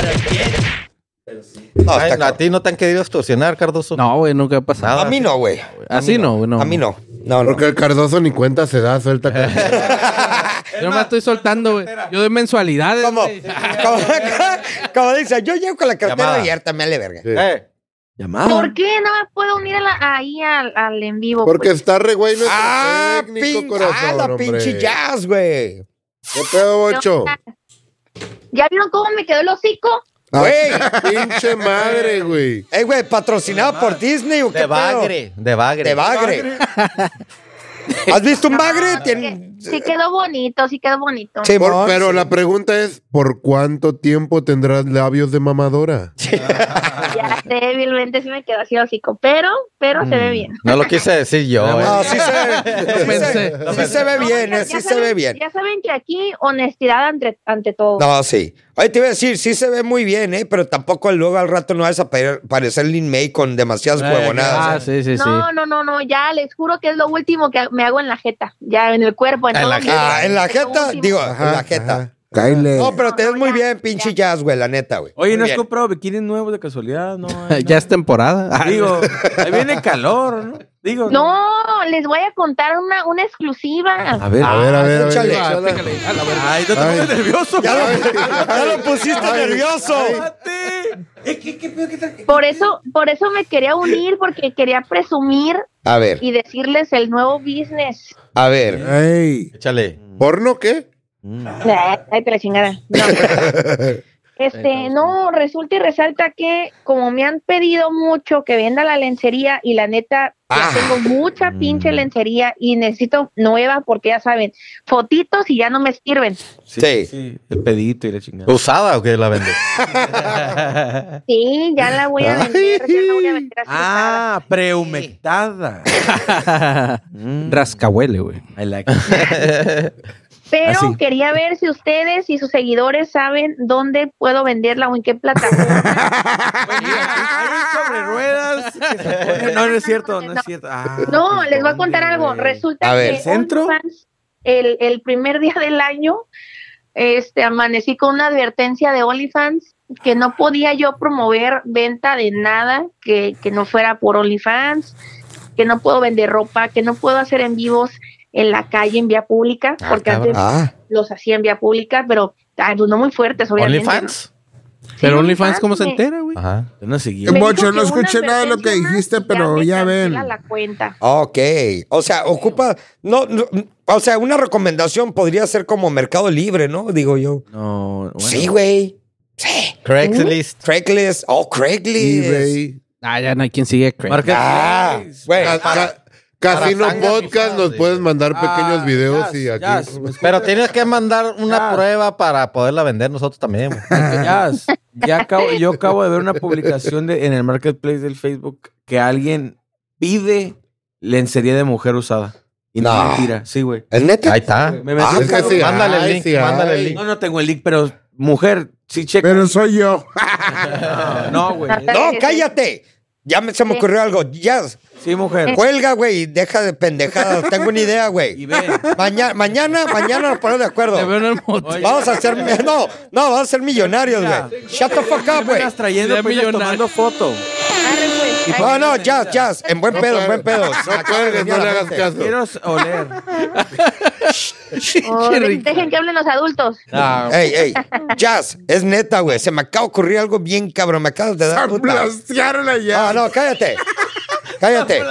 No, Ay, está a ti no te han querido extorsionar, Cardoso. No, güey, nunca ha pasado. Nada. A mí no, güey. Así no, güey, no. A mí no. No. Porque el Cardoso ni cuenta se da, suelta. Yo me estoy soltando, güey. Yo doy mensualidades, Como, güey. como dice, yo llego con la cartera Llamada. abierta, me vale verga. Sí. Llamada. ¿Por qué no me puedo unir ahí al en vivo? Porque pues? está re güey nuestro Ah, técnico, corazón, la hombre. pinche jazz, güey. ¿Qué pedo, Bocho? ¿Ya vieron cómo me quedó el hocico? Güey. Pinche madre, güey. Güey, patrocinado por Disney o qué De pedo? bagre. De bagre. De bagre. ¿Has visto un bagre? Tiene... Sí quedó bonito, sí quedó bonito. Simón, Pero sí. la pregunta es, ¿por cuánto tiempo tendrás labios de mamadora? Ya débilmente sí me quedó así el hocico, pero se ve bien. No lo quise decir yo, No, eh. sí se ve bien, Ya sí se saben- ve bien. Ya saben que aquí honestidad ante todo. No, sí. Oye, te iba a decir, sí se ve muy bien, pero tampoco luego al rato no vas a parecer Lin May con demasiadas huevonadas. Sí. No, ya les juro que es lo último que me hago en la jeta, ya en el cuerpo, en En todo la mi- jeta. En la es lo jeta, último. digo, en la jeta. Ajá. Cáele. No, pero te ves muy ya, bien, pinche jazz, güey, la neta, güey. Oye, Muy ¿no has bien. comprado bikinis nuevos de casualidad? No. Ya es temporada. Digo, ahí viene calor, ¿no? Digo. No, les voy a contar una exclusiva. A ver. Échale. Ay, no te pongas nervioso. Ya lo pusiste nervioso. ¿Qué? Por eso me quería unir, porque quería presumir A ver, y decirles el nuevo business. a ver. Ey. Échale. ¿Porno qué? Ay, te la chingada. No. No, resulta y resalta que como me han pedido mucho que venda la lencería y la neta, ya tengo mucha pinche lencería y necesito nueva porque ya saben, fotitos y ya no me sirven. Sí. El pedito y la chingada. ¿Usada o qué la vende? Sí, ya la voy a vender, ya la voy a vender así. Prehumectada. Rascahuele, güey. I like it. Pero Así. quería ver si ustedes y sus seguidores saben dónde puedo venderla o en qué plataforma. Hay sobre ruedas. No es cierto, no es cierto. No, les voy a contar algo. Resulta A ver, que ¿centro? OnlyFans, el primer día del año, amanecí con una advertencia de OnlyFans que no podía yo promover venta de nada que no fuera por OnlyFans, que no puedo vender ropa, que no puedo hacer en vivos en la calle, en vía pública, porque antes los hacía en vía pública, pero pues no muy fuertes, obviamente. ¿OnlyFans? Pero OnlyFans, ¿cómo se entera, güey? Ajá. Yo no seguí. Me dijo Mocho, no que escuché una nada de lo que advertencia dijiste, más, pero me ya ven. cancela la cuenta. Ok. O sea, ocupa. No, o sea, una recomendación podría ser como Mercado Libre, ¿no? Digo yo. No, bueno. Sí, güey. Sí. Craigslist. Craigslist. Craigslist. eBay. Ya no hay quien sigue. Marketplace. Güey. Casino para sangas Podcast pisadas, nos sí. puedes mandar pequeños videos y aquí. Pero tienes que mandar una prueba para poderla vender nosotros también. güey. Yo acabo de ver una publicación en el Marketplace del Facebook que alguien pide lencería de mujer usada. Y no, No. mentira. Sí, güey. ¿Es neta? Ahí está. Me metí- Es que sí, Mándale el ay, link, sí, mándale el ay. link. No tengo el link, pero mujer, sí, checa. Pero soy yo. No, güey. No, cállate. Ya se me ocurrió algo. Ya. Sí, mujer. Cuelga, güey. Deja de pendejadas. Tengo una idea, Y güey. ven. Mañana nos ponemos de acuerdo. Te veo en el motel. Oye. Vamos a ser. No, vamos a ser millonarios, güey. Shut the fuck up, Me güey. estás trayendo, Ya pues, millonario. tomando foto. Arre, pues. No, jazz. En buen pedo, en buen pedo. No cuelgues, no le hagas caso. Quiero oler. Dejen que hablen los adultos. Ey, Jazz, es neta, güey. Se me acaba de ocurrir algo bien cabrón. Me acabas de dar puta. Blastearon allá. No, cállate. Cállate.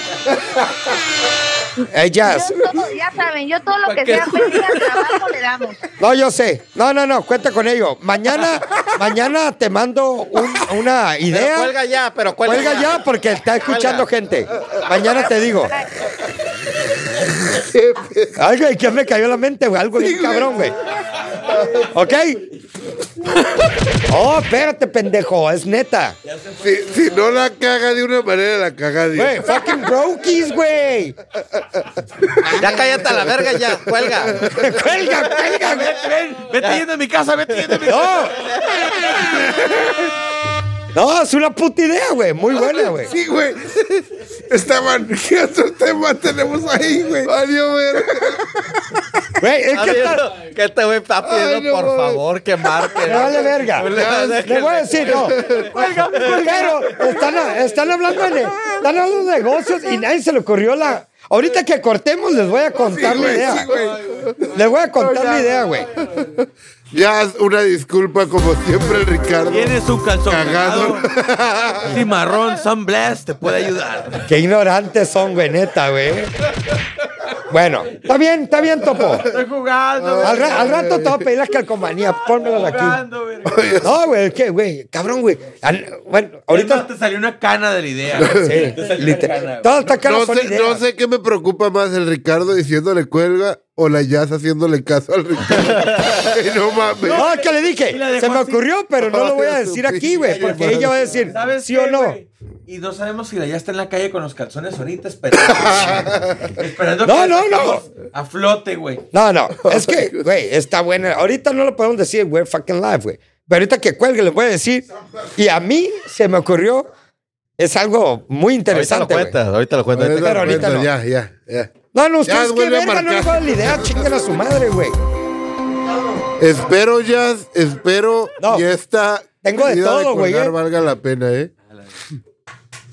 Ey, Jazz. Ya saben, yo todo lo que sea pedir al trabajo le damos. No, yo sé. No, cuenta con ello. Mañana te mando una Pero idea. cuelga ya, pero Cuelga ya porque está escuchando gente. Mañana te digo. Algo que me cayó a la mente, güey. Algo bien cabrón, güey. ¿Ok? Oh, espérate, pendejo. Es neta. Si no la caga de una manera, la caga de Güey, fucking brokies, güey. Ya cállate a la verga ya, cuelga. Cuelga, güey. Vete yendo a mi casa, vete yendo a mi casa. No, es una puta idea, güey. Muy buena, güey. Sí, güey. Esteban, ¿qué otro tema tenemos ahí, güey? Adiós, ver. Güey, es ¿Has que visto que este güey está pidiendo, Ay, no, por güey. favor, que marque? me vale verga. Le voy a decir, no. Pero están hablando de negocios y nadie se le ocurrió la. Ahorita que cortemos les voy a contar la idea. Les voy a contar la idea, güey. Ya, una disculpa, como siempre, el Ricardo. Tienes un calzón Cagado. cagado. Cimarrón Sunblast te puede ayudar. Qué ignorantes son, güey, neta, güey. Bueno, está bien, Topo. Estoy jugando. Al rato te voy a pedir las calcomanías. Pónmelas aquí. Jugando, güey. No, güey, ¿qué, güey? Cabrón, güey. Bueno, Ahorita ahorita. te salió una cana de la idea. Sí, literal. Todas estas caras son ideas. No sé qué me preocupa más, el Ricardo diciéndole cuelga o la Jazz haciéndole caso al Ricardo. Ay, no mames. No, es que le dije, Y la dejó se me así. ocurrió, pero no lo voy a Ay, decir su aquí, güey, pinche porque madre. ella va a decir ¿Sabes sí qué, o no. güey? Y no sabemos si la ya está en la calle con los calzones ahorita esperando. Esperando No, que no, la no. saquemos a flote, güey. No, es que, güey, está buena. Ahorita no lo podemos decir, we're fucking live, güey. Pero ahorita que cuelgue les voy a decir. Y a mí se me ocurrió, es algo muy interesante, güey. Ahorita lo cuentas. Pero ahorita no. Ya. No, ustedes qué vuelve a verga, no les marcar. voy a dar la idea, chinguen a su madre, güey. Espero, Jazz, espero No. y esta Tengo de medida todo, güey, colgar valga la pena, ¿eh?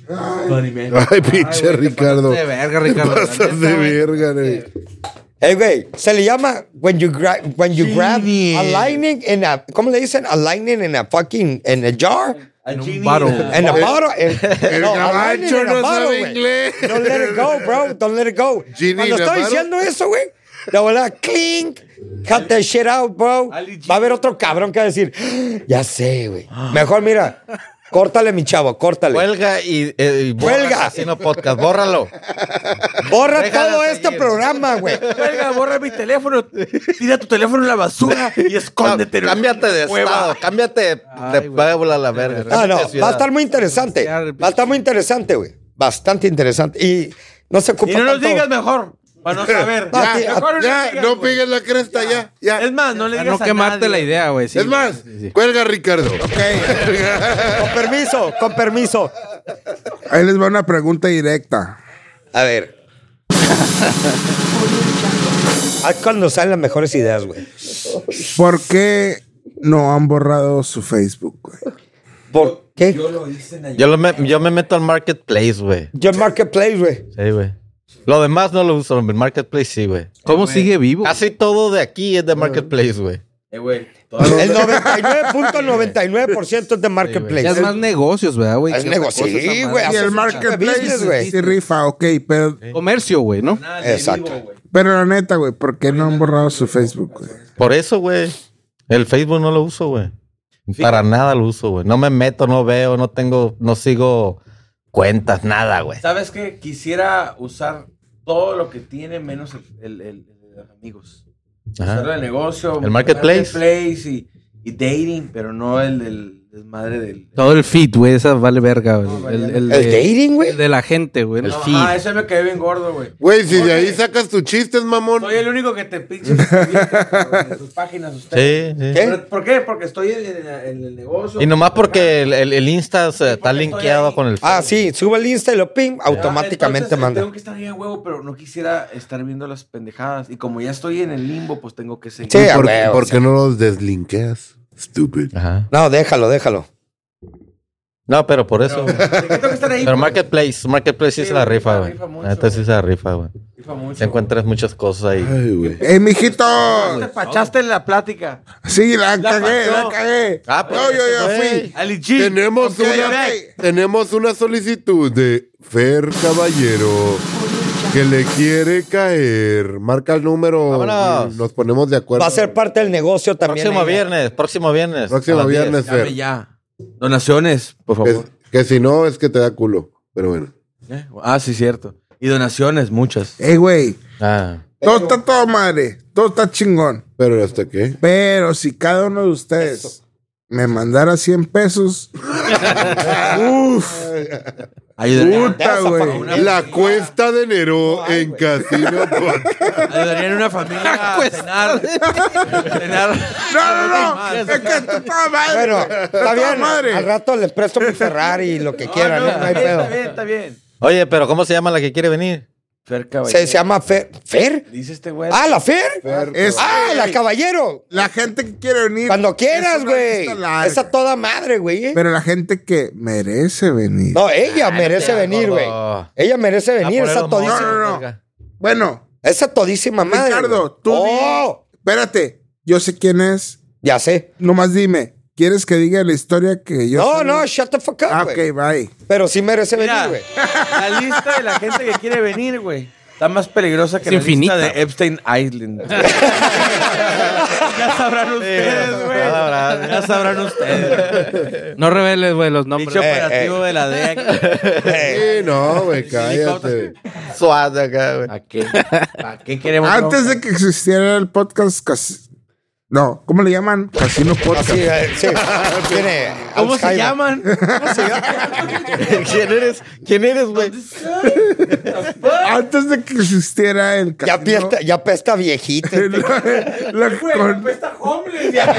Ay, pinche Ricardo. De verga, Ricardo. Pasas de verga, güey. Güey, se le llama when you grab a lightning in a, ¿cómo le dicen? A lightning in a fucking, in a jar. En un bottle. En a bottle. El gabacho no sabe inglés. Don't let it go, bro. Don't let it go. Cuando estoy diciendo eso, güey, de verdad, clink, cut that shit out, bro. Va a haber otro cabrón que va a decir, ya sé, güey. Mejor, mira, córtale, mi chavo, córtale. Cuelga y Cuelga. Casino Podcast, bórralo. Borra todo este programa, güey. Cuelga, borra mi teléfono. Tira tu teléfono en la basura y escóndete. Cámbiate de estado, cámbiate de pueblo a la verga. No, va a estar muy interesante. Va a estar muy interesante, güey. Bastante interesante. Y no se ocupa Y no nos tanto. digas mejor. Para no saber. Ya, no pegues la cresta, ya. Es más, no le digas No quemarte a nadie. la idea, güey. Sí, Es más, sí. cuelga, Ricardo. Con permiso. Ahí les va una pregunta directa. A ver. Ahí cuando salen las mejores ideas, güey. ¿Por qué no han borrado su Facebook, güey? ¿Por qué? Yo me meto al Marketplace, güey. Yo Marketplace, güey. Sí, güey. Lo demás no lo uso, el Marketplace sí, güey. ¿Cómo sigue vivo? Casi todo de aquí es de Marketplace, güey. Güey. El 99.99% es de Marketplace. Ya es más negocios, ¿verdad, güey? Es ¿Qué negocio. otra cosa Sí, esa güey. Y madre? el Marketplace güey. sí rifa, ok, pero Comercio, güey, ¿no? Exacto. la neta, güey, ¿por qué no han borrado su Facebook, güey? Por eso, güey. El Facebook no lo uso, güey. Para nada lo uso, güey. No me meto, no veo, no sigo cuentas, nada, güey. ¿Sabes qué? Quisiera usar todo lo que tiene menos el amigos. Ajá. Usar el negocio. El Marketplace. Y dating, pero no el del desmadre del... Todo el feed, güey, esa vale verga, güey. ¿El dating, güey? El de la gente, güey. El feed. Ah, ese me quedé bien gordo, güey. Güey, si de ahí sacas tus chistes, mamón. Soy el único que te pinche en sus páginas ustedes. Sí, sí. ¿Qué? ¿Por qué? Porque estoy en el negocio. Y nomás porque el Insta está estoy linkeado ahí. con el Ah, sí. Sube el Insta y lo ping, automáticamente Entonces, manda. Tengo que estar ahí a huevo, pero no quisiera estar viendo las pendejadas. Y como ya estoy en el limbo, pues tengo que seguir. Sí, a ¿Por, huevo, ¿por sí. qué no los deslinkeas? Stupid. Ajá. No, déjalo. No, pero por eso. ¿De qué tengo que estar ahí? Pero pues? Marketplace sí Sí, se la rifa, rifa güey. mucho, La neta sí güey. se la rifa, güey. Rifa mucho. Te encuentras muchas cosas ahí. Ay, güey. Mijito! Te pachaste en la plática. Sí, la cagué. Ah, pues, No, yo fui. Ali G. Tenemos, Ok, una, ok. tenemos una solicitud de Fer Caballero que le quiere caer. Marca el número. Vámonos. y nos ponemos de acuerdo. Va a ser parte del negocio también. Próximo ella. viernes. Próximo a las 10. viernes, Dame Fer. ya. Donaciones, por favor. Que si no, es que te da culo. Pero bueno. Ah, sí, cierto. Y donaciones, muchas. Güey, Ah. todo está todo madre. Todo está chingón. Pero ¿hasta qué? Pero si cada uno de ustedes me mandara 100 pesos. Uf, Ayudarían, puta, güey. La cuesta de enero en Casino Podcast. ayudarían a una familia a cenar. cenar. No. Es que está toda madre. Bueno, güey. está toda bien. madre. Al rato les presto mi Ferrari y lo que quieran. No hay pedo. Está bien. Oye, pero ¿cómo se llama la que quiere venir? Fer Caballero. Se llama Fer. ¿Fer? Dice este güey. Ah, la Fer. Es La Caballero. la gente que quiere venir. Cuando quieras, es una güey. lista larga. Esa toda madre, güey. Pero la gente que merece venir. No, ella merece venir, güey. Ella merece venir, esa todísima. No. Bueno, Esa todísima madre. Ricardo, güey. tú Oh, espérate. Yo sé quién es. ya sé. Nomás dime. ¿Quieres que diga la historia que yo sé? No, shut the fuck up, güey. Ok, bye. Pero sí merece Mira, venir, güey. la lista de la gente que quiere venir, güey. Está más peligrosa que Es la infinita. lista de Epstein Island. Ya sabrán ustedes, güey. Ya sabrán ustedes. No reveles, güey, los nombres. Dicho operativo de la DEA. Sí, no, güey, cállate. Suave acá, güey. ¿Para qué queremos? Antes de que existiera el podcast no, ¿cómo le llaman? Casino Podcast. Así, sí. Tiene ¿Cómo se Alzheimer. llaman? ¿Quién eres, güey? Antes de que existiera el casino. Ya pesta viejito. Está homeless ya.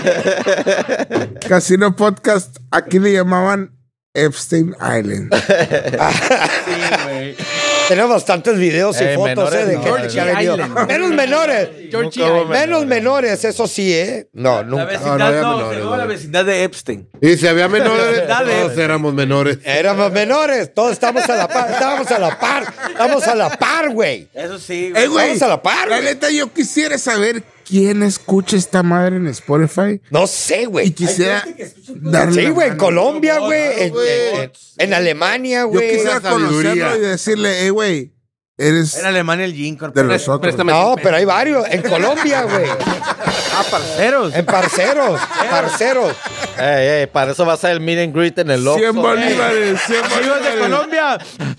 Casino Podcast, aquí le llamaban Epstein Island. Sí, güey. Tenemos bastantes videos y fotos, menores de no, gente que ha venido. Menos menores. Menos menores, eso sí, No, La nunca. vecindad había no, menores, se llama la vecindad de Epstein. Y si había menores, Dale. todos éramos menores. Éramos menores, todos estamos a la par. Estábamos a la par, güey. Eso sí, güey. Güey, Vamos a la par, la güey. neta, yo quisiera saber quién escucha esta madre en Spotify. No sé, Y güey. quisiera darle. Sí, la güey, en mano. Colombia, güey. güey. En Alemania, Yo güey. quisiera Pura sabiduría. conocerlo y decirle, güey, eres En Alemania el Gin de nosotros. Préstame No, 100 pero hay varios. En Colombia, güey. parceros. En parceros. Ey, para eso va a ser el meet and greet en el Oxxo. 100 bolívares, 100 Amigos de bolívares. Colombia.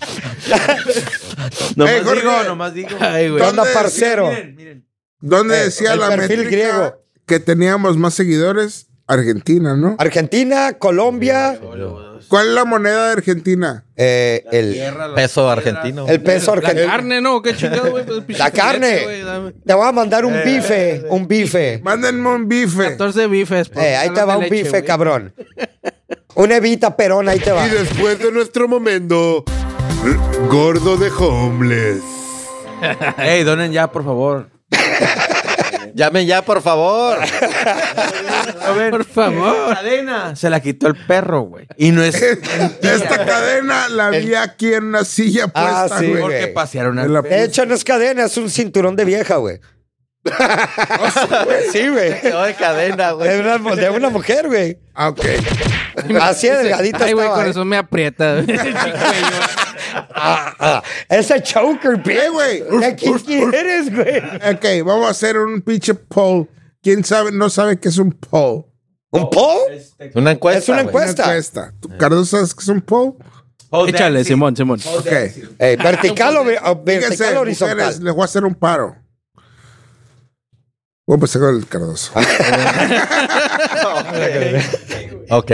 Hey, Jorge, Nomás digo. Ay, güey. ¿Qué onda, ¿Dónde parcero? Miren. ¿Dónde decía el la perfil métrica griego. que teníamos más seguidores? Argentina, ¿no? Argentina, Colombia, ¿Cuál es la moneda de Argentina? el Peso argentino. peso La argentino. carne, ¿no? Qué chingado, güey. Pues, pinche La carne. güey, dame. Te voy a mandar un bife. Mándenme un bife. 14 bifes. por Ahí te galón va de un leche, bife, güey. cabrón. Una evita perón, ahí te va. Y después de nuestro momento, gordo de homeless. Ey, donen ya, por favor. Llamen ya, por favor. Por favor. Cadena. Se la quitó el perro, güey. Y no es Esta cadena la vi aquí en una silla Ah, puesta, sí, güey. porque güey. pasearon En la- al De hecho, no es cadena, es un cinturón de vieja, güey. Sí, güey. No de cadena, güey. De una mujer, güey. Ah, ok. Así de delgadita Ay, güey, estaba, con eso me aprieta. Ese choker, bitch. güey. ¿De quién eres, güey? Ok, vamos a hacer un pinche poll. ¿Quién sabe? No sabe qué es un poll. ¿Un poll? Una encuesta. Es una güey. encuesta. Una encuesta. ¿Tú, Carlos, sabes qué es un poll? Échale, Simón. Ok. Vertical o Fíjense, vertical o horizontal. mujeres, les voy a hacer un paro. Voy a empezar con el Cardoso. Ok.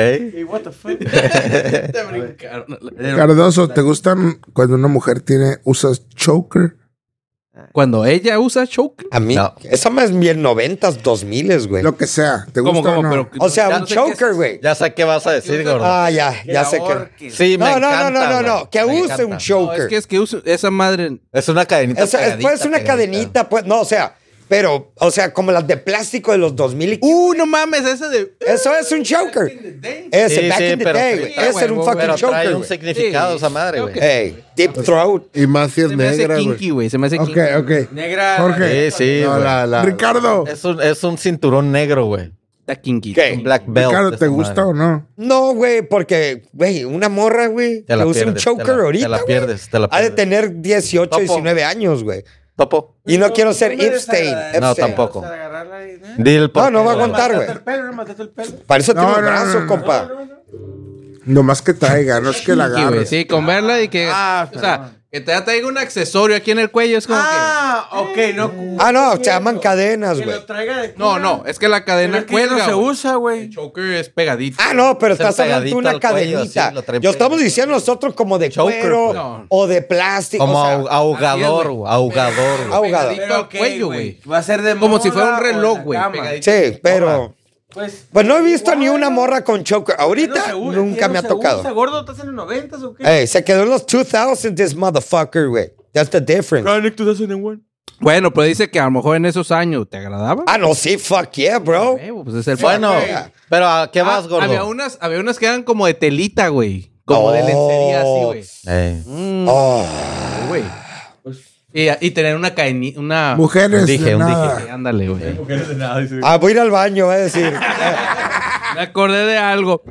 Cardoso, ¿te gustan cuando una mujer usa choker? Cuando ella usa choke. A mí, No. esa más es bien 90s, 2000s, güey. Lo que sea. ¿Te gusta ¿Cómo? o no? Pero, O sea, ya un no sé qué choker, es. güey. Ya sé qué vas a decir, gordo. Ah, ya sé que. Sí, me No, encanta. no. güey. Que Me use encanta. un No, choker. es que usa esa madre. Es una cadenita. Puede ser una cadenita, pues. No, o sea, pero, o sea, como las de plástico de los 2000. No mames, ese de. Eso es un choker. Ese, Sí, back sí, in the pero day, sí, güey. está Ese era un huevo, fucking Pero trae choker, un güey. significado Sí. esa madre, güey. Hey, deep throat. Y más si es Se me hace negra, güey. kinky, güey. Se me hace Ok, kinky. ok. Negra. Jorge. Sí, No, güey. Ricardo. Es un cinturón negro, güey. Está kinky. ¿Qué? Un black belt. Ricardo, de ¿te esa gusta madre. o no? No, güey, porque, güey, una morra, güey, Te la que usa un pierdes, choker te la ahorita, güey, pierdes, te la ha de pierdes. tener 18, Topo. 19 años, güey. Topo. Y no quiero ser Epstein. No, tampoco. Dile No, no va a aguantar, güey. Para eso tiene No, el no, brazo, no, no. compa. Nomás que traiga, no es que la Kinky, güey. agarres. Sí, con verla y que. o sea, que te traiga un accesorio aquí en el cuello. Es como Ok, no. Ah, no, se llaman cadenas, Que güey. lo traiga de que. No, es que la cadena Pero es que ya no cuelga. se güey. usa, güey. El choker es pegadito. Ah, no, pero Es el estás hablando de pegadito una al cuello, cadenita. así, lo traen Yo estamos pegadito. diciendo nosotros como de Choker, cuero pues. No. o de plástico. Como o sea, ahogador, así es, güey. Ahogador, güey. ahogado. Pegadito al cuello, güey. Va a ser de Como si fuera un moda o reloj, en la güey. cama. Pegadito. Sí, pero... Pues Pues no he visto ni una morra con choker. ya no Ahorita se usa, nunca ya me no ha se tocado. usa. Gordo, ¿estás en los 90s o qué? Ey, se quedó en los 2000 this motherfucker, güey. That's the difference. Chronic 2001. Bueno, pero dice que a lo mejor en esos años te agradaba. Ah, no, sí, fuck yeah, bro. Pues es el Bueno, Yeah. pero ¿a qué vas, gordo? Había unas que eran como de telita, güey. Como de lencería así, güey. Oh. Güey. Y tener una cadenita, una... Mujeres Dije, de un nada. dije. Ándale, güey. Ah, voy a ir al baño, va a decir. Me acordé de algo.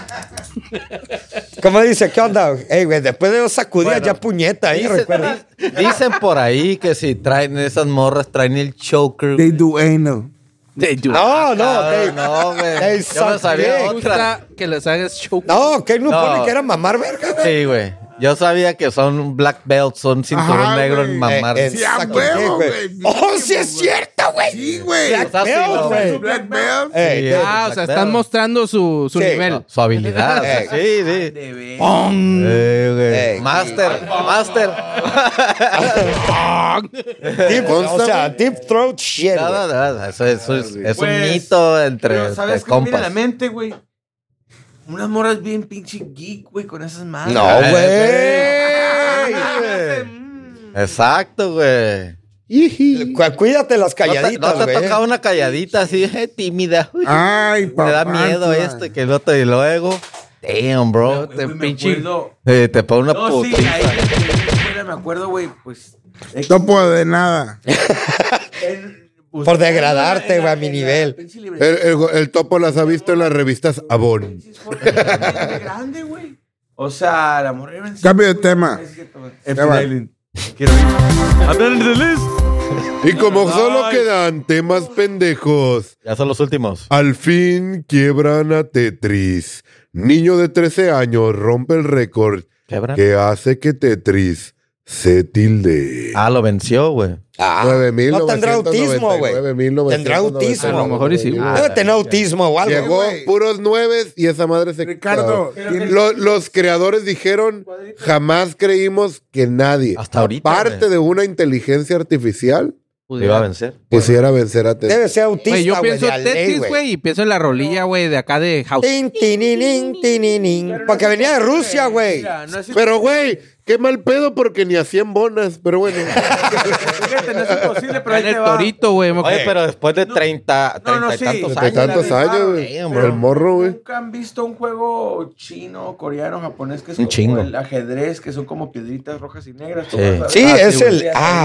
¿Cómo dice? ¿Qué onda? Ey, güey, después de dos sacudidas ya puñeta ahí, recuerda. Dicen por ahí que si traen esas morras, traen el choker. They do anal. No, no, Cabrón, no, güey. they Yo suck me sabía dick. Me otra. gusta que les hagas choke. No, que no No. pone que era mamar verga, güey. Sí, güey. Yo sabía que son black belts, son cinturón Ajá, negro güey. en mamar. Sí, a Suck huevo, dick, güey. Oh, sí es cierto, güey. Sí, güey. Black O sea, sí, belt, no, güey. Black belt. Ey, Sí, de- Ah, o sea, black están belt. mostrando su Sí. nivel. Su habilidad. Ey. Sí, sí. De ver. ¡Pum! Güey. Ey. Master. deep, o sea, deep throat shit, No, güey. no, no, eso es un Pues, mito entre Pero ¿sabes de qué me viene a compas. la mente, güey? Unas morras bien pinche geek, güey, con esas madres. No, güey. Exacto, güey. Cuídate las calladitas, No te ha tocado una calladita así, tímida. Uy, Ay, papá. me da miedo esto y que el otro. Y luego, damn, bro. Te pinche. Te pone una No, sí, putiza. ahí me acuerdo, güey, pues. No puedo de nada. Por degradarte, güey, a mi nivel. El topo las ha visto en las revistas Avon. grande, güey. O sea, la morra era Cambio de tema. Quiero ir. Y como solo quedan temas pendejos, Ya son los últimos. al fin quiebran a Tetris. Niño de 13 años rompe el récord ¿Quebran? que hace que Tetris se tilde. Ah, lo venció, güey. No tendrá autismo, güey. 9.999. Tendrá autismo. A lo mejor y sí, güey. Debe tener autismo o algo. Llegó güey. puros 9 y esa madre se Ricardo, Los creadores dijeron, jamás creímos que nadie, Hasta ahorita, aparte güey. de una inteligencia artificial, Lo iba a vencer. pusiera a vencer a Tetris. Debe ser autista, Güey, yo güey, pienso de a ley, Tetris, güey, y pienso en la rolilla, güey, de acá de House. Tin, tininin, tininin. Porque venía de Rusia, güey. Mira, no es Pero, güey, qué mal pedo porque ni hacían bonas, pero bueno. fíjate, no es imposible, pero ahí En el te va. torito, güey. Oye, pero después de 30 no, y sí. tantos De años. tantos años, güey. Damn, bro. El morro, güey. ¿Nunca han visto un juego chino, coreano, japonés que es Un como chingo. el ajedrez, que son como piedritas rojas y negras? Sí. Sí, es el.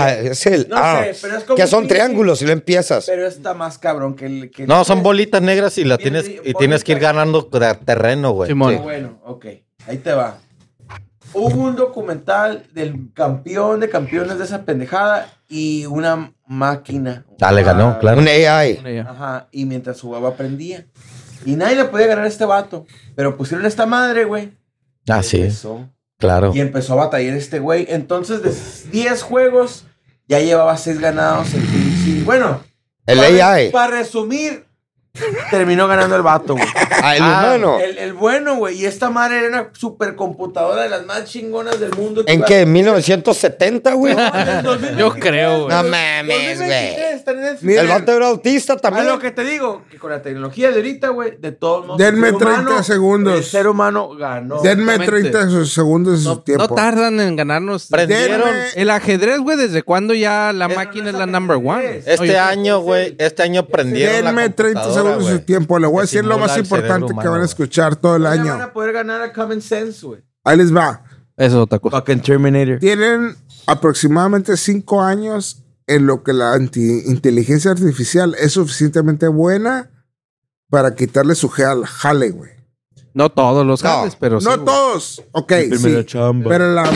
No sé, pero es como Que son un triángulos y lo empiezas. Pero está más cabrón que el que No, son bolitas negras y la Bien, tienes bien, y tienes que ir bolitas. ganando terreno, güey. Simón. Sí. Bueno, ok, ahí te va. Hubo un documental del campeón de campeones de esa pendejada y una máquina. Ah, le ganó, claro. Un AI. Ajá, y mientras jugaba aprendía. Y nadie le podía ganar a este vato. Pero pusieron a esta madre, güey. Ah, sí, Empezó. claro. Y empezó a batallar este güey. Entonces, de 10 juegos, ya llevaba 6 ganados. Y bueno, El AI. para resumir, terminó ganando el vato, güey. El humano. El bueno, güey. Y esta madre era una supercomputadora de las más chingonas del mundo. ¿En qué? ¿En 1970, güey? Yo creo, güey. No mames, güey. Mira, El vato era autista A también. lo que te digo, que con la tecnología de ahorita, güey, de todos modos. Denme el ser humano- 30 segundos. El ser humano ganó. denme Exactamente. 30 segundos de su No tiempo. tardan en ganarnos. Prendieron Denme- El ajedrez, güey, ¿desde cuándo ya la máquina es la number one? este año, güey. Este año prendieron la Denme 30 computadora, segundos de su güey. tiempo. Le voy a Que decir lo simula más el cerebro importante que humano, van a güey. escuchar todo el Ya van año. a poder ganar a Common Sense, güey. Ahí les va. Eso es otra cosa. Fucking Terminator. Tienen aproximadamente 5 años en lo que la inteligencia artificial es suficientemente buena para quitarle su jale, güey. No todos los jales, pero sí. No güey. todos. Ok, sí. Pero la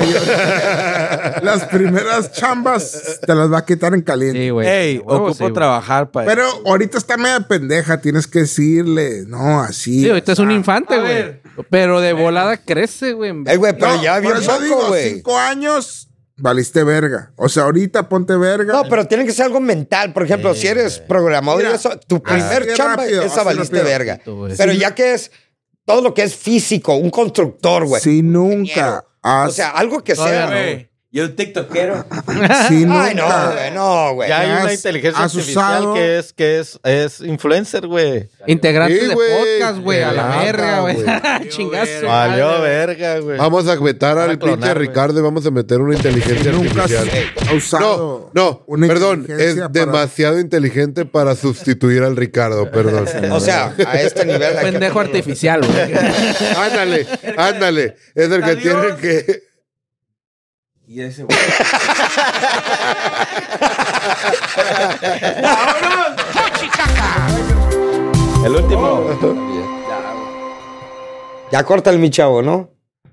mayoría, las primeras chambas te las va a quitar en caliente. Sí, güey. Ey, A huevo, ocupo sí, güey. trabajar para Pero ahorita está media pendeja. Tienes que decirle, no, así. Sí, ahorita es un infante, a güey. ver. Pero de volada crece, güey. Güey, pero No, ya por bien eso digo, poco, güey. 5 años, valiste verga. O sea, ahorita ponte verga. No, pero tiene que ser algo mental. Por ejemplo, si eres programador y Mira, eso, tu primer así chamba, rápido, esa así valiste rápido. verga. güey. Pero ya que es todo lo que es físico, un constructor, güey. Si nunca has... O sea, algo que Todavía sea. güey. Yo un tiktokero. si nunca... Ay, no, güey, no, güey. Ya hay has- una inteligencia has artificial usado- que es influencer, güey. Integrantes Sí, de güey. podcast, güey. A la Nada, verga, güey. güey. Chingazo. Valió verga, güey. Vamos a vetar Van a al clonar, pinche güey. Ricardo y vamos a meter una inteligencia nunca artificial. has usado... No, una perdón, es inteligencia para- demasiado inteligente para sustituir al Ricardo, perdón. O sea, a este nivel. hay que- Pendejo artificial, güey. Ándale, es el que Adiós. tiene que... Y ese güey. El último. Ya corta el mi chavo, ¿no?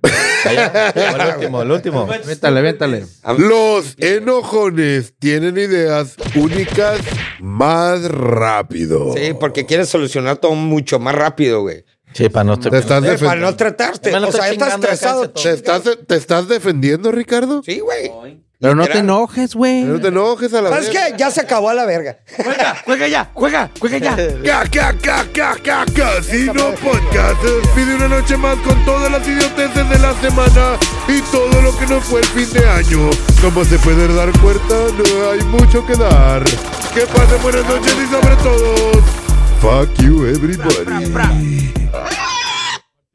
El último. Véntale. Los enojones tienen ideas únicas más rápido. Sí, porque quieres solucionar todo mucho más rápido, güey. Sí, para no Te estás, Para no tratarte. Me lo O sea, estoy estás chingando, estresado. cállense ¿Te estás defendiendo, Ricardo? Sí, güey. Pero no te Literal. enojes, güey. No te enojes a la ¿Sabes verga. qué? Ya se acabó a la verga. Juega ya. Casino Podcast se despide una noche más con todas las idioteces de la semana y todo lo que nos fue el fin de año. Como se puede dar cuenta, no hay mucho que dar. Que pasen buenas noches y sobre todo, fuck you everybody.